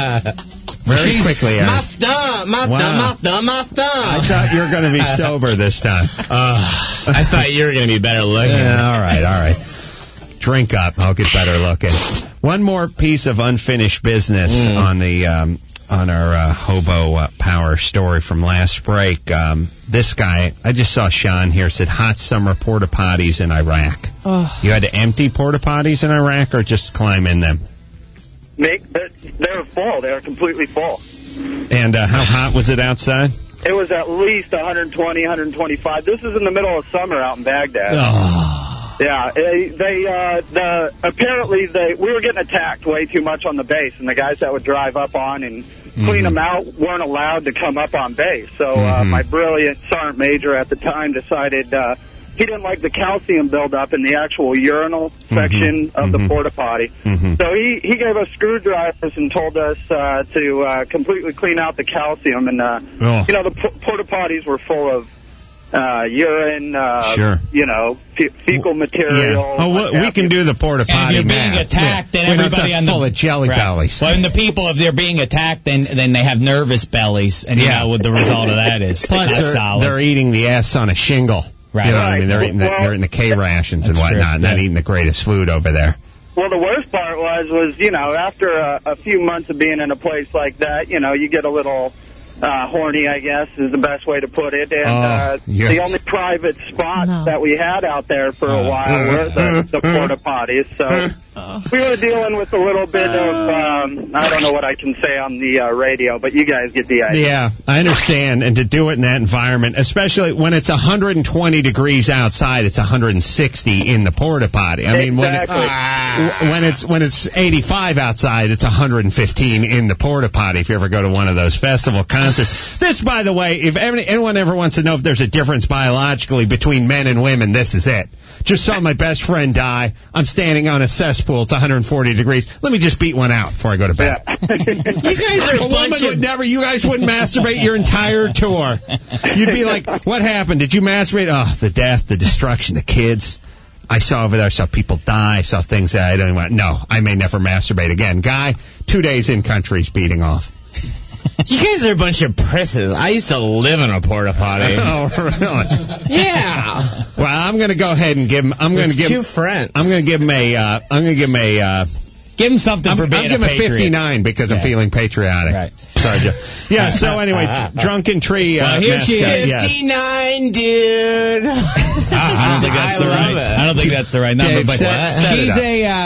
Very She's quickly, Aaron. Muffed up, muffed Wow. up, muffed up, muffed up. I thought you were going to be sober this time. Uh, I thought you were going to be better looking. Yeah, all right, all right. Drink up. I'll get better looking. One more piece of unfinished business mm. on the um, on our uh, hobo uh, power story from last break. Um, this guy, I just saw Sean here, said hot summer porta potties in Iraq. Oh. You had to empty porta potties in Iraq or just climb in them? Make, they were full. They were completely full. And uh, how hot was it outside? It was at least one twenty, one twenty-five. This is in the middle of summer out in Baghdad. Oh. Yeah, they, they uh, the apparently they we were getting attacked way too much on the base, and the guys that would drive up on and clean mm-hmm. them out weren't allowed to come up on base. So uh, mm-hmm. my brilliant sergeant major at the time decided uh, he didn't like the calcium buildup in the actual urinal section mm-hmm. of mm-hmm. the porta potty. Mm-hmm. So he, he gave us screwdrivers and told us uh, to uh, completely clean out the calcium. And, uh, oh. you know, the p- porta potties were full of uh, urine, uh, sure. you know, fe- fecal material. Yeah. Oh, well, we can do the porta potty. And if you're being math. attacked, yeah. then when everybody it's on the full of jelly right. bellies. Well, and the people, if they're being attacked, then then they have nervous bellies, and you Yeah. know what the result of that is. Plus, Not they're, solid. they're eating the ass on a shingle. Right. You know right. what I mean? They're eating the, well, they're eating the K rations and whatnot, true. not yeah. eating the greatest food over there. Well, the worst part was, was you know, after a, a few months of being in a place like that, you know, you get a little uh, horny, I guess, is the best way to put it. And Oh, uh, yes. the only private spots No. that we had out there for a while were the, the porta potties. So we were dealing with a little bit of, um, I don't know what I can say on the uh, radio, but you guys get the idea. Yeah, I understand. And to do it in that environment, especially when it's one hundred twenty degrees outside, it's one hundred sixty in the porta potty. I mean, Exactly. when, it, when it's when it's eighty-five outside, it's one hundred fifteen in the porta potty. If you ever go to one of those festival concerts, this, by the way, if any, anyone ever wants to know if there's a difference biologically between men and women, this is it. Just saw my best friend die. I'm standing on a cesspool. It's one hundred forty degrees. Let me just beat one out before I go to bed. You guys are a A woman bunch would of... never, you guys wouldn't masturbate your entire tour. You'd be like, what happened? Did you masturbate? Oh, the death, the destruction, the kids. I saw over there, I saw people die, I saw things that I don't want. No, I may never masturbate again. Guy, two days in country's beating off. You guys are a bunch of prisses. I used to live in a porta potty. Oh, really? Yeah. Well, I'm going to go ahead and give him, I'm going to give two friends. I'm going to give him a, uh, I'm going to give him a, uh, Give him something I'm, for I'm being giving a him a patriot. fifty-nine because Yeah. I'm feeling patriotic. Right. Sorry, Joe. Yeah, so anyway, Drunken Tree. Uh, Well, here she mascot, is. yes. fifty-nine, dude. I don't think that's I the love right. it. I don't think that's the right number. Dave, but set- set it she's up. a. Uh,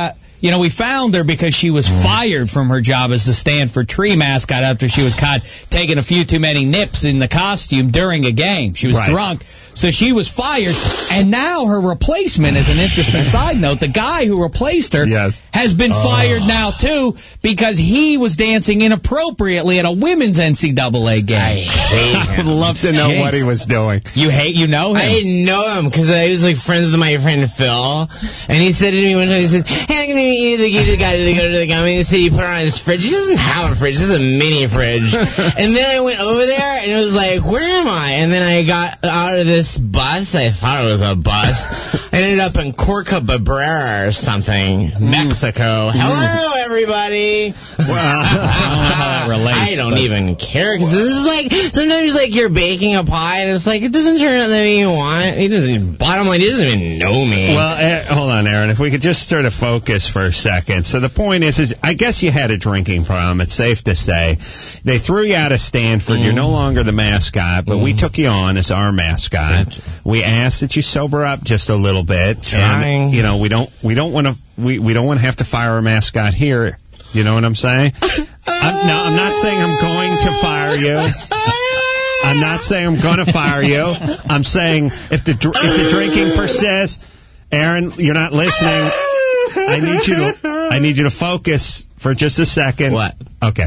you know, we found her because she was fired from her job as the Stanford Tree mascot after she was caught taking a few too many nips in the costume during a game. She was Right. drunk, so she was fired. And now her replacement is an interesting side note. The guy who replaced her Yes. has been Oh. fired now, too, because he was dancing inappropriately at a women's N C double A game. I hate I would him. love to know what he was doing. You hate, you know him? I didn't know him because I was like friends with my friend Phil, and he said to me one time, he says, "Hey, I'm gonna meet you, the the guy to go to the guy." He said he put it on his fridge. He doesn't have a fridge. This is a mini fridge. And then I went over there, and it was like, "Where am I?" And then I got out of this bus. I thought it was a bus. I ended up in Corca Cabrera or something, Mexico. Hello, everybody. Well, I don't know how that relates. I don't but- even care because this is like sometimes like you're baking a pie and it's like it doesn't turn out the way you want. He doesn't. Bottom line, he doesn't even know me. Well, eh, hold on, Aaron. If we could just sort of focus for a second. So the point is, is I guess you had a drinking problem. It's safe to say. They threw you out of Stanford. Mm. You're no longer the mascot, but mm. we took you on as our mascot. We asked that you sober up just a little bit. Trying. And, you know, we don't we don't want to we, we don't want to have to fire a mascot here. You know what I'm saying? I'm, now, I'm not saying I'm going to fire you. I'm not saying I'm going to fire you. I'm saying if the dr- if the drinking persists, Aaron, you're not listening. I need you to I need you to focus for just a second. What? Okay.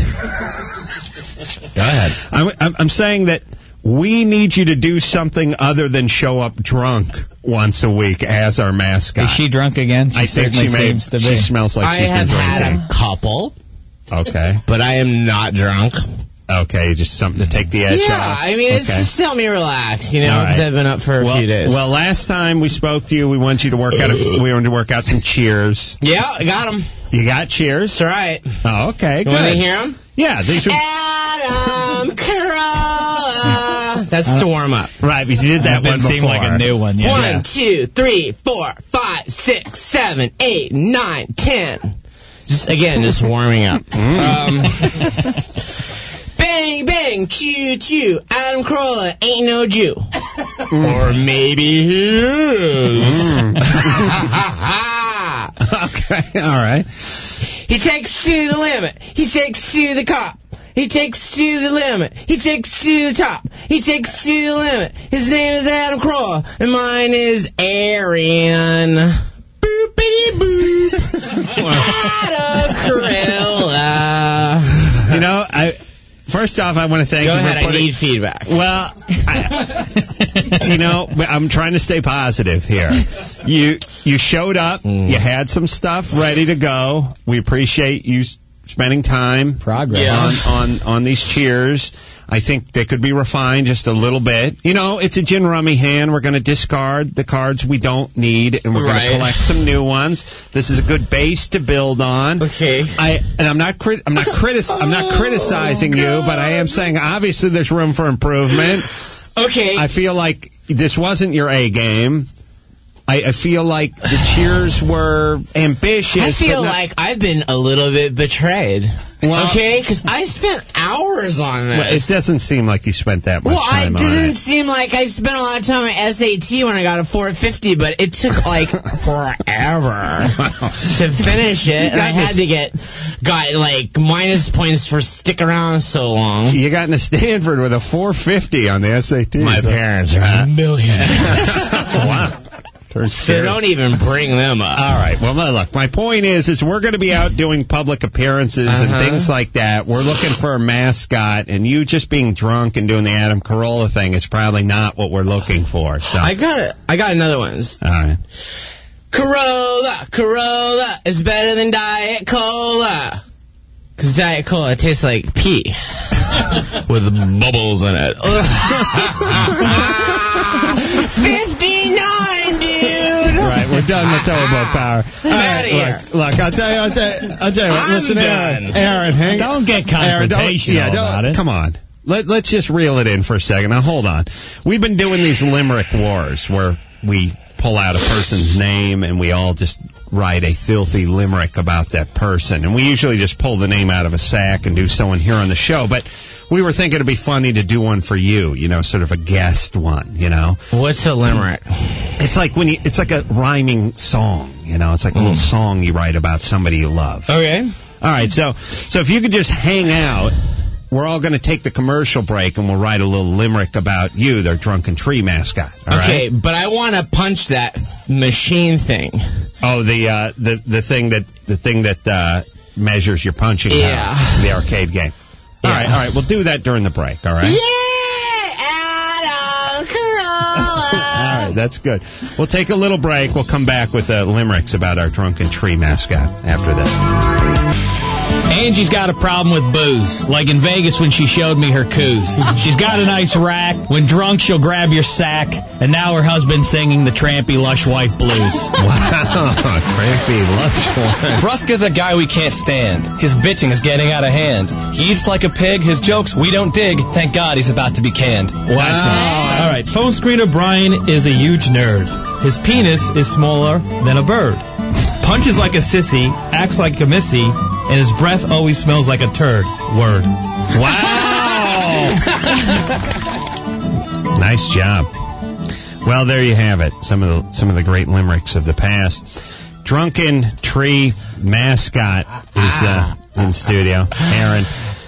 Go ahead. I'm, I'm I'm saying that we need you to do something other than show up drunk once a week as our mascot. Is she drunk again? She I think she may. seems to be. She smells like I she's have been had drinking. a couple, Okay. but I am not drunk. Okay, just something to take the edge Yeah, off. I mean, it's Okay. just to help me relax, you know, All because right. I've been up for a well, few days. Well, last time we spoke to you, we wanted you to work out. A, we wanted to work out some cheers. Yeah, I got them. You got cheers? That's right. Oh, okay, You good. want to hear them? Yeah, these are Adam Carolla. That's to warm up. right. Because you did that That one seem before. like a new one. Yeah. One, two, three, four, five, six, seven, eight, nine, ten. Just again, just warming up. Um, bang, bang, choo, choo. Adam Carolla ain't no Jew. Or maybe he is. Okay, all right. He takes to the limit. He takes to the cop. He takes to the limit. He takes to the top. He takes to the limit. His name is Adam Carolla, and mine is Aaron. Boopity boop. Adam Carolla. You know, I first off, I want to thank Go you ahead, for I putting... need feedback. Well, I, you know, I'm trying to stay positive here. You you showed up. Mm. You had some stuff ready to go. We appreciate you spending time Progress. Yeah. on, on, on these cheers. I think they could be refined just a little bit. You know, it's a gin rummy hand. We're going to discard the cards we don't need, and we're going Right. to collect some new ones. This is a good base to build on. Okay. I and I'm not crit- I'm not critic- I'm not criticizing you, but I am saying obviously there's room for improvement. Okay. I feel like this wasn't your A game. I, I feel like the cheers were ambitious. I feel but not- like I've been a little bit betrayed. Well- okay? Because I spent hours on this. Well, it doesn't seem like you spent that much Well, I time on didn't it. seem like I spent a lot of time on S A T when I got a four fifty, but it took like forever to finish it. And I had to get got like minus points for stick around so long. You got into Stanford with a four fifty on the S A T. My parents are millionaires. Wow. So don't even bring them up. All right. Well, my- look, my point is, is we're going to be out doing public appearances Uh-huh. and things like that. We're looking for a mascot, and you just being drunk and doing the Adam Carolla thing is probably not what we're looking for. So, I got it. I got another one. all right. Corolla, Corolla is better than Diet Cola. Because Diet Cola tastes like pee. With bubbles in it. fifty-nine, dude! Right, we're done with Turbo Power. I'm All outta right, here. Look, look, I'll tell you, I'll tell you, I'll tell you what. I'm Listen, Aaron, done. Aaron, hang Don't get Aaron, don't- confrontational yeah, don't- about it. Come on. Let, let's just reel it in for a second. Now, hold on. We've been doing these limerick wars where we pull out a person's name and we all just write a filthy limerick about that person. And we usually just pull the name out of a sack and do so on here on the show. But we were thinking it'd be funny to do one for you, you know, sort of a guest one, you know. What's a limerick? It's like when you, it's like a rhyming song, you know. It's like a little song you write about somebody you love. Okay. All right, so so if you could just hang out, we're all going to take the commercial break and we'll write a little limerick about you, their Drunken Tree mascot. All okay, right? but I want to punch that th- machine thing. Oh, the uh, the the thing that the thing that uh, measures your punching power. Yeah. The arcade game. All Yeah. right, all right. We'll do that during the break. All right. Yeah, Adam Carolla. All right, that's good. We'll take a little break. We'll come back with uh, limericks about our Drunken Tree mascot after this. Angie's got a problem with booze, like in Vegas when she showed me her coos. She's got a nice rack. When drunk, she'll grab your sack. And now her husband's singing the Trampy Lush Wife blues. Wow, Trampy Lush Wife. Rusk is a guy we can't stand. His bitching is getting out of hand. He eats like a pig. His jokes we don't dig. Thank God he's about to be canned. Wow. All right, phone screener Brian is a huge nerd. His penis is smaller than a bird. Punches like a sissy, acts like a missy, and his breath always smells like a turd. Word. Wow! Nice job. Well, there you have it. Some of the some of the great limericks of the past. Drunken Tree mascot is uh, in studio. Aaron.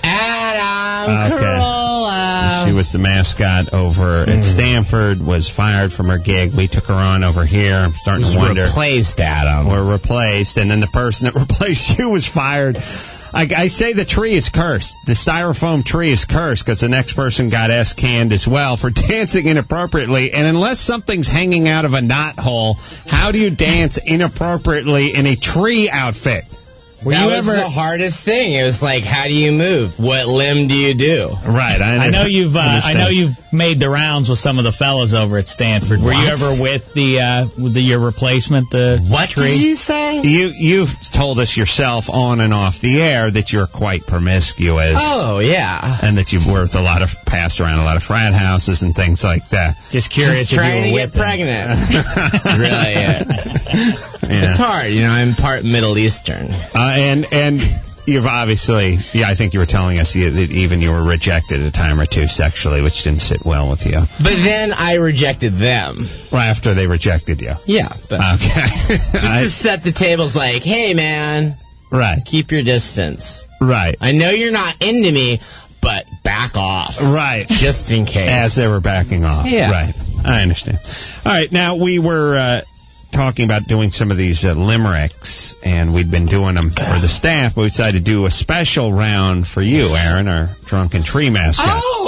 Adam Okay. Carolla. She was the mascot over at Stanford, was fired from her gig. We took her on over here. I'm starting Was to wonder. replaced, Adam. Or replaced, and then the person that replaced you was fired. I, I say the tree is cursed. The styrofoam tree is cursed because the next person got S-canned as well for dancing inappropriately. And unless something's hanging out of a knothole, how do you dance inappropriately in a tree outfit? Were that you was ever the hardest thing. It was like, how do you move? What limb do you do? Right. I, I know you've. Uh, I know you've made the rounds with some of the fellas over at Stanford. Were What? you ever with the uh, with the, your replacement? The what tree? did you say? You you've told us yourself on and off the air that you're quite promiscuous. Oh yeah. And that you've worked a lot of passed around a lot of frat houses and things like that. Just curious Just if trying you were to with get pregnant. really. Yeah. Yeah. It's hard, you know. I'm part Middle Eastern. Uh, and and you've obviously, yeah, I think you were telling us you, that even you were rejected a time or two sexually, which didn't sit well with you. But then I rejected them. Right after they rejected you. Yeah. But Okay. just I- to set the tables like, hey, man. Right. Keep your distance. Right. I know you're not into me, but back off. Right. Just in case. As they were backing off. Yeah. Right. I understand. All right. Now, we were uh, talking about doing some of these uh, limericks, and we'd been doing them for the staff, but we decided to do a special round for you, Aaron, our Drunken Tree mascot.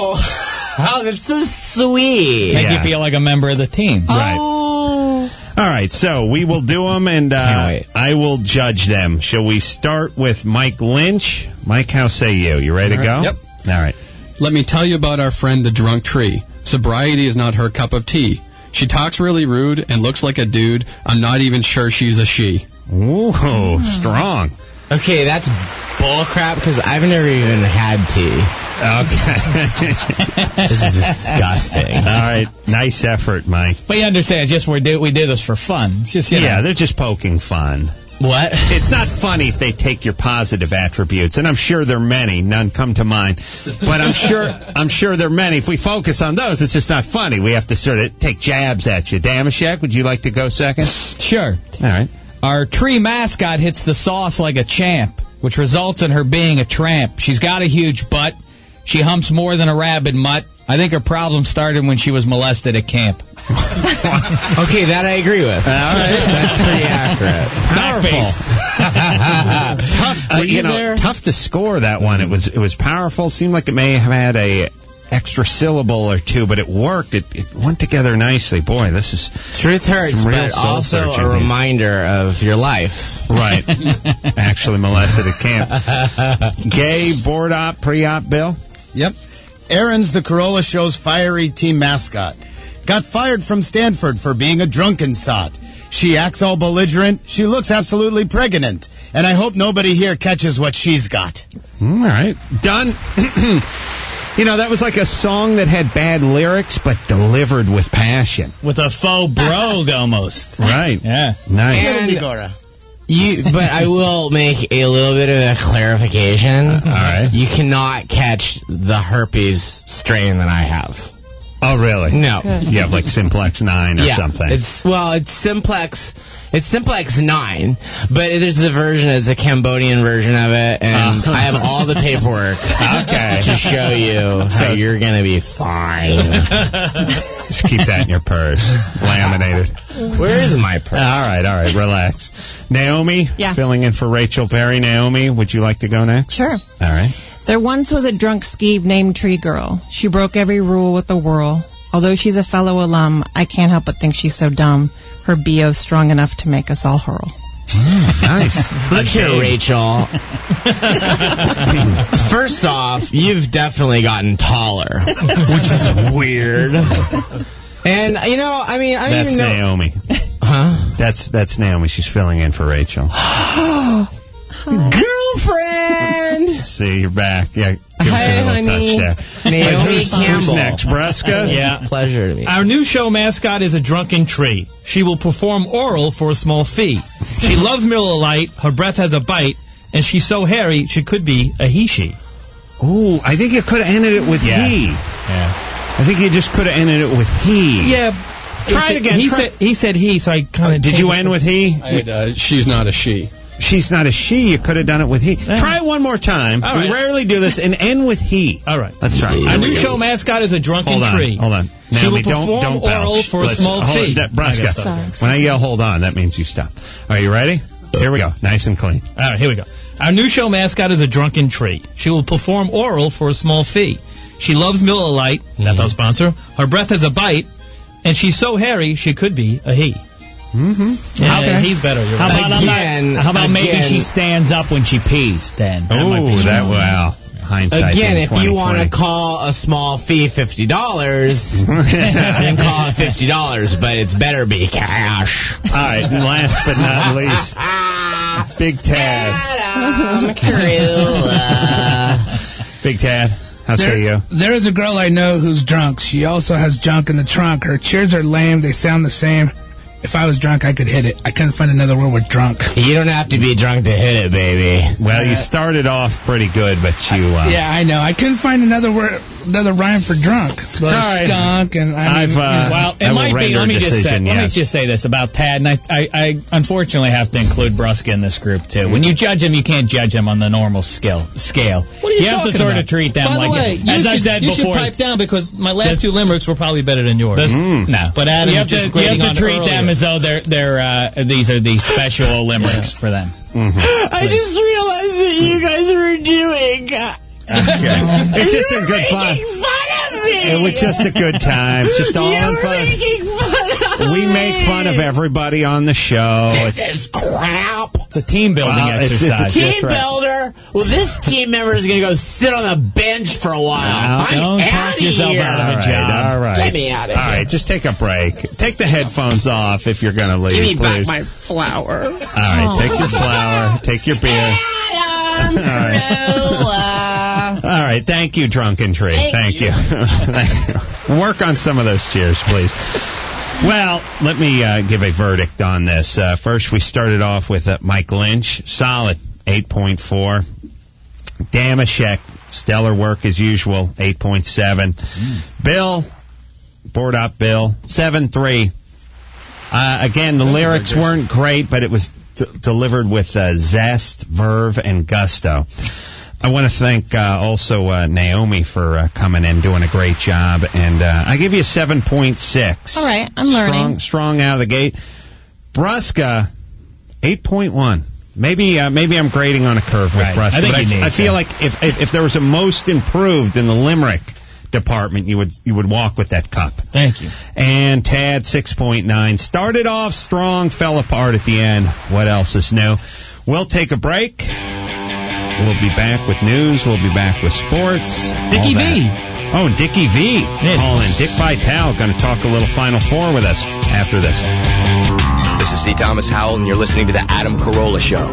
Oh, oh that's so sweet. Make Yeah. you feel like a member of the team. Right. Oh. All right, so we will do them, and uh, I will judge them. Shall we start with Mike Lynch? Mike, how say you? You ready to go? All right, yep. All right. Let me tell you about our friend the Drunk Tree. Sobriety is not her cup of tea. She talks really rude and looks like a dude. I'm not even sure she's a she. Ooh, strong. Okay, that's bullcrap because I've never even had tea. Okay. This is disgusting. All right, nice effort, Mike. But you understand, just we did we did this for fun. It's just you Yeah, know. they're just poking fun. What? It's not funny if they take your positive attributes, and I'm sure there are many. None come to mind, but I'm sure I'm sure there are many. If we focus on those, it's just not funny. We have to sort of take jabs at you. Damashek, would you like to go second? Sure. All right. Our tree mascot hits the sauce like a champ, which results in her being a tramp. She's got a huge butt. She humps more than a rabid mutt. I think her problem started when she was molested at camp. Okay, that I agree with. All right. That's pretty accurate. Powerful. Tough, uh, Were you you know, there? tough to score that one. It was it was powerful. Seemed like it may have had a extra syllable or two, but it worked. It, it went together nicely. Boy, this is Truth hurts, some real but soul also searching a here. reminder of your life. Right. Actually molested at camp. Gay, board op, pre-op, Bill? Yep. Aaron's the Corolla Show's fiery team mascot. Got fired from Stanford for being a drunken sot. She acts all belligerent. She looks absolutely pregnant. And I hope nobody here catches what she's got. All right. Done. You know, that was like a song that had bad lyrics, but delivered with passion. With a faux brogue almost. Right. Yeah. Nice. And You, but I will make a little bit of a clarification. All right. You cannot catch the herpes strain that I have. Oh, really? No. Good. You have like Simplex nine or yeah, something. It's well, it's Simplex. It's Simplex nine, but there's a version. It's a Cambodian version of it, and uh, I have all the paperwork. Okay. To show you So- how you're gonna be fine. Just keep that in your purse, laminated. Where is my purse? All right, all right, relax. Naomi, Yeah. filling in for Rachel Perry. Naomi, would you like to go next? Sure. All right. There once was a drunk skeeve named Tree Girl. She broke every rule with a whirl. Although she's a fellow alum, I can't help but think she's so dumb. Her B O's strong enough to make us all hurl. Mm, nice. Look here, Rachel. First off, you've definitely gotten taller, which is weird. And, you know, I mean, I don't That's even know. Naomi. Huh? That's that's Naomi. She's filling in for Rachel. Girlfriend! See, you're back. Yeah. Give Hi, her a little honey. touch there. Naomi Who's, Campbell. Who's next? Breska? Yeah. Pleasure to me. Our new show mascot is a drunken tree. She will perform oral for a small fee. She loves Miller Lite. Her breath has a bite, and she's so hairy she could be a he/she. Ooh, I think you could have ended it with Yeah. he. Yeah. I think you just could have ended it with he. Yeah. Try it again. He Try- said he said he, so I kind of. Did you end with he? I, uh, she's not a she. She's not a she. You could have done it with he. Try it one more time. All We right. rarely do this, and end with he. All right. Let's try. Our Here we new go. show mascot is a drunken Hold on, tree. hold on. She Naomi, will don't, perform don't oral belch. for a Let's- small hold- fee. that- I guess so. Breska, when I yell hold on, that means you stop. Are you ready? Here we go. Nice and clean. All right, here we go. Our new show mascot is a drunken tree. She will perform oral for a small fee. She loves Miller Lite. That's our sponsor. Her breath has a bite, and she's so hairy she could be a he. Mm-hmm. Yeah, Okay. he's better. You're How right. about, I'm Again, not, how about maybe again. she stands up when she pees, then? That might be Oh, that strong. wow. Hindsight. Again, being if you want to twenty twenty. call a small fee fifty dollars, then call it fifty dollars, but it's better be cash. All right, and last but not least, Big Tad. Adam Carolla. Big Tad, how say you? There is a girl I know who's drunk. She also has junk in the trunk. Her cheers are lame. They sound the same. If I was drunk, I could hit it. I couldn't find another word with drunk. You don't have to be drunk to hit it, baby. Well, you started off pretty good, but you... Uh, Yeah, I know. I couldn't find another word, another rhyme for drunk. But All right. skunk and I mean, I've, uh, you know. Well, it I will might be. render Let me a just say. decision, Let me yes. just say this about Tad, and I, I, I unfortunately have to include Bruska in this group too. When you judge them, you can't judge them on the normal scale. Scale. What are you, have talking to sort about? of treat them By like, the way, you as should, I said you before. should pipe down because my last The- two limericks were probably better than yours. Mm. No, But Adam you have was to, just you have grading to on treat earlier. them as though they're they're uh, these are the special limericks for them. Mm-hmm. I just realized what you guys were doing. It's just a good fun. Making fun of me. It was just a good time. It's just all you in were fun. making fun of We me. make fun of everybody on the show. This It's- is crap. It's a team building Well, it's- it's a exercise. team- Team That's right. builder. Well, this team member is going to go sit on the bench for a while. Well, I'm don't talk out of yourself here. out of a all right, job. all right. Get me out of All here. right, just take a break. Take the headphones off if you're going to leave, Give me please. back my flower. All right, take your flour, take your beer. Adam All right. Carolla. All right, thank you, Drunken Tree. Thank Thank, you. Thank you. Work on some of those cheers, please. Well, let me uh, give a verdict on this. Uh, first, we started off with uh, Mike Lynch, solid, eight point four. Damashek, stellar work as usual, eight point seven. Mm. Bill, board up Bill, seven three. Uh, again, the lyrics weren't great, but it was d- delivered with uh, zest, verve, and gusto. I want to thank uh, also uh, Naomi for uh, coming in, doing a great job, and uh, I give you a seven point six. All right, I'm strong, learning. Strong out of the gate. Bruska, eight point one. Maybe uh, maybe I'm grading on a curve with Right. Bruska, I think but you I, need I feel to. like if, if if there was a most improved in the Limerick department, you would you would walk with that cup. Thank you. And Tad, six point nine. Started off strong, fell apart at the end. What else is new? We'll take a break. We'll be back with news. We'll be back with sports. Dickie all V. that. Oh, and Dickie V. Yeah. Calling. Dick Vitale going to talk a little Final Four with us after this. This is C. Thomas Howell, and you're listening to The Adam Carolla Show.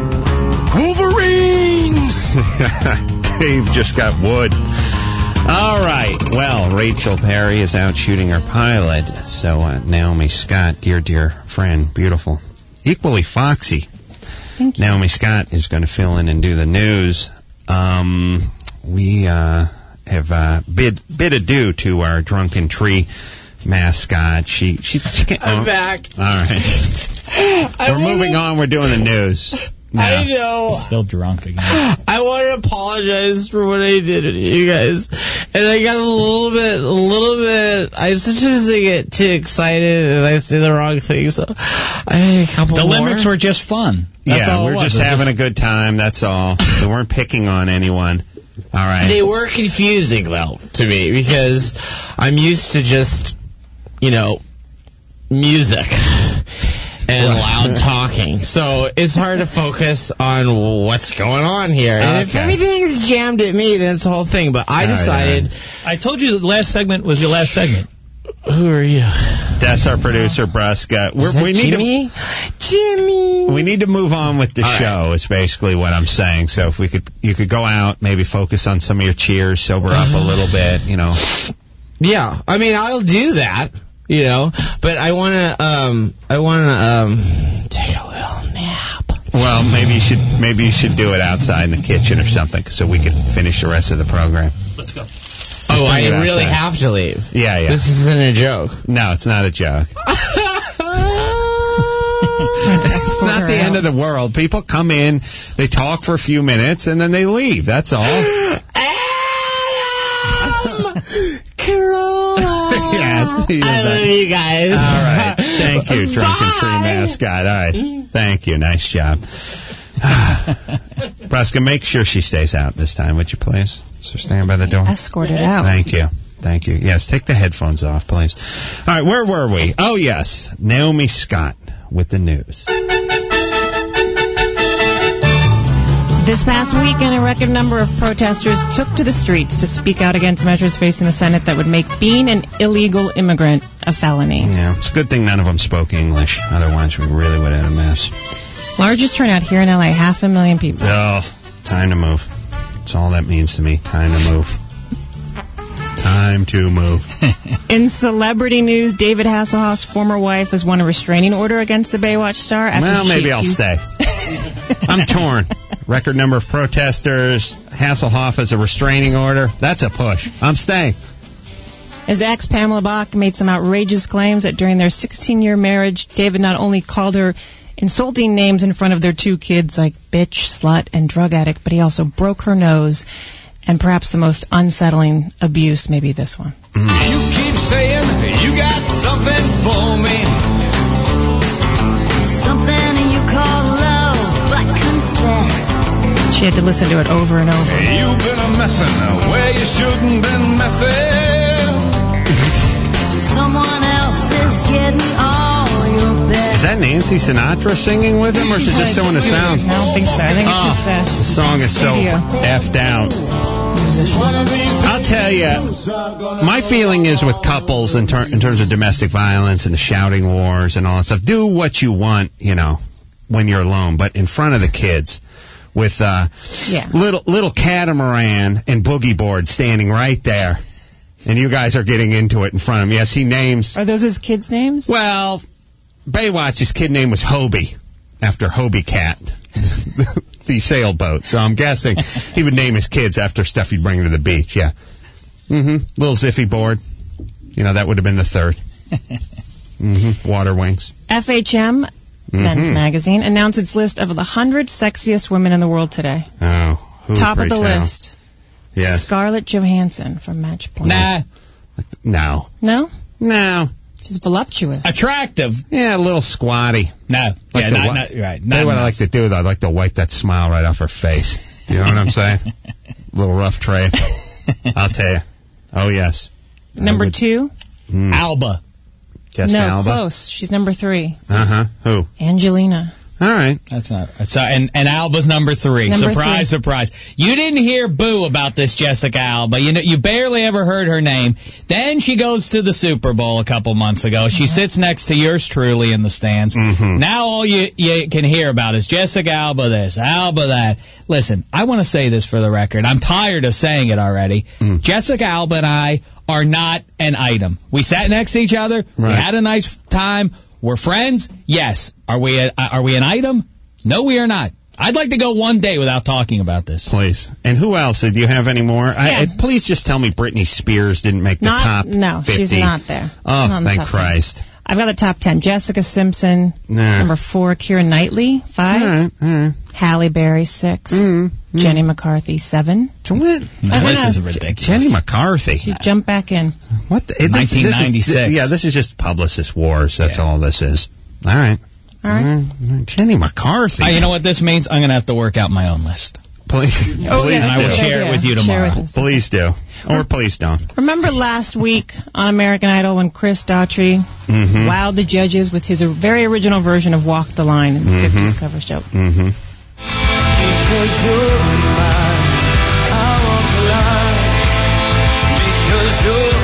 Wolverines! Dave just got wood. All right. Well, Rachel Perry is out shooting her pilot. So uh, Naomi Scott, dear, dear friend, beautiful, equally foxy. Thank you. Naomi Scott is going to fill in and do the news. Um, we uh, have uh, bid bid adieu to our drunken tree mascot. She she. she can't, I'm oh, back. All right. I We're wanna, moving on. We're doing the news. No. I know. He's still drunk again. I want to apologize for what I did to you guys, and I got a little bit, a little bit. I sometimes I get too excited and I say the wrong thing. So I had a couple The more. limericks were just fun. That's yeah, all it we're was. just It was having just- a good time. That's all. We weren't picking on anyone. All right. They were confusing though to me because I'm used to just, you know, music and loud talking. So it's hard to focus on what's going on here. And if Okay. everything is jammed at me, then it's the whole thing. But I All right, decided... I told you the last segment was your last segment. Who are you? That's our producer, Bruska. We're, Is that we need Jimmy? to Jimmy. we need to move on with the All show. Is basically what I'm saying. So if we could, you could go out, maybe focus on some of your cheers, sober up a little bit. You know. Yeah, I mean, I'll do that, you know, but I want to, um, I want to, um, take a little nap. Well, maybe you should maybe you should do it outside in the kitchen or something, so we can finish the rest of the program. Let's go. Oh, I bring it really outside. have to leave. Yeah, yeah. This isn't a joke. No, it's not a joke. It's not the end of the world. People come in, they talk for a few minutes, and then they leave. That's all. Yes. I love you guys. All right. Thank you, Drunken Tree Mascot. All right. Thank you. Nice job. Bruska, make sure she stays out this time, would you please? So stand by the door. Escort it out. Thank you. Thank you. Yes, take the headphones off, please. All right, where were we? Oh, yes. Naomi Scott with the news. This past weekend, a record number of protesters took to the streets to speak out against measures facing the Senate that would make being an illegal immigrant a felony. Yeah, it's a good thing none of them spoke English. Otherwise, we really would have had a mess. Largest turnout here in L A, half a million people. Oh, time to move. That's all that means to me. Time to move. Time to move. In celebrity news, David Hasselhoff's former wife has won a restraining order against the Baywatch star. After Well, she maybe I'll accused- stay. I'm torn. Record number of protesters. Hasselhoff has a restraining order. That's a push. I'm staying. His ex, Pamela Bach, made some outrageous claims that during their sixteen-year marriage, David not only called her insulting names in front of their two kids like bitch, slut, and drug addict, but he also broke her nose. And perhaps the most unsettling abuse may be this one. You keep saying you got something for me. Something you call love, but confess. She had to listen to it over and over. You've been a messin' where you shouldn't been messing. Someone else is getting all your best. Is that Nancy Sinatra singing with him, or is it just someone who sounds? I don't think so. I think it's Oh, just a... the song is so studio. effed out. I'll tell you, my feeling is with couples in, ter- in terms of domestic violence and the shouting wars and all that stuff, do what you want, you know, when you're alone, but in front of the kids with uh, Yeah. little little catamaran and boogie board standing right there, and you guys are getting into it in front of him. Yes, he names... Are those his kids' names? Well, Baywatch's kid name was Hobie, after Hobie Cat. The sailboat. So I'm guessing he would name his kids after stuff he'd bring to the beach. Yeah. Mm-hmm. Little Ziffy board. You know, that would have been the third. Mm-hmm. Water wings. F H M, Mm-hmm. Men's Magazine, announced its list of the one hundred sexiest women in the world today. Oh. Who, Top of pray the tell? list. Yes. Scarlett Johansson from Match Point. Nah. No. No? No. She's voluptuous. Attractive. Yeah, a little squatty. No. Like yeah, the not, wa- not, right. Tell you Not what I enough. like to do, though. I'd like to wipe that smile right off her face. You know what I'm saying? Little rough trade. I'll tell you. Oh, yes. Number I would- two? Mm. Alba. Jessica no, Alba? close. She's number three. Uh-huh. Who? Angelina. All right. That's not so. And and Alba's number three. Number surprise, three. surprise. You didn't hear boo about this Jessica Alba. You know, you barely ever heard her name. Then she goes to the Super Bowl a couple months ago. She sits next to yours truly in the stands. Mm-hmm. Now all you you can hear about is Jessica Alba this, Alba that. Listen, I want to say this for the record. I'm tired of saying it already. Mm. Jessica Alba and I are not an item. We sat next to each other. We Right. had a nice time. We're friends. Yes. Are we a, are we an item? No, we are not. I'd like to go one day without talking about this. Please. And who else? Do you have any more? Yeah. I, I, please just tell me Britney Spears didn't make the not, top no, fifty. She's not there. Oh, not thank the Christ. ten. I've got the top ten. Jessica Simpson, nah. number four. Keira Knightley, five. All right, all right. Halle Berry, six. Mm-hmm. Jenny McCarthy, seven. What? No, this is ridiculous. Jenny McCarthy. She jumped back in. What? The, it, nineteen ninety-six. This is, yeah, this is just publicist wars. That's yeah. all this is. All right. All right. Mm, Jenny McCarthy. Oh, you know what this means? I'm going to have to work out my own list. Please. Oh, please yeah. do. And I will share it with you tomorrow. With please do. Or please don't. Remember last week on American Idol when Chris Daughtry mm-hmm. wowed the judges with his very original version of Walk the Line in the mm-hmm. fifties cover show? Mm-hmm. Because you're mine, I walk the line. Because you're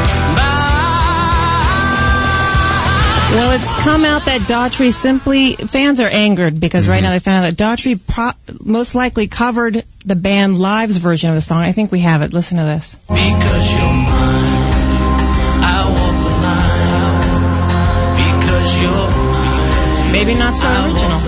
Well, it's come out that Daughtry simply... Fans are angered because mm-hmm. right now they found out that Daughtry pro- most likely covered the band Live's version of the song. I think we have it. Listen to this. Because you're mine, I walk the line. Because you're mine. Maybe not so original.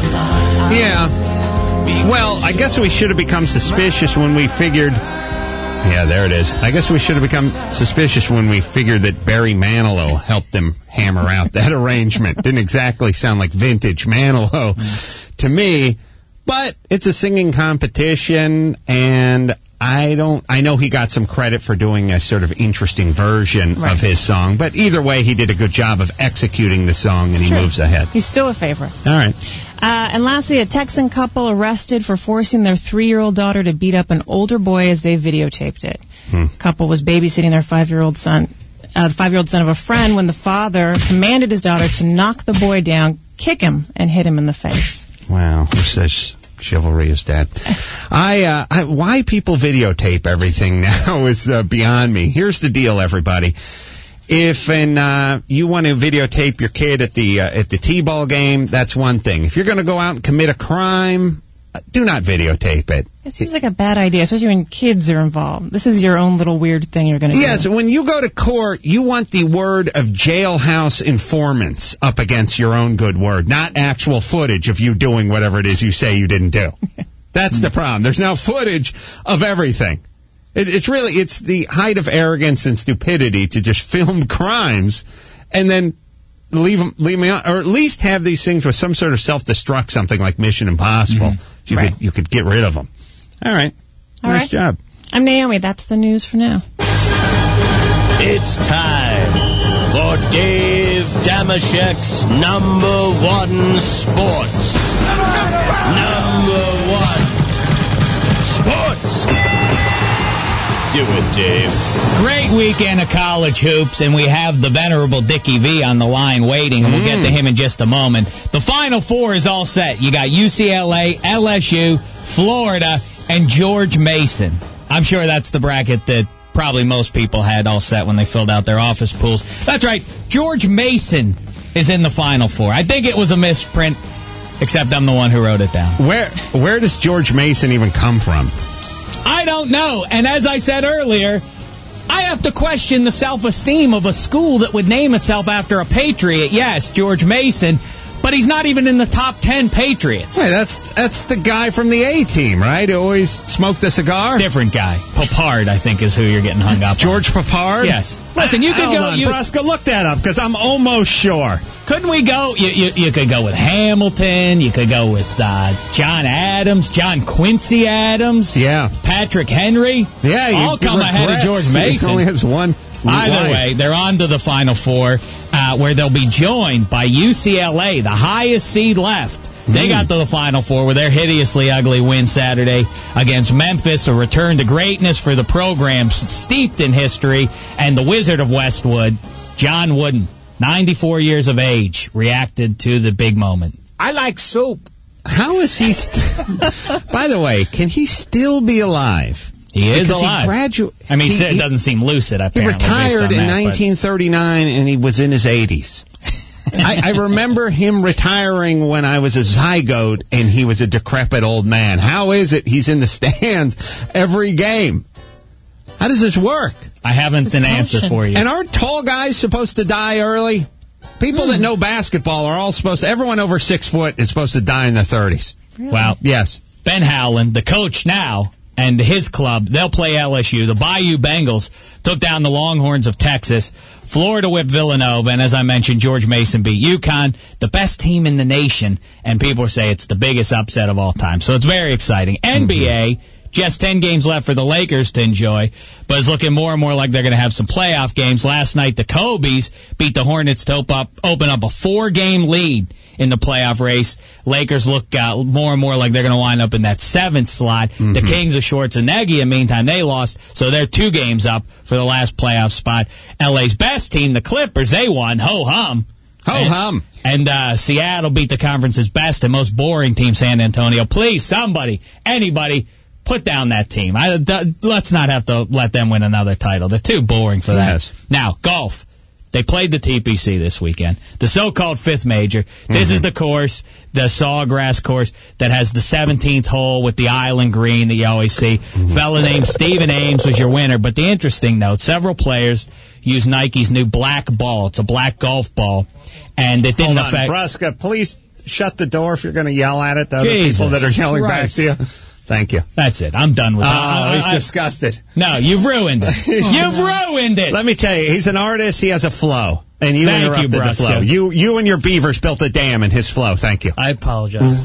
Yeah. Well, I guess we should have become suspicious when we figured... Yeah, there it is. I guess we should have become suspicious when we figured that Barry Manilow helped them hammer out that arrangement. Didn't exactly sound like vintage Manilow mm. to me, but it's a singing competition, and I don't. I know he got some credit for doing a sort of interesting version right. of his song, but either way, he did a good job of executing the song, and it's he true. moves ahead. He's still a favorite. All right. Uh, and lastly, a Texan couple arrested for forcing their three-year-old daughter to beat up an older boy as they videotaped it. Hmm. Couple was babysitting their five-year-old son, uh, the five-year-old son of a friend, when the father commanded his daughter to knock the boy down, kick him, and hit him in the face. Wow, who says chivalry is dead? I, uh, I, why people videotape everything now is uh, beyond me. Here's the deal, everybody. If and uh, you want to videotape your kid at the uh, at the T-ball game, that's one thing. If you're going to go out and commit a crime, do not videotape it. It seems like a bad idea, especially when kids are involved. This is your own little weird thing you're going to do. Yes, when you go to court, you want the word of jailhouse informants up against your own good word, not actual footage of you doing whatever it is you say you didn't do. That's the problem. There's now footage of everything. It, it's really, it's the height of arrogance and stupidity to just film crimes and then leave them, leave me on, or at least have these things with some sort of self-destruct, something like Mission Impossible. Mm-hmm. So you, right. could, you could get rid of them. All right. All nice right. job. I'm Naomi. That's the news for now. It's time for Dave Damashek's number one sports. Number one sports. Do it, Dave. Great weekend of college hoops, and we have the venerable Dickie V on the line waiting, and we'll get to him in just a moment. The Final Four is all set. You got U C L A, L S U, Florida, and George Mason. I'm sure that's the bracket that probably most people had all set when they filled out their office pools. That's right. George Mason is in the Final Four. I think it was a misprint, except I'm the one who wrote it down. Where where does George Mason even come from? I don't know. And as I said earlier, I have to question the self-esteem of a school that would name itself after a Patriot. Yes, George Mason, but he's not even in the top ten Patriots. Hey, that's that's the guy from the A-team, right? Who always smoked a cigar? Different guy. Papard, I think, is who you're getting hung up George on. Papard? Yes. Listen, you could Hold go... on, you, Brusca, look that up, because I'm almost sure. Couldn't we go... You, you, you could go with Hamilton. You could go with uh, John Adams, John Quincy Adams. Yeah. Patrick Henry. Yeah, you all come ahead of George Mason. He only has one Either life. way, they're on to the Final Four, uh, where they'll be joined by U C L A, the highest seed left. They got to the Final Four with their hideously ugly win Saturday against Memphis, a return to greatness for the program steeped in history, and the Wizard of Westwood, John Wooden, ninety-four years of age, reacted to the big moment. I like soup. How is he... St- By the way, can he still be alive? He is because alive. He gradu- I mean, he, it doesn't seem lucid, apparently. He retired in that, nineteen thirty-nine, and he was in his eighties. I, I remember him retiring when I was a zygote, and he was a decrepit old man. How is it he's in the stands every game? How does this work? I haven't an answer for you. And aren't tall guys supposed to die early? People that know basketball are all supposed to, everyone over six foot is supposed to die in their thirties. Really? Well, yes. Ben Howland, the coach now, and his club, they'll play L S U. The Bayou Bengals took down the Longhorns of Texas. Florida whipped Villanova, and as I mentioned, George Mason beat UConn, the best team in the nation, and people say it's the biggest upset of all time. So it's very exciting. N B A, just ten games left for the Lakers to enjoy, but it's looking more and more like they're going to have some playoff games. Last night, the Kobe's beat the Hornets to op- up, open up a four-game lead in the playoff race. Lakers look uh, more and more like they're going to wind up in that seventh slot. Mm-hmm. The Kings of Schwarzenegger, meantime, they lost, so they're two games up for the last playoff spot. L A's best team, the Clippers, they won. Ho-hum. Ho-hum. And, and uh, Seattle beat the conference's best and most boring team, San Antonio. Please, somebody, anybody, put down that team. I, d- let's not have to let them win another title. They're too boring for that. Yes. Now, golf. They played the T P C this weekend, the so-called fifth major. This Mm-hmm. is the course, the Sawgrass course, that has the seventeenth hole with the island green that you always see. Mm-hmm. Fella named Stephen Ames was your winner. But the interesting note, several players use Nike's new black ball. It's a black golf ball. And it didn't Hold on, affect... Brusca, please shut the door if you're going to yell at it. The other Jesus people that are yelling Christ. back to you. Thank you. That's it. I'm done with Oh, that. he's I- I- disgusted. No, you've ruined it. You've ruined it. Let me tell you, he's an artist. He has a flow. And you Thank you, interrupted the Brusca. flow. You you and your beavers built a dam in his flow. Thank you. I apologize.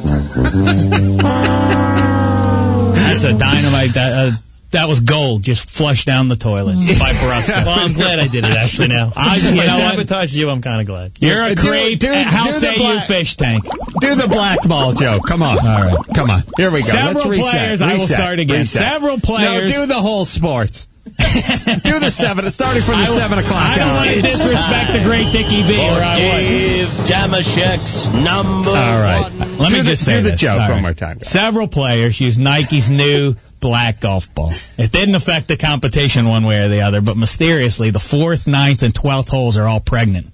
That's a dynamite. That, uh, that was gold, just flushed down the toilet by Brusca. Well, I'm glad I did it, actually, now. I, If you I know what? sabotaged you, I'm kind of glad. You're a Do- great, do- how do the say you black- fish tank. Do the black ball joke. Come on. All right. Come on. Here we go. Several Let's reset. players, I will Reset. start again. Reset. Several players- No, do the whole sports. Do the seven, starting from the I will- seven o'clock I don't hour. want to It's disrespect time the great Dickie V, for or I would. Dave Damashek's number All right. one. Let me Do the- just say do the this. joke All one right. more time. Several players use Nike's new black golf ball. It didn't affect the competition one way or the other, but mysteriously, the fourth, ninth, and twelfth holes are all pregnant.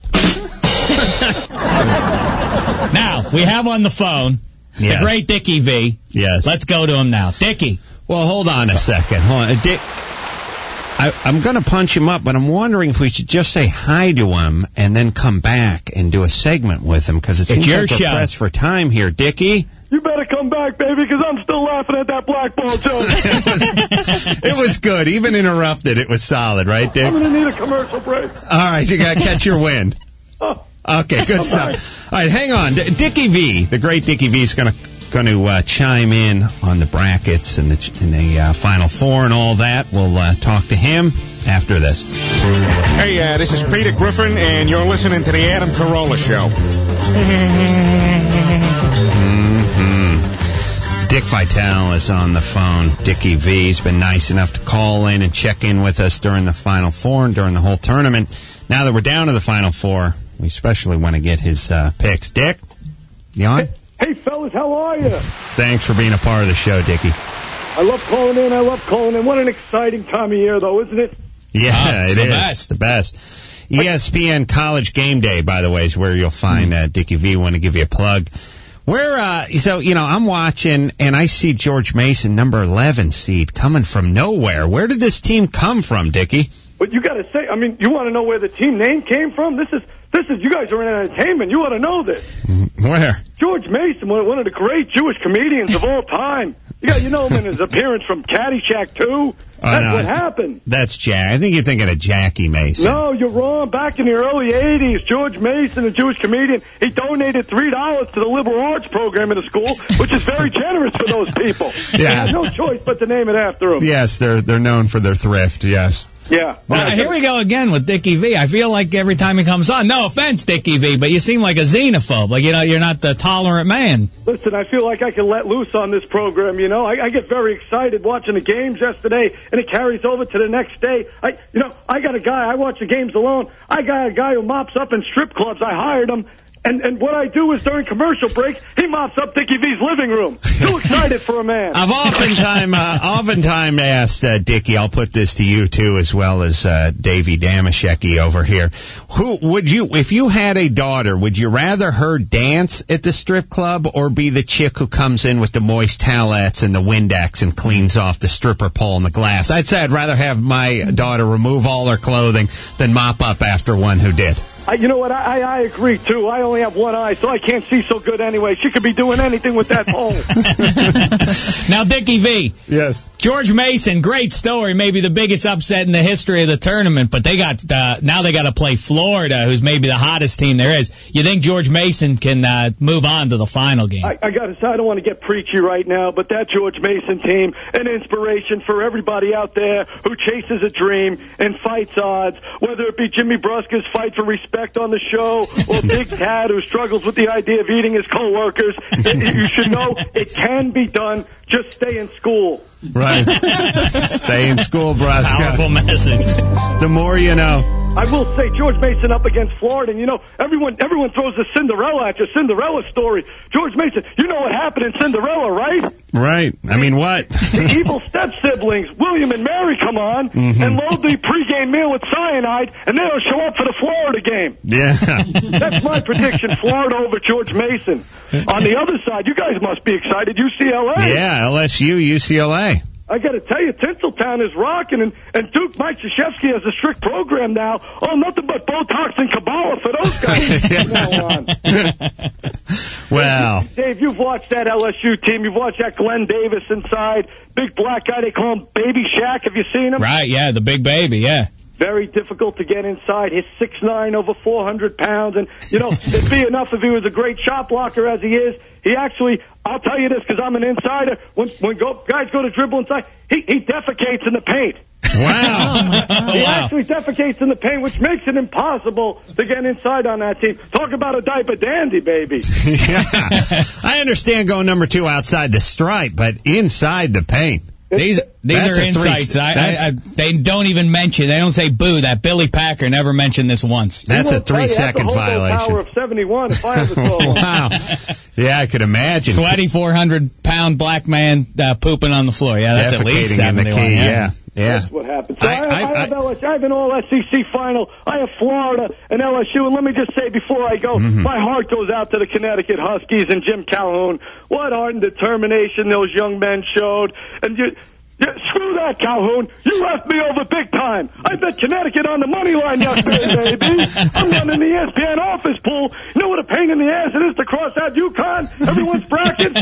Now, we have on the phone Yes. the great Dickie V. Yes. Let's go to him now. Dickie. Well, hold on a second. Hold on. Dick, I, I'm going to punch him up, but I'm wondering if we should just say hi to him and then come back and do a segment with him, because it It's seems your like we're show. pressed for time here. Dickie? You better come back, baby, because I'm still laughing at that black ball joke. It was good. Even interrupted, it was solid, right, Dick? I'm going to need a commercial break. All right, you got to catch your wind. Oh. Okay, good Bye-bye. stuff. All right, hang on. D- Dickie V, the great Dickie V, is going to going to uh, chime in on the brackets and the ch- and the uh, Final Four and all that. We'll uh, talk to him after this. Hey, uh, this is Peter Griffin, and you're listening to the Adam Carolla Show. Mm-hmm. Dick Vitale is on the phone. Dickie V's been nice enough to call in and check in with us during the Final Four and during the whole tournament. Now that we're down to the Final Four, we especially want to get his uh, picks. Dick, you on? Hey, fellas, how are you? Thanks for being a part of the show, Dickie. I love calling in. I love calling in. What an exciting time of year, though, isn't it? Yeah, Ah, it's it the is. best. The best. E S P N College Game Day, by the way, is where you'll find uh, Dickie V. Want to give you a plug. Where, uh, so, you know, I'm watching, and I see George Mason, number eleven seed, coming from nowhere. Where did this team come from, Dickie? But you got to say, I mean, you want to know where the team name came from? This is, this is, you guys are in entertainment. You ought to know this. Where? George Mason, one one of the great Jewish comedians of all time. You got, you know him in his appearance from Caddyshack two. That's no. what happened. That's Jack. I think you're thinking of Jackie Mason. No, you're wrong. Back in the early eighties, George Mason, a Jewish comedian, he donated three dollars to the liberal arts program in the school, which is very generous for those people. Yeah. They had no choice but to name it after him. Yes, they're they're known for their thrift, yes. Yeah. Well, here we go again with Dickie V. I feel like every time he comes on, no offense, Dickie V, but you seem like a xenophobe. Like, you know, you're not the tolerant man. Listen, I feel like I can let loose on this program, you know. I, I get very excited watching the games yesterday, and it carries over to the next day. I, you know, I got a guy, I watch the games alone. I got a guy who mops up in strip clubs. I hired him. And and what I do is during commercial breaks, he mops up Dickie V's living room. Too excited for a man. I've oftentimes, uh, oftentimes asked uh, Dickie. I'll put this to you too, as well as uh, Davey Damashek over here. Who would you, if you had a daughter, would you rather her dance at the strip club or be the chick who comes in with the moist towelettes and the Windex and cleans off the stripper pole and the glass? I'd say I'd rather have my daughter remove all her clothing than mop up after one who did. I, you know what? I, I I agree, too. I only have one eye, so I can't see so good anyway. She could be doing anything with that pole. Now, Dickie V. Yes. George Mason, great story. Maybe the biggest upset in the history of the tournament, but they got uh, now they got to play Florida, who's maybe the hottest team there is. You think George Mason can uh, move on to the final game? I, I got to say, I don't want to get preachy right now, but that George Mason team, an inspiration for everybody out there who chases a dream and fights odds, whether it be Jimmy Brusca's fight for respect on the show or Big Tad who struggles with the idea of eating his coworkers. You should know it can be done. Just stay in school. Right. Stay in school, Brusca. Powerful message. The more you know. I will say George Mason up against Florida, and you know, everyone everyone throws a Cinderella at you, Cinderella story. George Mason, you know what happened in Cinderella, right? Right. I mean, what? The evil step-siblings, William and Mary, come on, Mhm. and load the pregame meal with cyanide, and they don't show up for the Florida game. Yeah. That's my prediction, Florida over George Mason. On the other side, you guys must be excited, U C L A. Yeah, L S U, U C L A. I got to tell you, Tinseltown is rocking, and, and Duke Mike Krzyzewski has a strict program now. Oh, nothing but Botox and Kabbalah for those guys from now on. Well. Dave, you've watched that L S U team. You've watched that Glenn Davis inside. Big black guy, they call him Baby Shaq. Have you seen him? Right, yeah, the big baby, yeah. Very difficult to get inside. He's six nine, over four hundred pounds. And, you know, it'd be enough if he was a great shot blocker as he is. He actually, I'll tell you this because I'm an insider, when when go, guys go to dribble inside, he, he defecates in the paint. Wow. He actually defecates in the paint, which makes it impossible to get inside on that team. Talk about a diaper dandy, baby. Yeah. I understand going number two outside the stripe, but inside the paint. These these That's are a three- insights. I, I, that's- I, they don't even mention. They don't say boo. That Billy Packer never mentioned this once. That's a Won't tell you, three-second that's a hobo violation. power of seventy-one if I ever saw one. Wow. Yeah, I could imagine. Sweaty four hundred pound black man uh, pooping on the floor. Yeah, that's at least Defecating in the seventy-one. key, yeah. yeah. Yeah. That's what happened. So I, I- have, I, I- have L S U, I have an all S E C final. I have Florida and L S U. And let me just say before I go, Mhm. my heart goes out to the Connecticut Huskies and Jim Calhoun. What heart and determination those young men showed. And you... Yeah, screw that, Calhoun. You left me over big time. I bet Connecticut on the money line yesterday, baby. I'm running the E S P N office pool. You know what a pain in the ass it is to cross out UConn? Everyone's bracket.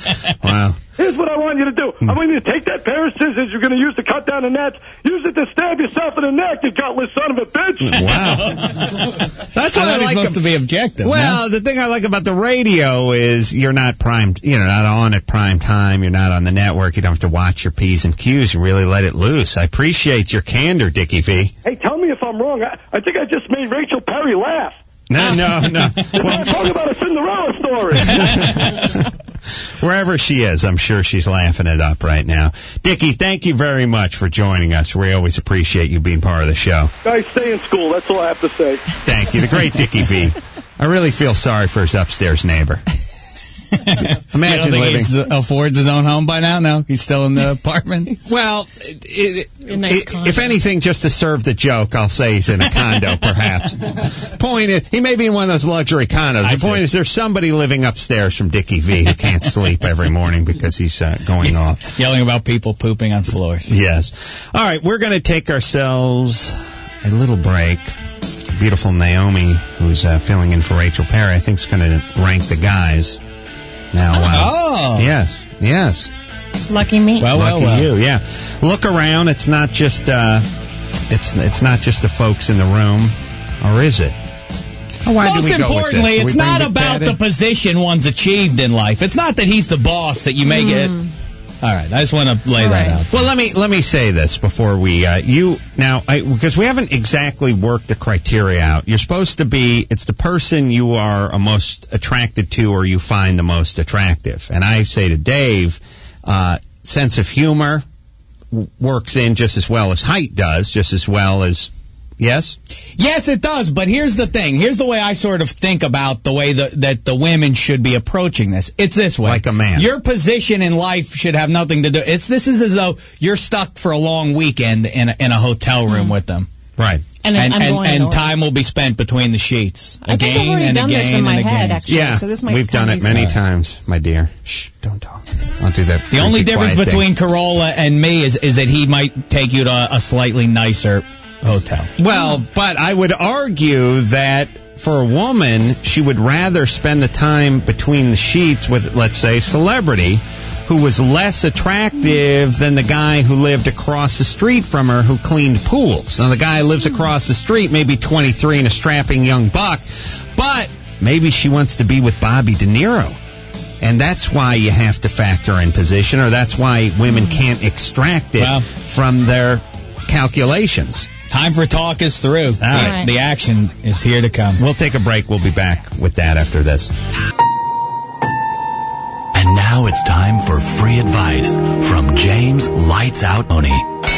Wow. Here's what I want you to do. I want you to take that pair of scissors you're going to use to cut down the nets. Use it to stab yourself in the neck, you gutless son of a bitch. Wow. That's what I, I thought like. supposed to be objective. Well, no? the thing I like about the radio is you're not primed, you know, not on at prime time. You're not on the network. You don't have to watch your P's and Q's and really let it loose. I appreciate your candor, Dickie V. Hey, tell me if I'm wrong. I, I think I just made Rachel Perry laugh. No, no, no. Well, talk about a Cinderella story. Wherever she is, I'm sure she's laughing it up right now. Dickie, thank you very much for joining us. We always appreciate you being part of the show. Guys, stay in school. That's all I have to say. Thank you. The great Dickie V. I really feel sorry for his upstairs neighbor. Imagine you don't living. think he affords his own home by now? No, he's still in the apartment. Well, it, it, nice it, if anything, just to serve the joke, I'll say he's in a condo, perhaps. Point is, he may be in one of those luxury condos. I the point see. is, there's somebody living upstairs from Dickie V who can't sleep every morning because he's uh, going off. Yelling about people pooping on floors. Yes. All right, we're going to take ourselves a little break. Beautiful Naomi, who's uh, filling in for Rachel Perry, I think is going to rank the guys. Now, uh, Oh. yes, yes. Lucky me. Well, well, Lucky well. you, yeah. Look around. It's not just uh, it's it's not just the folks in the room, or is it? Oh, why Most do we go with importantly, this? Do we it's bring not Big about Cat the in? position one's achieved in life. It's not that he's the boss that you may get. All right, I just want to lay All that right. out. Well, let me let me say this before we uh, you now I, because we haven't exactly worked the criteria out. You're supposed to be it's the person you are most attracted to or you find the most attractive. And I say to Dave, uh, sense of humor w- works in just as well as height does, just as well as yes. Yes, it does, but here's the thing. Here's the way I sort of think about the way the, that the women should be approaching this. It's this way. Like a man. Your position in life should have nothing to do. It's This is as though you're stuck for a long weekend in a, in a hotel room with them. Right. And, And, I'm and, going in and order. time will be spent between the sheets. I think I've Again already and done again this in my and head, again. actually. Yeah, So this might we've come done it easy. many times, my dear. Shh, don't talk. I'll do that. The only creepy, difference quiet thing. between Corolla and me is, is that he might take you to a, a slightly nicer hotel. Well, but I would argue that for a woman, she would rather spend the time between the sheets with, let's say, celebrity who was less attractive than the guy who lived across the street from her who cleaned pools. Now, the guy who lives across the street may be twenty-three and a strapping young buck, but maybe she wants to be with Bobby De Niro. And that's why you have to factor in position, or that's why women can't extract it well, from their calculations. Time for talk is through. All right. The action is here to come. We'll take a break. We'll be back with that after this. And now it's time for free advice from James Lights Out Tony.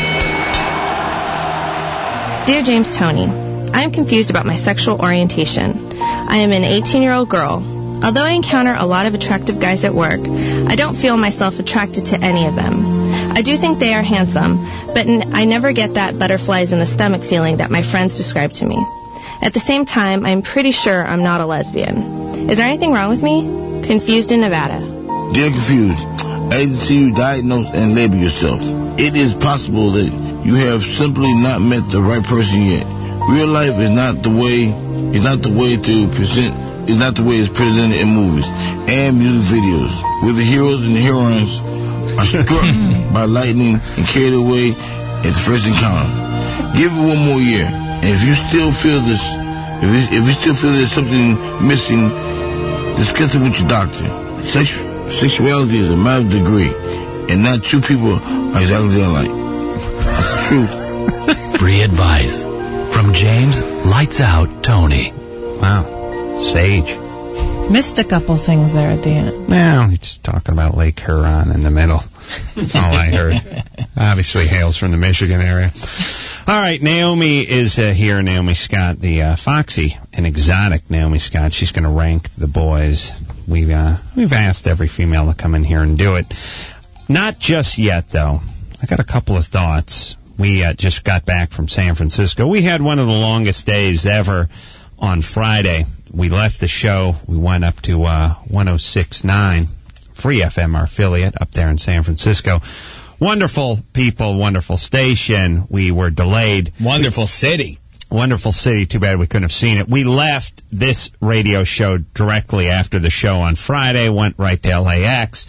Dear James Tony, I am confused about my sexual orientation. I am an eighteen-year-old girl. Although I encounter a lot of attractive guys at work, I don't feel myself attracted to any of them. I do think they are handsome, but n- I never get that butterflies in the stomach feeling that my friends describe to me. At the same time, I'm pretty sure I'm not a lesbian. Is there anything wrong with me? Confused in Nevada. Dear Confused, I hate to see you diagnose and label yourself. It is possible that you have simply not met the right person yet. Real life is not the way is not the way to present is not the way it's presented in movies and music videos, where the heroes and the heroines are struck by lightning and carried away at the first encounter. Give it one more year, and if you still feel this, if you, if you still feel there's something missing, discuss it with your doctor. Sex, sexuality is a matter of degree, and not two people are exactly alike. That's the truth. Free advice from James Lights Out Tony. Wow. Sage. Missed a couple things there at the end. Well, he's talking about Lake Huron in the middle. That's all I heard. Obviously hails from the Michigan area. All right, Naomi is uh, here. Naomi Scott, the uh, foxy and exotic Naomi Scott. She's going to rank the boys. We've, uh, we've asked every female to come in here and do it. Not just yet, though. I got a couple of thoughts. We uh, just got back from San Francisco. We had one of the longest days ever on Friday. We left the show. We went up to uh, one oh six point nine, Free F M, our affiliate, up there in San Francisco. Wonderful people, wonderful station. We were delayed. Wonderful city. Wonderful city. Too bad we couldn't have seen it. We left this radio show directly after the show on Friday, went right to L A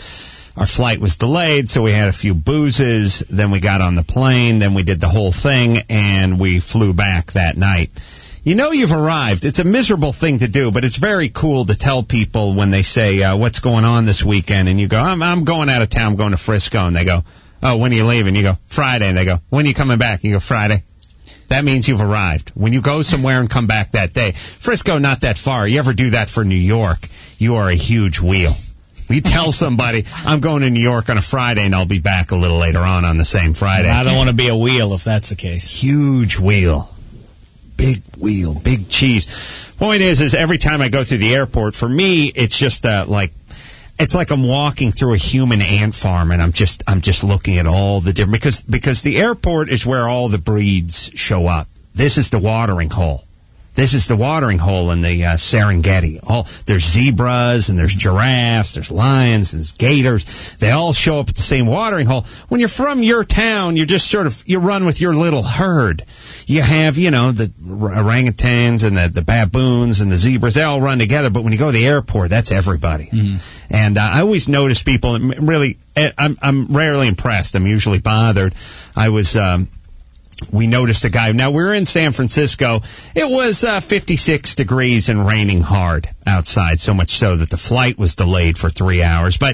X. Our flight was delayed, so we had a few boozes. Then we got on the plane. Then we did the whole thing, and we flew back that night. You know you've arrived. It's a miserable thing to do, but it's very cool to tell people when they say, uh, what's going on this weekend? And you go, I'm, I'm going out of town. I'm going to Frisco. And they go, oh, when are you leaving? You go, Friday. And they go, when are you coming back? You go, Friday. That means you've arrived. When you go somewhere and come back that day. Frisco, not that far. You ever do that for New York, you are a huge wheel. You tell somebody, I'm going to New York on a Friday, and I'll be back a little later on on the same Friday. I don't want to be a wheel if that's the case. Huge wheel. Big wheel, big cheese. Point is, is every time I go through the airport, for me, it's just uh, like, it's like I'm walking through a human ant farm, and I'm just, I'm just looking at all the different, because, because the airport is where all the breeds show up. This is the watering hole. This is the watering hole in the uh, Serengeti. All there's zebras and there's giraffes, there's lions, there's gators. They all show up at the same watering hole. When you're from your town, you're just sort of you run with your little herd. You have, you know, the orangutans and the, the baboons and the zebras. They all run together. But when you go to the airport, that's everybody. Mm-hmm. And uh, I always notice people. Really, I'm I'm rarely impressed. I'm usually bothered. I was. Um, We noticed a guy. Now, we were in San Francisco. It was uh, fifty-six degrees and raining hard outside, so much so that the flight was delayed for three hours. But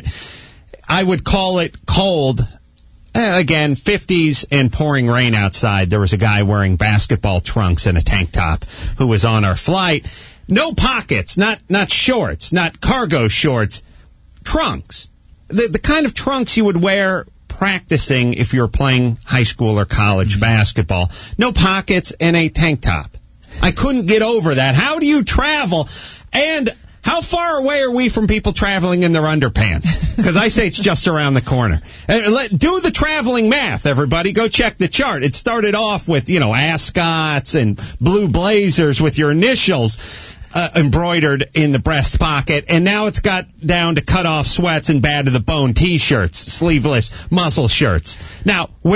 I would call it cold. Uh, again, fifties and pouring rain outside. There was a guy wearing basketball trunks and a tank top who was on our flight. No pockets, not not shorts, not cargo shorts, trunks. The, the kind of trunks you would wear practicing if you're playing high school or college mm-hmm. basketball. No pockets and a tank top. I couldn't get over that. How do you travel? And how far away are we from people traveling in their underpants? Because I say it's just around the corner. Uh, let, do the traveling math, everybody. Go check the chart. It started off with, you know, ascots and blue blazers with your initials Uh, embroidered in the breast pocket, and now it's got down to cut-off sweats and bad-to-the-bone T-shirts, sleeveless muscle shirts. Now, where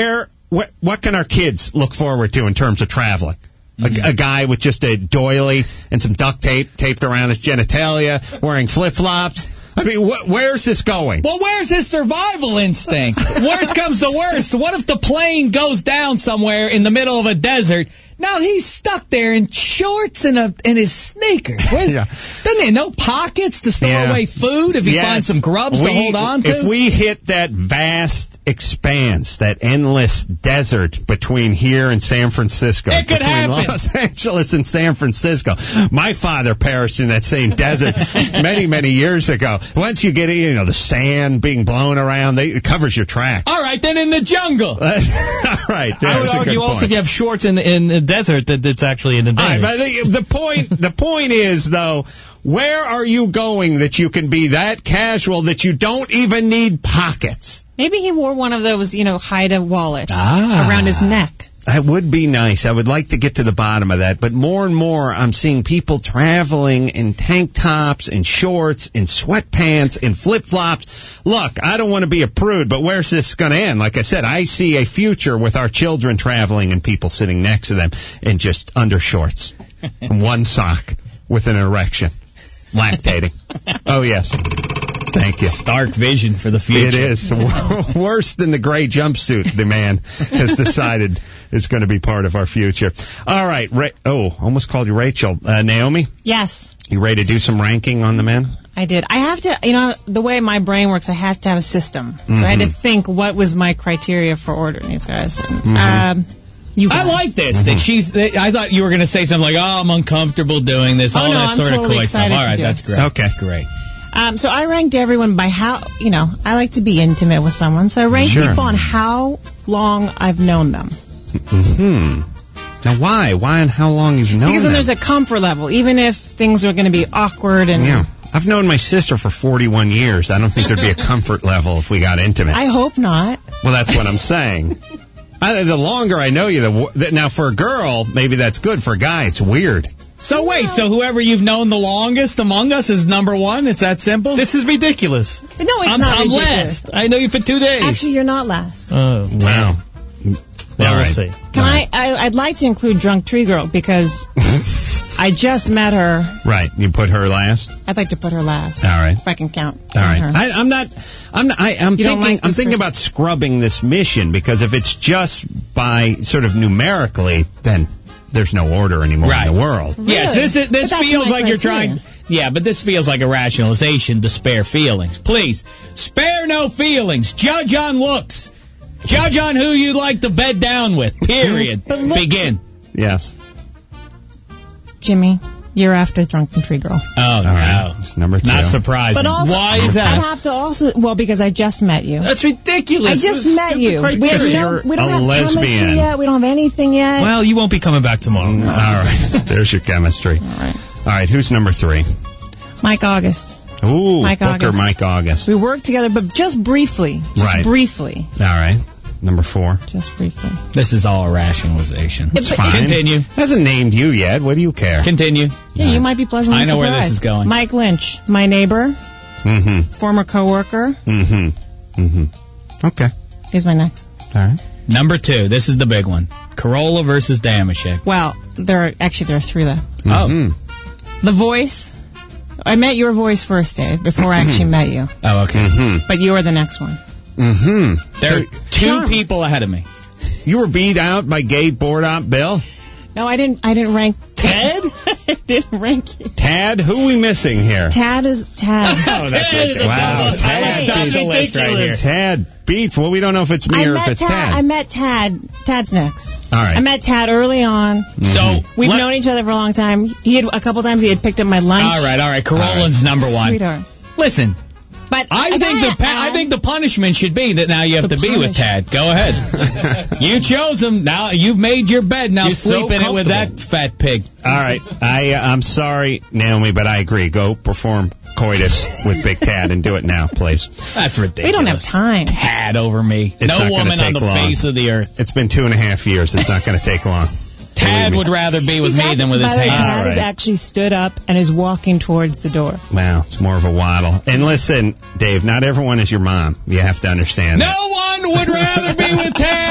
what, what can our kids look forward to in terms of traveling? Mm-hmm. A, a guy with just a doily and some duct tape taped around his genitalia, wearing flip-flops. I mean, wh- where's this going? Well, where's his survival instinct? Worst comes to worst. What if the plane goes down somewhere in the middle of a desert? Now he's stuck there in shorts and a and his sneakers. Where, yeah. Doesn't he have no pockets to store Yeah. away food if he Yes. finds some grubs we, to hold on to? If we hit that vast expanse, that endless desert between here and San Francisco, It could between happen. Los Angeles and San Francisco. My father perished in that same desert many, many years ago. Once you get, you know, the sand being blown around, they, it covers your track. All right, then in the jungle. All right, I would there's a argue good also point. if you have shorts in in the desert that it's actually in the All right, desert. but the, the point, the point is though, where are you going that you can be that casual that you don't even need pockets? Maybe he wore one of those, you know, hide-a wallets Ah. around his neck. That would be nice. I would like to get to the bottom of that. But more and more, I'm seeing people traveling in tank tops, in shorts, in sweatpants, in flip-flops. Look, I don't want to be a prude, but where's this going to end? Like I said, I see a future with our children traveling and people sitting next to them in just undershorts and one sock with an erection, lactating. Oh, yes. Thank you. Stark vision for the future. It is. Worse than the gray jumpsuit the man has decided is going to be part of our future. All right. Ra- oh, almost called you Rachel. Uh, Naomi, Yes, you ready to do some ranking on the men? I did. I have to, you know, the way my brain works, I have to have a system. So I had to Mhm. think what was my criteria for ordering these guys. Mhm. Um, you I guys. like this. That she's. That I thought you were going to say something like, "Oh, I'm uncomfortable doing this." Oh, all no, that I'm sort totally of coy stuff. excited All to right, do that's it. great. Okay, great. Um, so I ranked everyone by how, you know, I like to be intimate with someone. So I ranked Sure. people on how long I've known them. Hmm. Now, why? Why and how long you've known Because then them? there's a comfort level, even if things are going to be awkward and. Yeah. I've known my sister for forty-one years. I don't think there'd be a comfort level if we got intimate. I hope not. Well, that's what I'm saying. I, the longer I know you, the, wo- the now for a girl, maybe that's good. For a guy, it's weird. So wait, so whoever you've known the longest among us is number one? It's that simple? This is ridiculous. No, it's I'm, not I'm ridiculous. last. I know you for two days. Actually, you're not last. Oh, Wow. yeah, All we'll right. see. Can I, I? I'd like to include Drunk Tree Girl because I just met her. Right. You put her last? I'd like to put her last. All right. If I can count. All on right. her. I, I'm not. I'm. Not, I, I'm You don't thinking. like I'm this thinking for- about scrubbing this mission because if it's just by sort of numerically, then there's no order anymore Right. in the world. Yes, Really? this is, this But that's feels my like you're criteria. trying. Yeah, but this feels like a rationalization to spare feelings. Please, spare no feelings. Judge on looks. Judge on who you'd like to bed down with. Period. But looks- Begin. Yes. Jimmy, you're after Drunken Tree Girl. Oh All no, right. It's number two. not surprising. But also, Why is I'd that? have to also. Well, because I just met you. That's ridiculous. I just Those met stupid you. We, criteria. we You're don't, we don't a have lesbian. chemistry yet. We don't have anything yet. Well, you won't be coming back tomorrow. All right. There's your chemistry. All right. All right. Who's number three? Mike August. Ooh, Mike Booker August. Mike August. We worked together, but just briefly. Just Right. briefly. All right. Number four. Just briefly. This is all a rationalization. It's fine. Continue. Hasn't named you yet. What do you care? Continue. Yeah, you might be pleasantly I know surprised. where this is going. Mike Lynch, my neighbor, Mm-hmm. former coworker. Mm-hmm. Mm-hmm. Okay. He's my next. All right. Number two. This is the big one. Corolla versus Damashek. Well, there are actually there are three left. Mm-hmm. The voice. I met your voice first, Dave, before I actually met you. Oh, okay. Mm-hmm. But you are the next one. Mm-hmm. There are So two Charm. people ahead of me. you were beat out by Gabe Bordop, Bill? No, I didn't. I didn't rank Ted. I didn't rank you. Tad? Who are we missing here? Tad is Tad. Oh, that's ridiculous. Wow, Tad Stop the list right here. Tad beats. Well, we don't know if it's me I or met if it's Tad. Tad. I met Tad. Tad's next. All right. I met Tad early on. So We've let- known each other for a long time. He had a couple times he had picked up my lunch. All right, all right. Corolla's number one. Sweetheart. Listen, But I think gotta- the pa- I think the punishment should be that now you have The to be with punishment. Tad. Go ahead. You chose him. Now you've made your bed. Now You're sleep so in it with that comfortable. fat pig. All right. I, uh, I'm sorry, Naomi, but I agree. Go perform coitus with Big Tad and do it now, please. That's ridiculous. We don't have time. Tad over me. It's no not gonna woman on take the long. face of the earth. It's been two and a half years. It's not going to take long. Tad Believe me. would rather be with He's me act- than with his by the way, hand. Tad All has right. actually stood up and is walking towards the door. Wow, it's more of a waddle. And listen, Dave, not everyone is your mom. You have to understand No that. one would rather be with Tad than with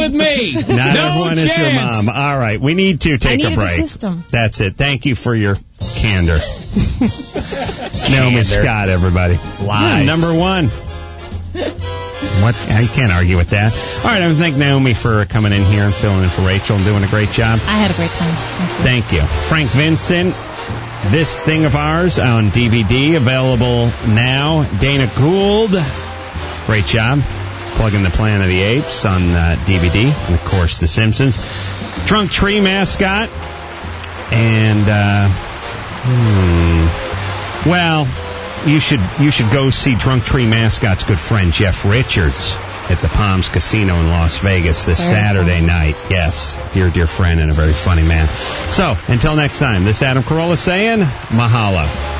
with me. Not no everyone chance. is your mom. All right, we need to take I a needed break. the system. That's it. Thank you for your candor. Naomi Scott, everybody. Lies. Yeah, number one. What? I can't argue with that. All right, I want to thank Naomi for coming in here and filling in for Rachel and doing a great job. I had a great time. Thank you. Thank you. Frank Vincent, This Thing of Ours on D V D, available now. Dana Gould, great job. Plugging the Planet of the Apes on uh, D V D. And, of course, The Simpsons. Drunk Tree Mascot. And, uh, hmm, well, you should you should go see Drunk Tree Mascot's good friend Jeff Richards at the Palms Casino in Las Vegas this Very Saturday funny. night. Yes, dear, dear friend and a very funny man. So, until next time, this is Adam Carolla saying mahalo.